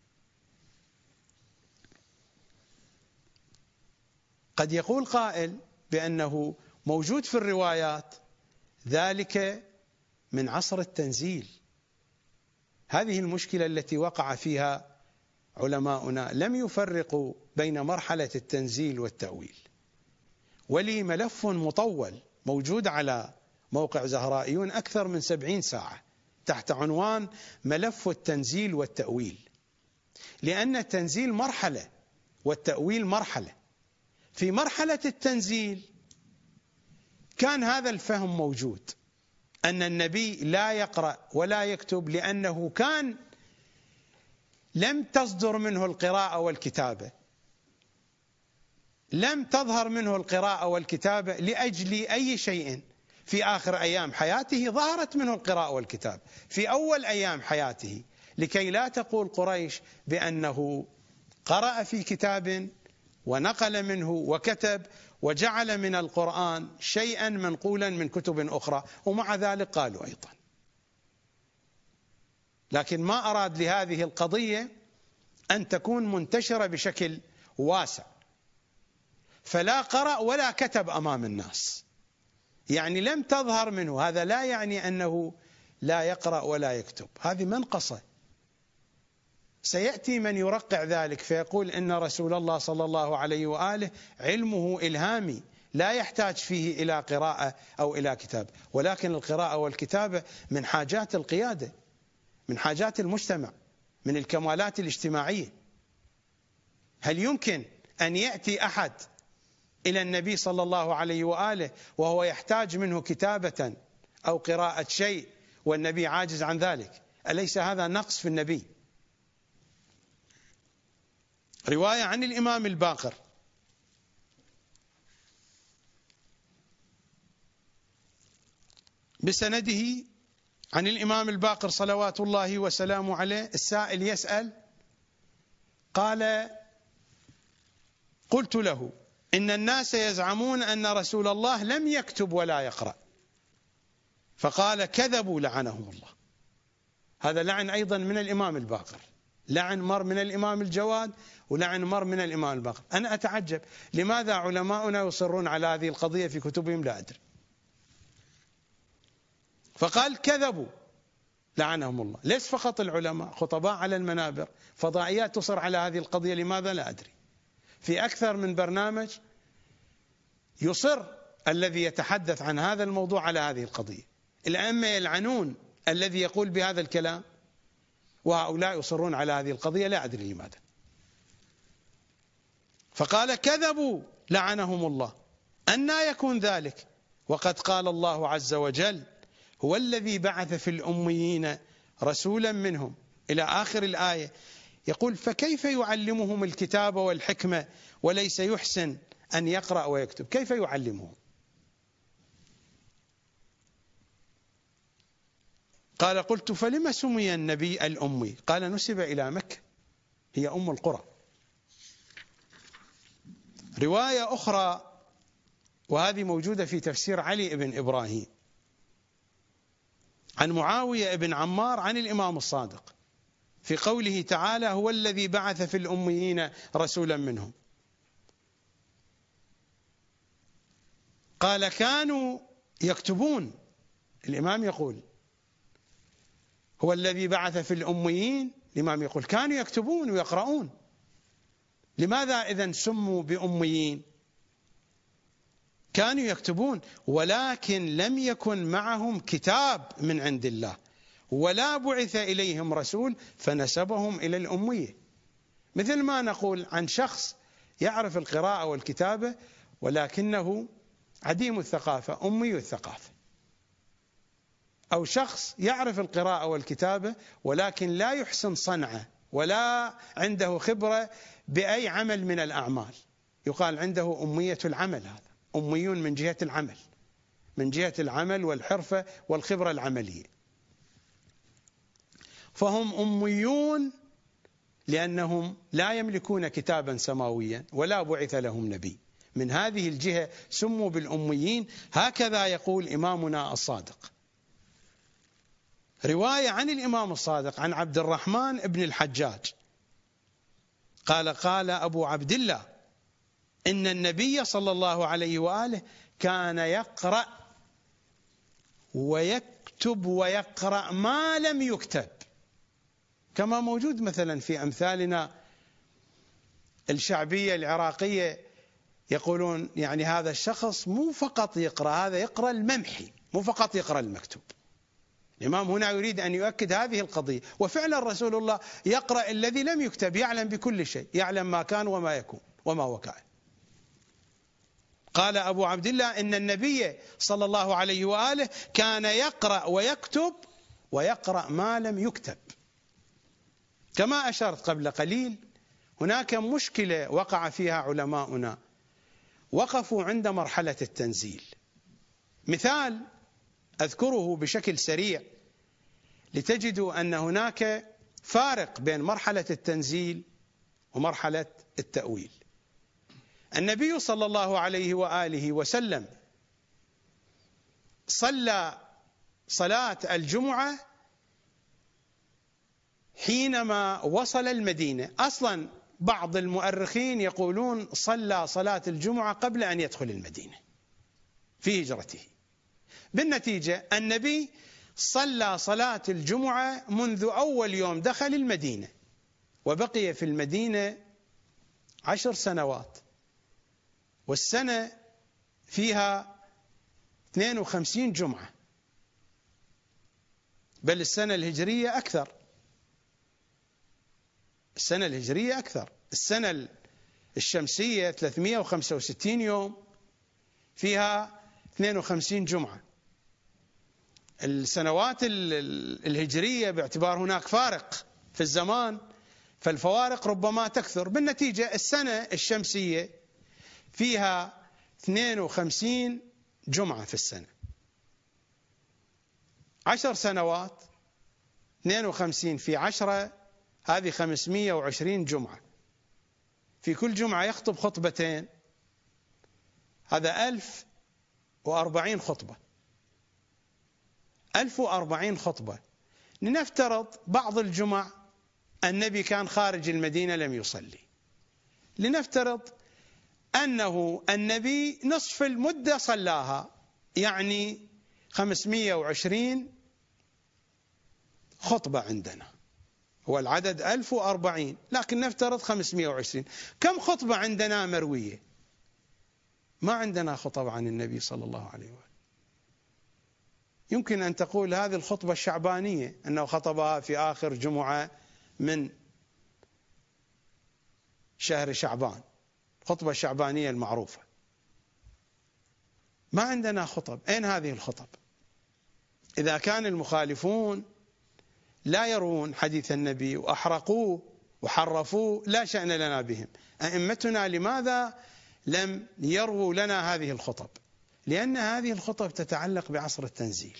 قد يقول قائل بأنه موجود في الروايات ذلك من عصر التنزيل. هذه المشكلة التي وقع فيها علماؤنا، لم يفرقوا بين مرحلة التنزيل والتأويل. ولي ملف مطول موجود على موقع زهرائيون أكثر من سبعين ساعة تحت عنوان ملف التنزيل والتأويل، لأن التنزيل مرحلة والتأويل مرحلة. في مرحلة التنزيل كان هذا الفهم موجود، أن النبي لا يقرأ ولا يكتب لأنه كان لم تصدر منه القراءة والكتابة، لم تظهر منه القراءة والكتابة لأجل أي شيء. في آخر أيام حياته ظهرت منه القراءة والكتاب، في أول أيام حياته، لكي لا تقول قريش بأنه قرأ في كتاب ونقل منه وكتب وجعل من القرآن شيئا منقولا من كتب أخرى، ومع ذلك قالوا أيضا. لكن ما أراد لهذه القضية أن تكون منتشرة بشكل واسع، فلا قرأ ولا كتب أمام الناس، يعني لم تظهر منه. هذا لا يعني أنه لا يقرأ ولا يكتب، هذه منقصة. سيأتي من يرقع ذلك فيقول إن رسول الله صلى الله عليه وآله علمه إلهامي لا يحتاج فيه إلى قراءة أو إلى كتاب، ولكن القراءة والكتابة من حاجات القيادة، من حاجات المجتمع، من الكمالات الاجتماعية. هل يمكن أن يأتي أحد إلى النبي صلى الله عليه وآله وهو يحتاج منه كتابة أو قراءة شيء والنبي عاجز عن ذلك؟ أليس هذا نقص في النبي؟ رواية عن الإمام الباقر بسنده عن الإمام الباقر صلوات الله وسلامه عليه، السائل يسأل قال: قلت له إن الناس يزعمون أن رسول الله لم يكتب ولا يقرأ، فقال: كذبوا لعنهم الله. هذا لعن أيضا من الإمام الباقر، لعن مر من الإمام الجواد ولعن مر من الإمام الباقر. أنا أتعجب لماذا علماؤنا يصرون على هذه القضية في كتبهم، لا أدري. فقال: كذبوا لعنهم الله. ليس فقط العلماء، خطباء على المنابر، فضائيات تصر على هذه القضية، لماذا لا أدري. في أكثر من برنامج يصر الذي يتحدث عن هذا الموضوع على هذه القضية. الأئمة يلعنون الذي يقول بهذا الكلام، وهؤلاء يصرون على هذه القضية، لا أدري لماذا. فقال: كذبوا لعنهم الله. أنى يكون ذلك وقد قال الله عز وجل: هو الذي بعث في الأميين رسولا منهم، إلى آخر الآية. يقول: فكيف يعلمهم الكتاب والحكمة وليس يحسن أن يقرأ ويكتب؟ كيف يعلمهم؟ قال: قلت: فلما سمي النبي الأمي؟ قال: نسب إلى مكة، هي أم القرى. رواية أخرى وهذه موجودة في تفسير علي بن إبراهيم عن معاوية بن عمار عن الإمام الصادق في قوله تعالى: هو الذي بعث في الأميين رسولا منهم. قال: كانوا يكتبون. الإمام يقول: هو الذي بعث في الأميين. الإمام يقول: كانوا يكتبون ويقرؤون. لماذا إذن سموا بأميين؟ كانوا يكتبون، ولكن لم يكن معهم كتاب من عند الله، ولا بعث إليهم رسول فنسبهم إلى الأمية. مثل ما نقول عن شخص يعرف القراءة والكتابة ولكنه عديم الثقافة، أمي الثقافة. أو شخص يعرف القراءة والكتابة ولكن لا يحسن صنعه ولا عنده خبرة بأي عمل من الأعمال، يقال عنده أمية العمل. هذا أميون من جهة العمل، من جهة العمل والحرفة والخبرة العملية. فهم أميون لأنهم لا يملكون كتابا سماويا ولا بعث لهم نبي. من هذه الجهة سموا بالأميين، هكذا يقول إمامنا الصادق. رواية عن الإمام الصادق عن عبد الرحمن بن الحجاج قال: قال أبو عبد الله: إن النبي صلى الله عليه وآله كان يقرأ ويكتب ويقرأ ما لم يكتب، كما موجود مثلا في أمثالنا الشعبية العراقية، يقولون يعني هذا الشخص مو فقط يقرأ، هذا يقرأ الممحي، مو فقط يقرأ المكتوب. الإمام هنا يريد أن يؤكد هذه القضية. وفعلا رسول الله يقرأ الذي لم يكتب، يعلم بكل شيء، يعلم ما كان وما يكون وما وقع. قال أبو عبد الله: إن النبي صلى الله عليه وآله كان يقرأ ويكتب ويقرأ ما لم يكتب. كما أشرت قبل قليل، هناك مشكلة وقع فيها علماؤنا، وقفوا عند مرحلة التنزيل. مثال أذكره بشكل سريع لتجدوا أن هناك فارق بين مرحلة التنزيل ومرحلة التأويل. النبي صلى الله عليه وآله وسلم صلى صلاة الجمعة حينما وصل المدينة. أصلا بعض المؤرخين يقولون صلى صلاة الجمعة قبل أن يدخل المدينة في هجرته. بالنتيجة النبي صلى صلاة الجمعة منذ أول يوم دخل المدينة، وبقي في المدينة عشر سنوات، والسنة فيها اثنين وخمسين جمعة، بل السنة الهجرية أكثر. السنة الهجرية أكثر. السنة الشمسية ثلاثمئة وخمسة وستين يوم، فيها اثنين وخمسين جمعة. السنوات الهجرية باعتبار هناك فارق في الزمان، فالفوارق ربما تكثر. بالنتيجة السنة الشمسية فيها اثنين وخمسين جمعة في السنة. عشر سنوات، اثنين وخمسين في عشرة، هذه خمسمئة وعشرين جمعة. في كل جمعة يخطب خطبتين، هذا ألف وأربعين خطبة. ألف وأربعين خطبة. لنفترض بعض الجمع النبي كان خارج المدينة لم يصلي، لنفترض أنه النبي نصف المدة صلاها، يعني خمسمئة وعشرين خطبة عندنا، هو العدد ألف وأربعين، لكن نفترض خمسمئة وعشرين. كم خطبة عندنا مروية؟ ما عندنا خطب عن النبي صلى الله عليه وآله. يمكن أن تقول هذه الخطبة الشعبانية أنه خطبها في آخر جمعة من شهر شعبان، خطبة الشعبانية المعروفة. ما عندنا خطب. أين هذه الخطب؟ إذا كان المخالفون لا يروون حديث النبي وأحرقوه وحرفوه لا شأن لنا بهم، أئمتنا لماذا لم يرووا لنا هذه الخطب؟ لأن هذه الخطب تتعلق بعصر التنزيل.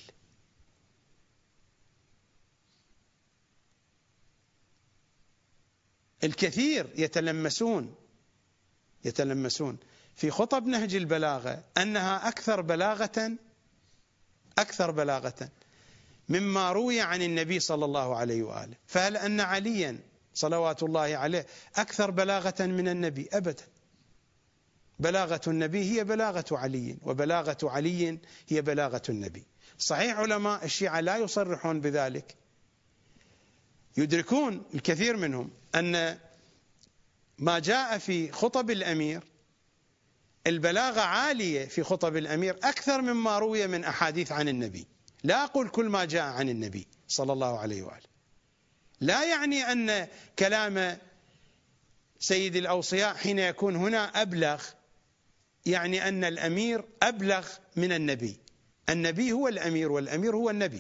الكثير يتلمسون يتلمسون في خطب نهج البلاغة أنها أكثر بلاغة أكثر بلاغة مما روي عن النبي صلى الله عليه وآله. فهل أن عليا صلوات الله عليه أكثر بلاغة من النبي؟ أبدا. بلاغة النبي هي بلاغة علي، وبلاغة علي هي بلاغة النبي. صحيح علماء الشيعة لا يصرحون بذلك، يدركون الكثير منهم أن ما جاء في خطب الأمير البلاغة عالية في خطب الأمير أكثر مما روي من أحاديث عن النبي. لا أقول كل ما جاء عن النبي صلى الله عليه وآله، لا يعني أن كلام سيد الأوصياء حين يكون هنا أبلغ يعني أن الأمير أبلغ من النبي. النبي هو الأمير والأمير هو النبي،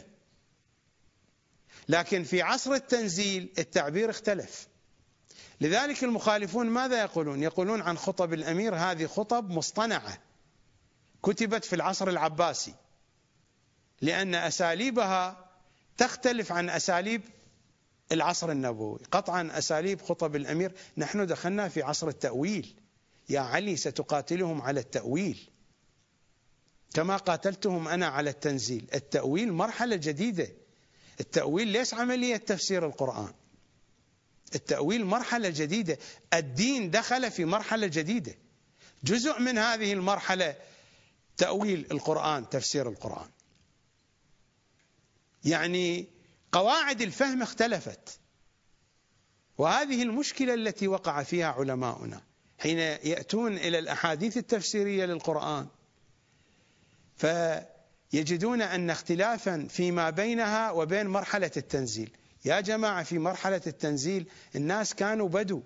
لكن في عصر التنزيل التعبير اختلف. لذلك المخالفون ماذا يقولون؟ يقولون عن خطب الأمير هذه خطب مصطنعة كتبت في العصر العباسي، لأن أساليبها تختلف عن أساليب العصر النبوي. قطعا أساليب خطب الأمير، نحن دخلنا في عصر التأويل، يا علي ستقاتلهم على التأويل كما قاتلتهم أنا على التنزيل. التأويل مرحلة جديدة. التأويل ليس عملية تفسير القرآن، التأويل مرحلة جديدة. الدين دخل في مرحلة جديدة، جزء من هذه المرحلة تأويل القرآن، تفسير القرآن. يعني قواعد الفهم اختلفت، وهذه المشكلة التي وقع فيها علماؤنا حين يأتون إلى الأحاديث التفسيرية للقرآن، فيجدون أن اختلافا فيما بينها وبين مرحلة التنزيل. يا جماعة، في مرحلة التنزيل الناس كانوا بدو،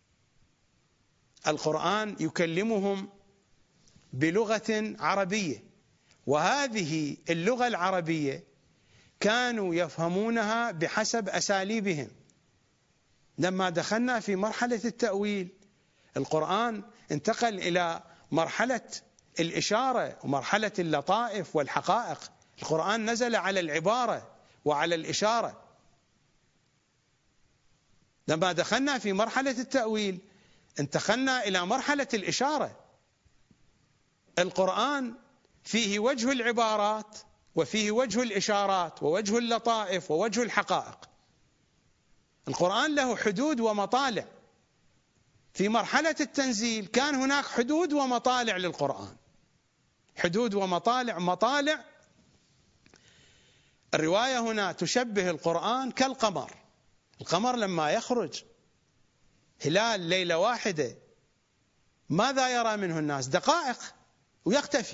القرآن يكلمهم بلغة عربية، وهذه اللغة العربية كانوا يفهمونها بحسب أساليبهم. لما دخلنا في مرحلة التأويل القرآن انتقل إلى مرحلة الإشارة ومرحلة اللطائف والحقائق. القرآن نزل على العبارة وعلى الإشارة. لما دخلنا في مرحلة التأويل انتقلنا إلى مرحلة الإشارة. القرآن فيه وجه العبارات وفيه وجه الإشارات ووجه اللطائف ووجه الحقائق. القرآن له حدود ومطالع. في مرحلة التنزيل كان هناك حدود ومطالع للقرآن، حدود ومطالع. مطالع الرواية هنا تشبه القرآن كالقمر. القمر لما يخرج هلال ليلة واحدة ماذا يرى منه الناس؟ دقائق ويختفي،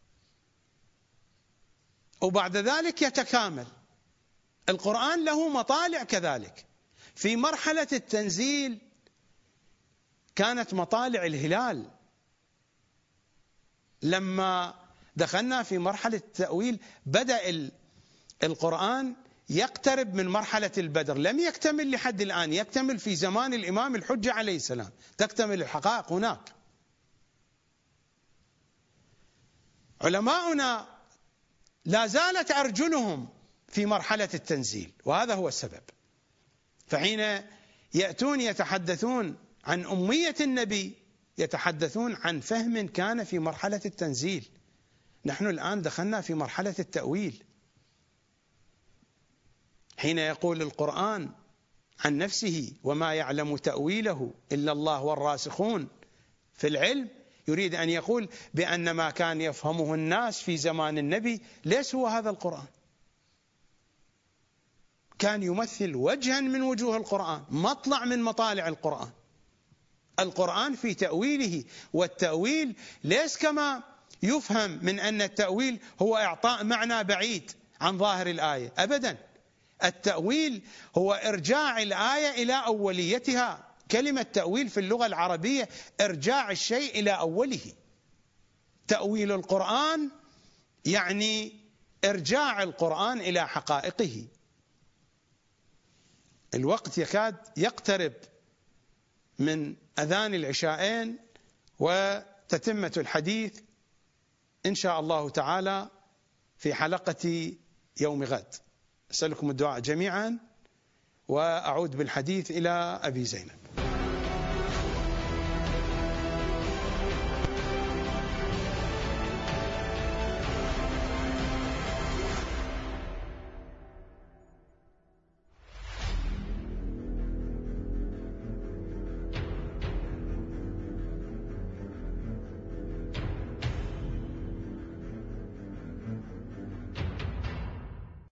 وبعد ذلك يتكامل. القرآن له مطالع كذلك. في مرحلة التنزيل كانت مطالع الهلال. لما دخلنا في مرحلة التأويل بدأ القرآن يقترب من مرحلة البدر، لم يكتمل لحد الآن، يكتمل في زمان الإمام الحجة عليه السلام، تكتمل الحقائق هناك. علماؤنا لا زالت أرجلهم في مرحلة التنزيل، وهذا هو السبب. فحين يأتون يتحدثون عن أمية النبي يتحدثون عن فهم كان في مرحلة التنزيل. نحن الآن دخلنا في مرحلة التأويل. حين يقول القرآن عن نفسه وما يعلم تأويله إلا الله والراسخون في العلم، يريد أن يقول بأن ما كان يفهمه الناس في زمان النبي ليس هو هذا القرآن. كان يمثل وجها من وجوه القرآن، مطلع من مطالع القرآن. القرآن في تأويله، والتأويل ليس كما يفهم من أن التأويل هو إعطاء معنى بعيد عن ظاهر الآية، أبدا. التأويل هو إرجاع الآية إلى أوليتها. كلمة تأويل في اللغة العربية إرجاع الشيء إلى أوله. تأويل القرآن يعني إرجاع القرآن إلى حقائقه. الوقت يكاد يقترب من أذان العشاءين وتتمة الحديث إن شاء الله تعالى في حلقة يوم غد. أسألكم الدعاء جميعا، وأعود بالحديث إلى أبي زينب.